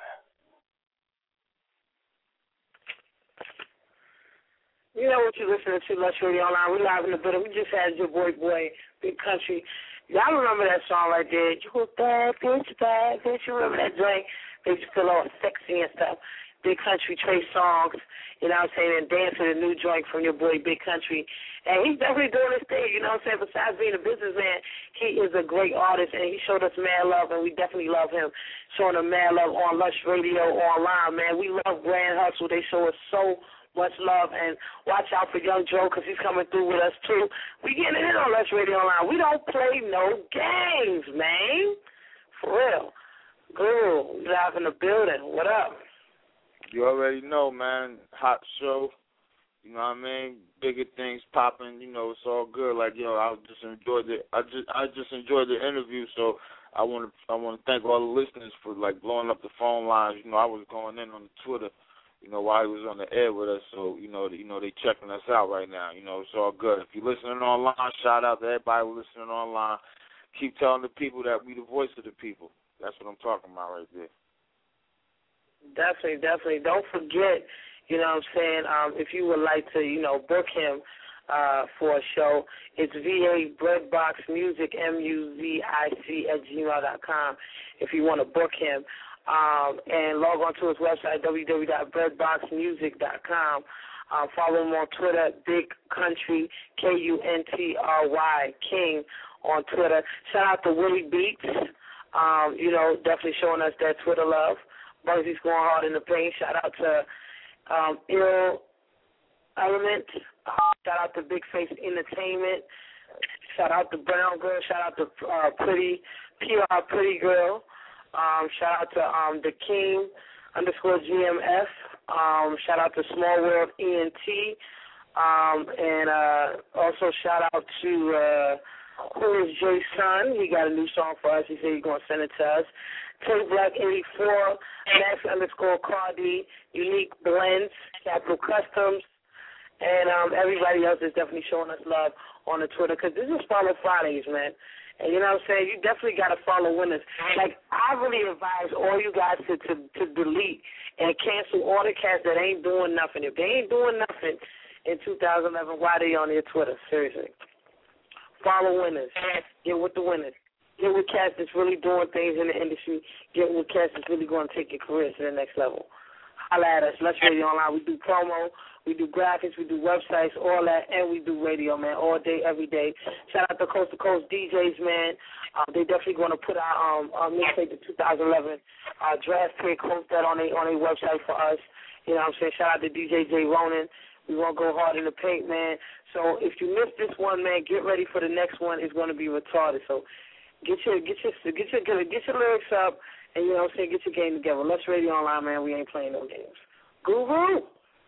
You know what you're listening to, Lush Radio Online. We live in the building. We just had your boy, Big Country. Y'all remember that song right there? You a bad bitch, bad bitch. You remember that joint? They used to feel all sexy and stuff. Big Country, Trey Songz, you know what I'm saying, and dance to the new joint from your boy Big Country. And he's definitely doing his thing, you know what I'm saying? Besides being a businessman, he is a great artist, and he showed us mad love, and we definitely love him showing him mad love on Lush Radio Online, man. We love Grand Hustle. They show us so much love, and watch out for Young Joe because he's coming through with us, too. We getting it in on Lush Radio Online. We don't play no games, man. For real. Guru, we live in the building. What up? You already know, man. Hot show. You know what I mean? Bigger things popping. You know, it's all good. Like, yo, I just enjoyed it. I just enjoyed the interview. So I want to thank all the listeners for like blowing up the phone lines. You know, I was going in on the Twitter, you know, while he was on the air with us. So you know, they checking us out right now. You know, it's all good. If you're listening online, shout out to everybody listening online. Keep telling the people that we the voice of the people. That's what I'm talking about right there. Definitely. Don't forget, you know what I'm saying, if you would like to, you know, book him for a show, it's VA Breadbox Music, MUZIC@gmail.com if you want to book him. And log on to his website, www.breadboxmusic.com. Follow him on Twitter, Big Country, Kuntry, King on Twitter. Shout out to Willie Beats. Definitely showing us that Twitter love. Bugsy's going hard in the paint. Shout out to Ill Element. Shout out to Big Face Entertainment. Shout out to Brown Girl. Shout out to Pretty Girl. Shout out to the King _GMF. Shout out to Small World ENT. And also shout out to who is Jay's son. He got a new song for us. He said he's going to send it to us. Tay Black 84, Max _Cardi, Unique Blends, Capital Customs, and everybody else is definitely showing us love on the Twitter, because this is Follow Fridays, man. And you know what I'm saying? You definitely got to follow winners. Like, I really advise all you guys to delete and cancel all the cats that ain't doing nothing. If they ain't doing nothing in 2011, why they on their Twitter? Seriously. Follow winners. Get with the winners. Get with cats that's really doing things in the industry. Get with cats that's really going to take your career to the next level. Holla at us. Let's Radio Online. We do promo. We do graphics. We do websites, all that, and we do radio, man, all day, every day. Shout out to Coast to Coast DJs, man. They definitely going to put our mixtape, the 2011 draft pick, host that on their website for us. You know what I'm saying? Shout out to DJ J Ronan. We won't go hard in the paint, man. So if you missed this one, man, get ready for the next one. It's going to be retarded. So get your lyrics up, and you know what I'm saying, get your game together. Let's Radio Online, man. We ain't playing no games. Guru.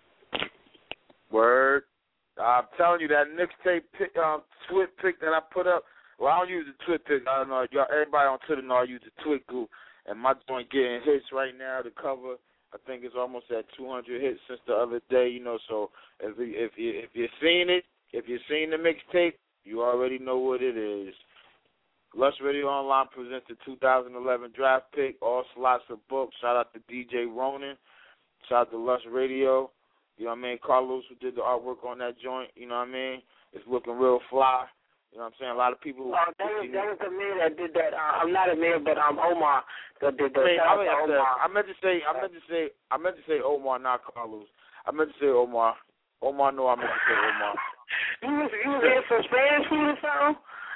Word. I'm telling you, that mixtape twit pick that I put up. Well, I don't use the twit pick. I don't know. Everybody on Twitter know I use the twit group, and my joint getting hits right now. The cover, I think it's almost at 200 hits since the other day. You know, so if you're seeing it, if you're seeing the mixtape, you already know what it is. Lush Radio Online presents the 2011 draft pick. All slots are booked. Shout out to DJ Ronan. Shout out to Lush Radio. You know what I mean? Carlos, who did the artwork on that joint. You know what I mean? It's looking real fly. You know what I'm saying? A lot of people. That was the man that did that. I'm not a man, but Omar that did that. I meant to say Omar, not Carlos. I meant to say Omar. Omar, no, I meant to say Omar. You was in for Spanish food or something?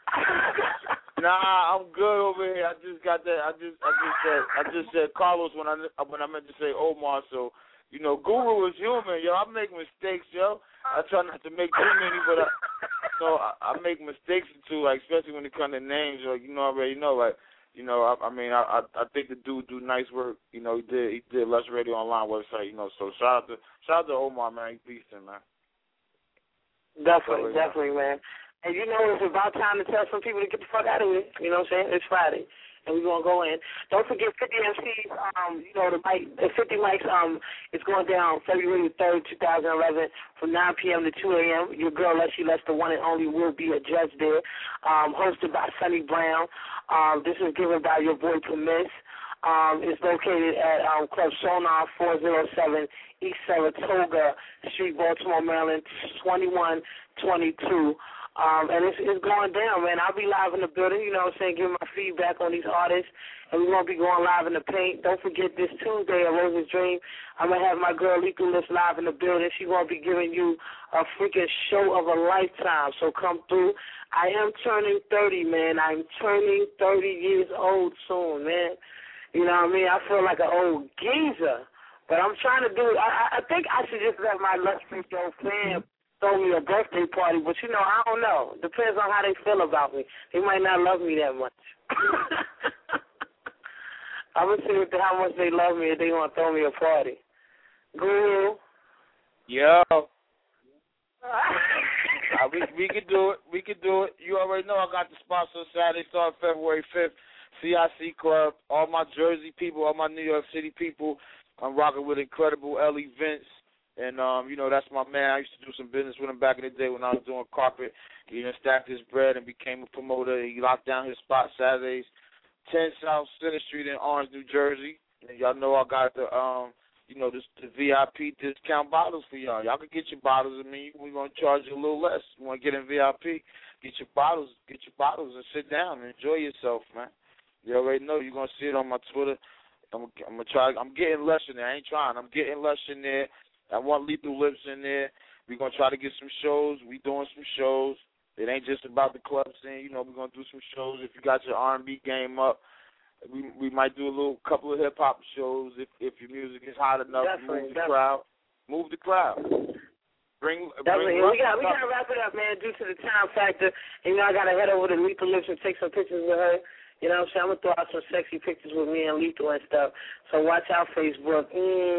Nah, I'm good over here. I just got that. I just said Carlos when I meant to say Omar. So, you know, Guru is human, yo. I make mistakes, yo. I try not to make too many, but I make mistakes too, like especially when it comes to names. Like, you know, I already know. Like, you know, I think the dude do nice work. You know, he did Lush Radio Online website. You know, so shout out to Omar, man. He beastin', man. Definitely, man. And you know, it's about time to tell some people to get the fuck out of here. You know what I'm saying? It's Friday, and we're going to go in. Don't forget 50 MCs, the 50 mics is going down February 3rd, 2011 from 9 p.m. to 2 a.m. Your girl, Leslie Lester, one and only, will be a judge there, hosted by Sonny Brown. This is given by your boy Permiss. It's located at Club Sonar, 407 East Saratoga Street, Baltimore, Maryland, 2122. And it's going down, man. I'll be live in the building, you know what I'm saying, giving my feedback on these artists. And we're going to be going live in the paint. Don't forget this Tuesday at Rose's Dream, I'm going to have my girl Lethal List live in the building. She's going to be giving you a freaking show of a lifetime. So come through. I am turning 30, man. I'm turning 30 years old soon, man. You know what I mean? I feel like an old geezer. But I'm trying to do it. I think I should just let my Let's Freak Show fam throw me a birthday party, but you know, I don't know. Depends on how they feel about me. They might not love me that much. I'm going to see how much they love me if they want to throw me a party. Guru. Yo. We can do it. We can do it. You already know I got the sponsor Saturday, starting February 5th. CIC Club, all my Jersey people, all my New York City people. I'm rocking with Incredible Ellie Vince. And, you know, that's my man. I used to do some business with him back in the day when I was doing carpet. He stacked his bread and became a promoter. He locked down his spot Saturdays, 10 South Center Street in Orange, New Jersey. And y'all know I got the, the VIP discount bottles for y'all. Y'all can get your bottles. I mean, we're going to charge you a little less. You want to get in VIP, get your bottles and sit down and enjoy yourself, man. You already know. You're going to see it on my Twitter. I'm going to try. I'm getting Lush in there. I ain't trying. I'm getting Lush in there. I want Lethal Lips in there. We're going to try to get some shows. We doing some shows. It ain't just about the club scene. You know, we're going to do some shows. If you got your R&B game up, we might do a couple of hip hop shows if your music is hot enough to move the crowd. Move the crowd. Bring we gotta wrap it up, man, due to the time factor. And I gotta head over to Lethal Lips and take some pictures with her. You know what I'm saying? I'm gonna throw out some sexy pictures with me and Lethal and stuff. So watch out, Facebook.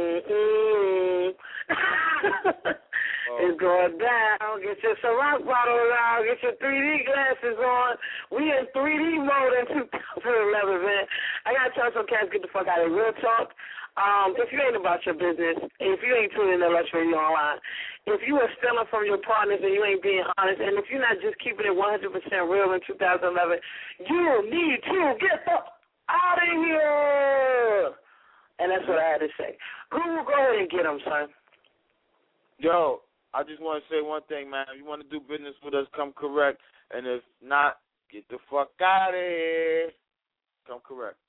It's going down. Get your Ciroc bottle out. Get your 3D glasses on. We in 3D mode in 2011, man. I gotta tell some cats, get the fuck out of here. Real talk. If you ain't about your business, if you ain't tuning in to Lush Radio Online, if you are stealing from your partners and you ain't being honest, and if you're not just keeping it 100% real in 2011, you need to get the out of here. And that's what I had to say. Go ahead and get them, son. Yo, I just want to say one thing, man. If you want to do business with us, come correct. And if not, get the fuck out of here. Come correct.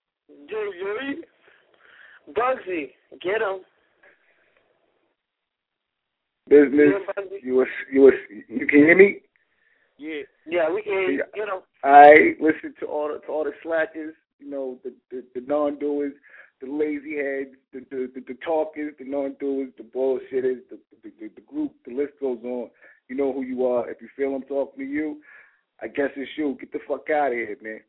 Bugsy, get him. Business. You can hear me? Yeah, we can hear you. Get him. I listen to all the slackers. You know, the non-doers, the lazy heads, the talkers, the non-doers, the bullshitters, the group. The list goes on. You know who you are. If you feel I'm talking to you, I guess it's you. Get the fuck out of here, man.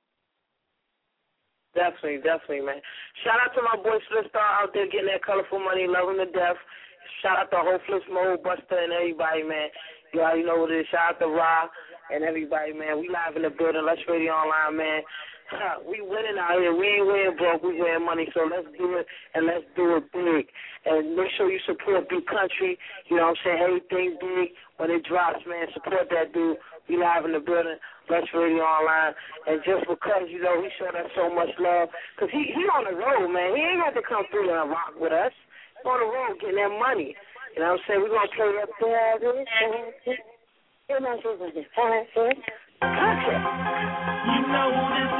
Definitely, man. Shout out to my boy Star out there getting that colorful money, loving to death. Shout out to Hopeless Mode, Buster, and everybody, man. You already know what it is. Shout out to Ra and everybody, man. We live in the building. Lush Radio Online, man. We winning out here. We ain't winning broke. We winning money. So let's do it, and let's do it big. And make sure you support Big Country. You know what I'm saying? Everything big. When it drops, man, support that dude. We live in the building. Lush Radio Online. And just because, he showed us so much love. Because he on the road, man. He ain't got to come through and rock with us. He's on the road getting that money. You know what I'm saying? We're going to play that country. You know this